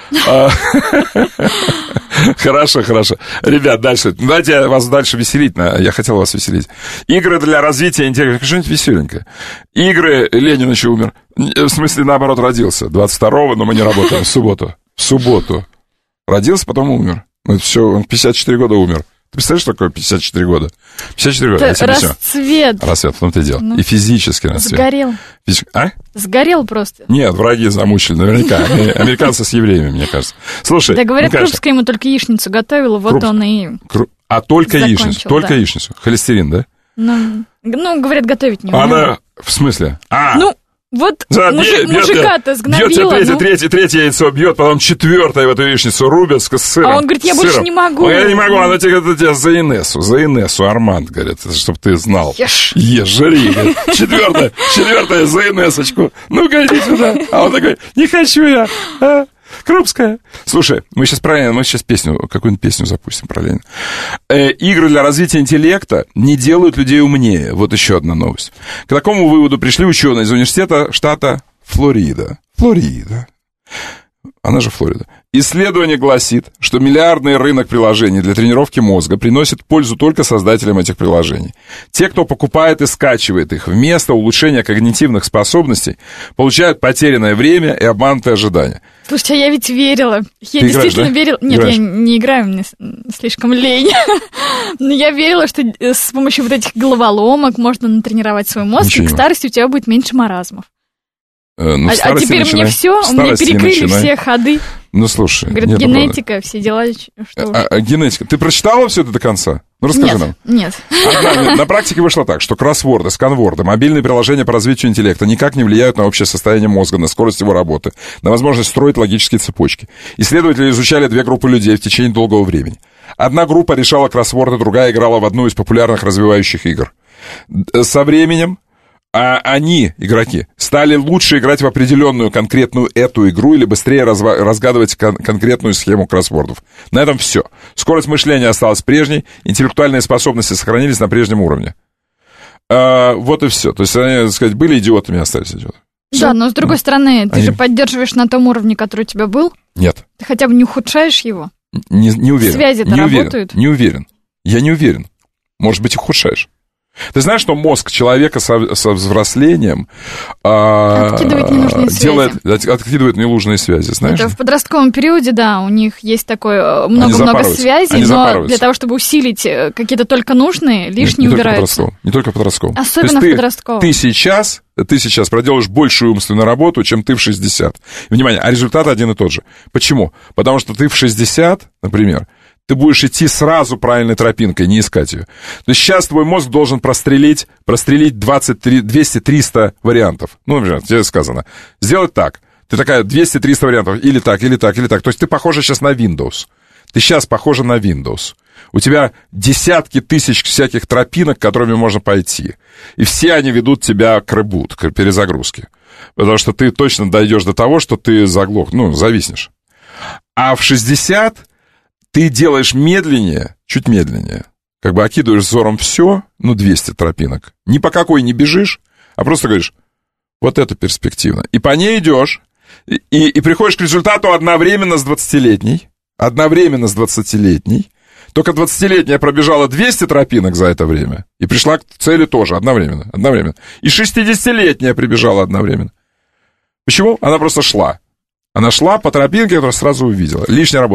Хорошо, хорошо. Ребят, дальше. Давайте я вас дальше веселить. Я хотел вас веселить. Игры для развития интеллекта. Что-нибудь веселенькое. Игры... Ленин еще умер. В смысле, наоборот, родился. двадцать второго, но мы не работаем. В субботу. В субботу. Родился, потом умер. Ну, все, он в пятьдесят четыре года умер. Ты представляешь, что такое пятьдесят четыре года? пятьдесят четыре года. Это расцвет. Расцвет, в том-то и дело. Ну, и физически расцвет. Сгорел. Физич... А? Сгорел просто. Нет, враги замучили, наверняка. Американцы с евреями, мне кажется. Слушай, да, говорят, ну, Крупская ему только яичницу готовила, вот он и А только яичницу, только яичницу. Холестерин, да? Ну, говорят, готовить не умеет. Она, в смысле? А, ну, вот да, мужи, бьет, мужика-то сгнобила. Бьет тебе третье, ну. третье, третье яйцо бьет, потом четвертое в эту яичницу рубят с сыром. А он говорит, я больше сыром. не могу. Ну, я не могу, она тебе говорит, тебя за Инессу, за Инессу, Арманд, говорит, чтобы ты знал. Ешь. Ешь, жри. Четвертое, четвертое за Инессочку. Ну-ка, иди сюда. А он такой, не хочу я, а? Крупская. Слушай, мы сейчас правильно, мы сейчас песню, какую-нибудь песню запустим про Ленина. Э, игры для развития интеллекта не делают людей умнее. Вот еще одна новость. К такому выводу пришли ученые из университета штата Флорида. Флорида. Она же Флорида. Исследование гласит, что миллиардный рынок приложений для тренировки мозга приносит пользу только создателям этих приложений. Те, кто покупает и скачивает их, вместо улучшения когнитивных способностей, получают потерянное время и обманутые ожидания. Слушайте, а я ведь верила. Я Ты действительно играешь, да? верила. Нет, Играешь? я не играю, мне слишком лень. Но я верила, что с помощью вот этих головоломок можно натренировать свой мозг, Ничего и к старости у тебя будет меньше маразмов. Ну, а, а теперь начинай. мне все, у меня перекрыли начинай. все ходы. Ну, слушай. Говорят, нет, генетика, правда. все дела. Что а, а, генетика. Ты прочитала все это до конца? Ну, расскажи нет, нам. Нет. Одна, на практике вышло так, что кроссворды, сканворды, мобильные приложения по развитию интеллекта никак не влияют на общее состояние мозга, на скорость его работы, на возможность строить логические цепочки. Исследователи изучали две группы людей в течение долгого времени. Одна группа решала кроссворды, другая играла в одну из популярных развивающих игр. Со временем а они, игроки, стали лучше играть в определенную конкретную эту игру или быстрее разва- разгадывать кон- конкретную схему кроссвордов. На этом все. Скорость мышления осталась прежней, интеллектуальные способности сохранились на прежнем уровне. А, вот и все. То есть они, так сказать, были идиотами, остались идиотами. Все. Да, но с другой стороны, ты они... же поддерживаешь на том уровне, который у тебя был. Нет. Ты хотя бы не ухудшаешь его. Не, не уверен. Связи-то не работают. Уверен. Не уверен. Я не уверен. Может быть, ухудшаешь. Ты знаешь, что мозг человека со, со взрослением а, откидывает ненужные делает, связи. Откидывает ненужные связи, знаешь? Это в подростковом периоде, да, у них есть такое много-много связей, но для того, чтобы усилить какие-то только нужные, лишние не, не убираются. Только не только подростковом. Особенно в ты, подростковом. Ты сейчас, ты сейчас проделаешь большую умственную работу, чем ты в шестьдесят. Внимание, а результат один и тот же. Почему? Потому что ты в шестьдесят, например, ты будешь идти сразу правильной тропинкой, не искать ее. То есть сейчас твой мозг должен прострелить, прострелить двадцать, двести-триста вариантов. Ну, например, тебе сказано, сделать так. Ты такая, двести-триста вариантов, или так, или так, или так. То есть ты похожа сейчас на Windows. Ты сейчас похожа на Windows. У тебя десятки тысяч всяких тропинок, которыми можно пойти. И все они ведут тебя к ребут, к перезагрузке. Потому что ты точно дойдешь до того, что ты заглох, ну, зависнешь. А в шестьдесят... ты делаешь медленнее, чуть медленнее, как бы окидываешь взором все, ну, двести тропинок, ни по какой не бежишь, а просто говоришь, вот это перспективно. И по ней идешь, и, и приходишь к результату одновременно с двадцатилетней, одновременно с двадцатилетней, только двадцатилетняя пробежала двести тропинок за это время, и пришла к цели тоже одновременно, одновременно. И шестидесятилетняя прибежала одновременно. Почему? Она просто шла. Она шла по тропинке, которую сразу увидела. Лишняя работа.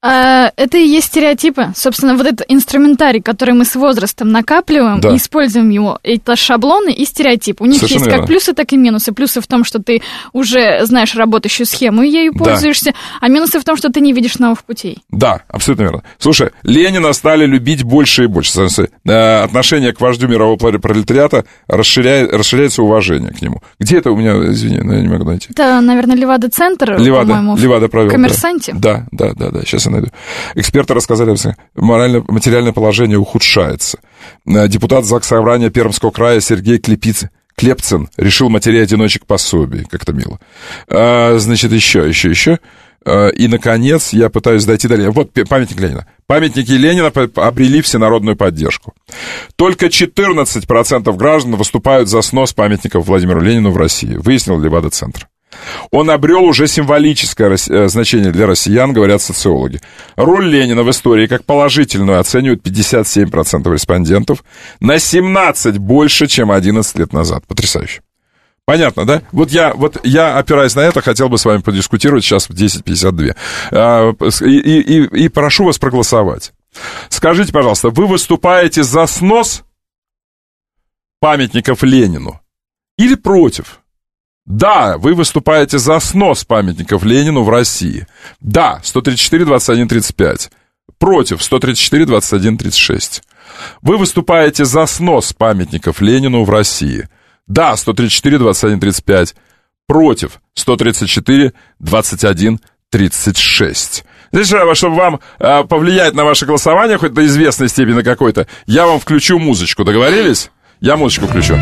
А, это и есть стереотипы. Собственно, вот этот инструментарий, который мы с возрастом накапливаем, да. и используем его, это шаблоны и стереотипы. У них Совершенно есть верно. Как плюсы, так и минусы. Плюсы в том, что ты уже знаешь работающую схему и ею пользуешься, да. а минусы в том, что ты не видишь новых путей. Да, абсолютно верно. Слушай, Ленина стали любить больше и больше. Отношение к вождю мирового пролетариата расширяет, расширяется уважение к нему. Где это у меня, извини, я не могу найти. Это, наверное, Левада-центр, Левада, по-моему, Левада провел, в «Коммерсанте». Да, да, да, да, сейчас я найду. Эксперты рассказали, морально, материальное положение ухудшается. Депутат Заксобрания Пермского края Сергей Клепиц, Клепцин решил матерей одиночек пособий. Как-то мило. А, значит, еще, еще, еще. А, и, наконец, я пытаюсь дойти до Ленина. Вот памятник Ленина. Памятники Ленина обрели всенародную поддержку. Только четырнадцать процентов граждан выступают за снос памятников Владимиру Ленину в России, выяснил Левада-центр. Он обрел уже символическое значение для россиян, говорят социологи. Роль Ленина в истории как положительную оценивают пятьдесят семь процентов респондентов, на семнадцать больше, чем одиннадцать лет назад. Потрясающе. Понятно, да? Вот я, вот я, опираясь на это, хотел бы с вами подискутировать сейчас в десять пятьдесят два. И, и, и прошу вас проголосовать. Скажите, пожалуйста, вы выступаете за снос памятников Ленину или против? Да, вы выступаете за снос памятников Ленину в России. Да, сто тридцать четыре двадцать один тридцать пять. Против сто тридцать четыре двадцать один тридцать шесть. Вы выступаете за снос памятников Ленину в России. Да, сто тридцать четыре двадцать один тридцать пять. Против сто тридцать четыре двадцать один тридцать шесть. Здесь, чтобы вам э, повлиять на ваше голосование, хоть до известной степени какой-то, я вам включу музычку. Договорились? Я музычку включу.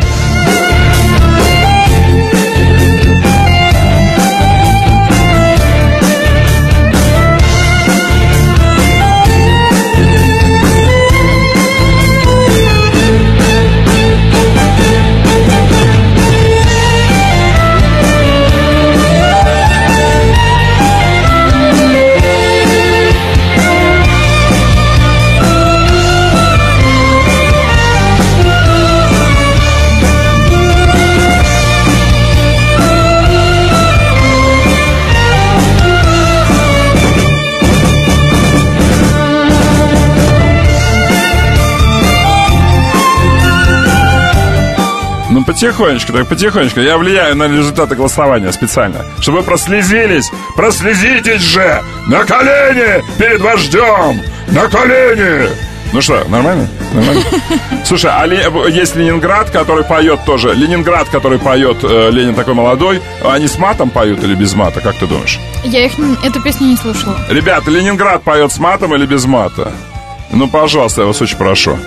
Ну, потихонечку, так потихонечку. Я влияю на результаты голосования специально. Чтобы вы прослезились. Прослезитесь же! На колени перед вождем! На колени! Ну что, нормально? Нормально? Слушай, а есть Ленинград, который поет тоже. Ленинград, который поет э, Ленин такой молодой. Они с матом поют или без мата? Как ты думаешь? Я их, эту песню не слушала. Ребята, Ленинград поет с матом или без мата? Ну, пожалуйста, я вас очень прошу.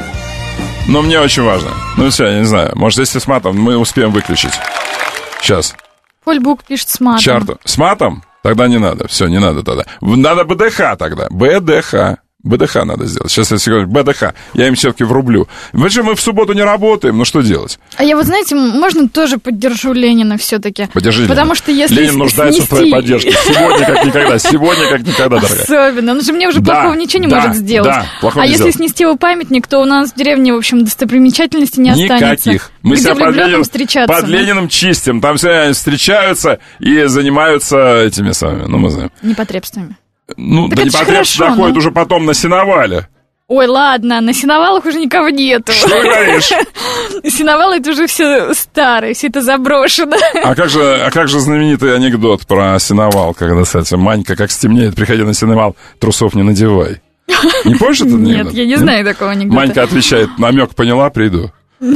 Но мне очень важно. Ну, все, я не знаю. Может, если с матом, мы успеем выключить. Сейчас. Поль Бук пишет с матом. Чарту. С матом? Тогда не надо. Все, не надо тогда. Надо БДХ тогда. БДХ. БДХ надо сделать. Сейчас я говорю, БДХ. Я им все-таки врублю. Почему мы в субботу не работаем? Ну, что делать? А я вот, знаете, можно тоже поддержу Ленина все-таки. Поддержи Ленина. Потому что если Ленин нуждается снести... в твоей поддержке. Сегодня как никогда. Сегодня как никогда, дорогая. Особенно. Он же мне уже да, плохого ничего не да, может сделать. Да, плохого а не если сделать. снести его памятник, то у нас в деревне, в общем, достопримечательностей не останется. Никаких. Мы Где себя под, Ленин, встречаться, под да? Лениным чистим. Там все встречаются и занимаются этими самыми, ну, мы знаем. Непотребствами. Ну, так да непотребство доходит ну... уже потом на сеновале. Ой, ладно, на сеновалах уже никого нету. Что ты говоришь? Сеновалы это уже все старые, все это заброшено. А как же, а как же знаменитый анекдот про сеновал, когда, кстати, Манька, как стемнеет, приходи на сеновал, трусов не надевай. Не помнишь этот анекдот? Нет, я не знаю такого анекдота. Манька отвечает, намек поняла, приду.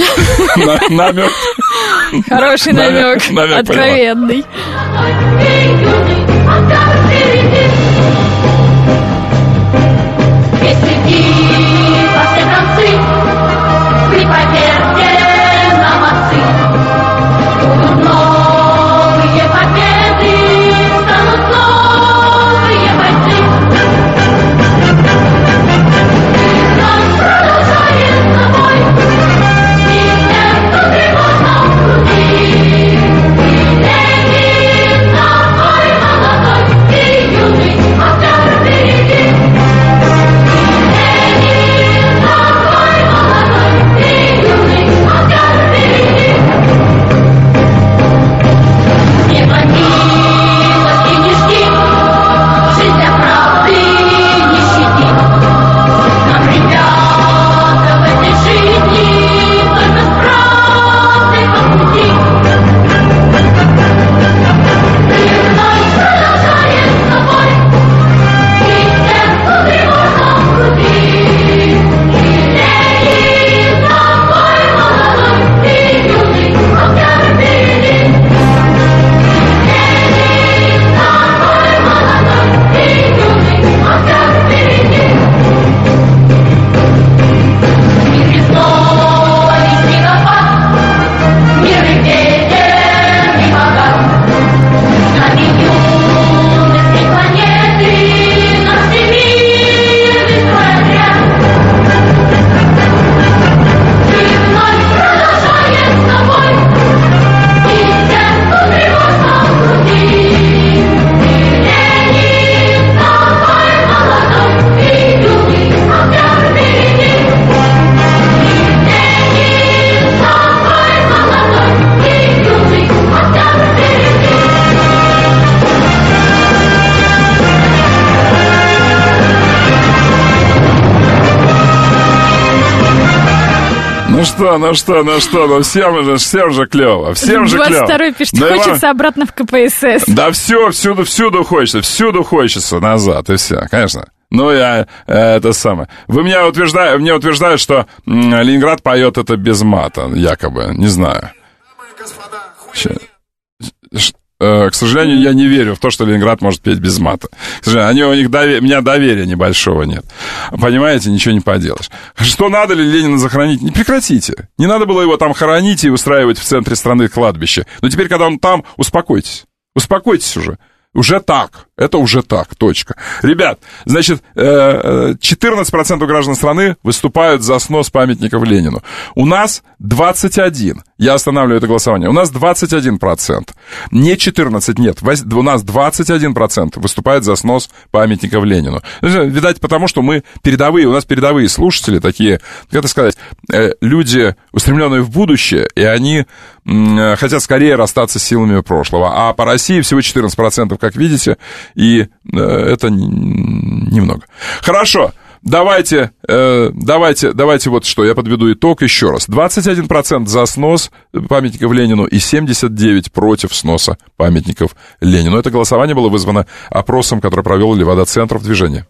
Намек. Хороший намек, откровенный. Молодой Ну что, ну что, ну что, ну всем же, всем же клево, всем же клево. двадцать второй пишет, да хочется вам... обратно в ка пэ эс эс. Да все, всюду, всюду хочется, всюду хочется назад, и все, конечно. Ну, я, это самое. Вы меня утверждаете, мне утверждают, что м, Ленинград поет это без мата, якобы, не знаю. Сейчас. К сожалению, я не верю в то, что Ленинград может петь без мата. К сожалению, они, у них довер... у меня доверия небольшого нет. Понимаете, ничего не поделаешь. Что надо ли Ленина захоронить? Не прекратите. Не надо было его там хоронить и устраивать в центре страны кладбище. Но теперь, когда он там, успокойтесь. Успокойтесь уже. Уже так. Это уже так. Точка. Ребят, значит, четырнадцать процентов граждан страны выступают за снос памятников Ленину. У нас двадцать один. Я останавливаю это голосование. У нас двадцать один процент. Не четырнадцать, нет. У нас двадцать один процент выступает за снос памятников Ленину. Видать, потому что мы передовые, у нас передовые слушатели такие, как это сказать, люди, устремленные в будущее, и они хотят скорее расстаться с силами прошлого. А по России всего четырнадцать процентов, как видите, и это немного. Хорошо. Давайте, э, давайте, давайте вот что, я подведу итог еще раз. двадцать один процент за снос памятников Ленину и семьдесят девять процентов против сноса памятников Ленину. Это голосование было вызвано опросом, который провел Левада-центр в движении.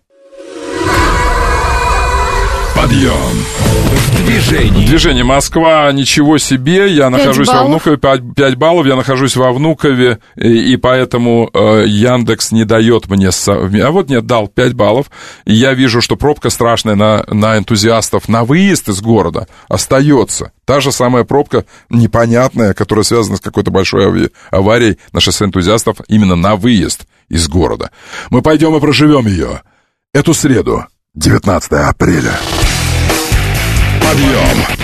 Подъем. В движении. Движение. Москва, ничего себе. Я нахожусь во Внукове. пять баллов. Я нахожусь во Внукове, и, и поэтому э, Яндекс не дает мне... Со... А вот нет, дал пять баллов. И я вижу, что пробка страшная на, на энтузиастов на выезд из города остается. Та же самая пробка непонятная, которая связана с какой-то большой аварией на шоссе энтузиастов именно на выезд из города. Мы пойдем и проживем ее. Эту среду, девятнадцатого апреля. Подъем!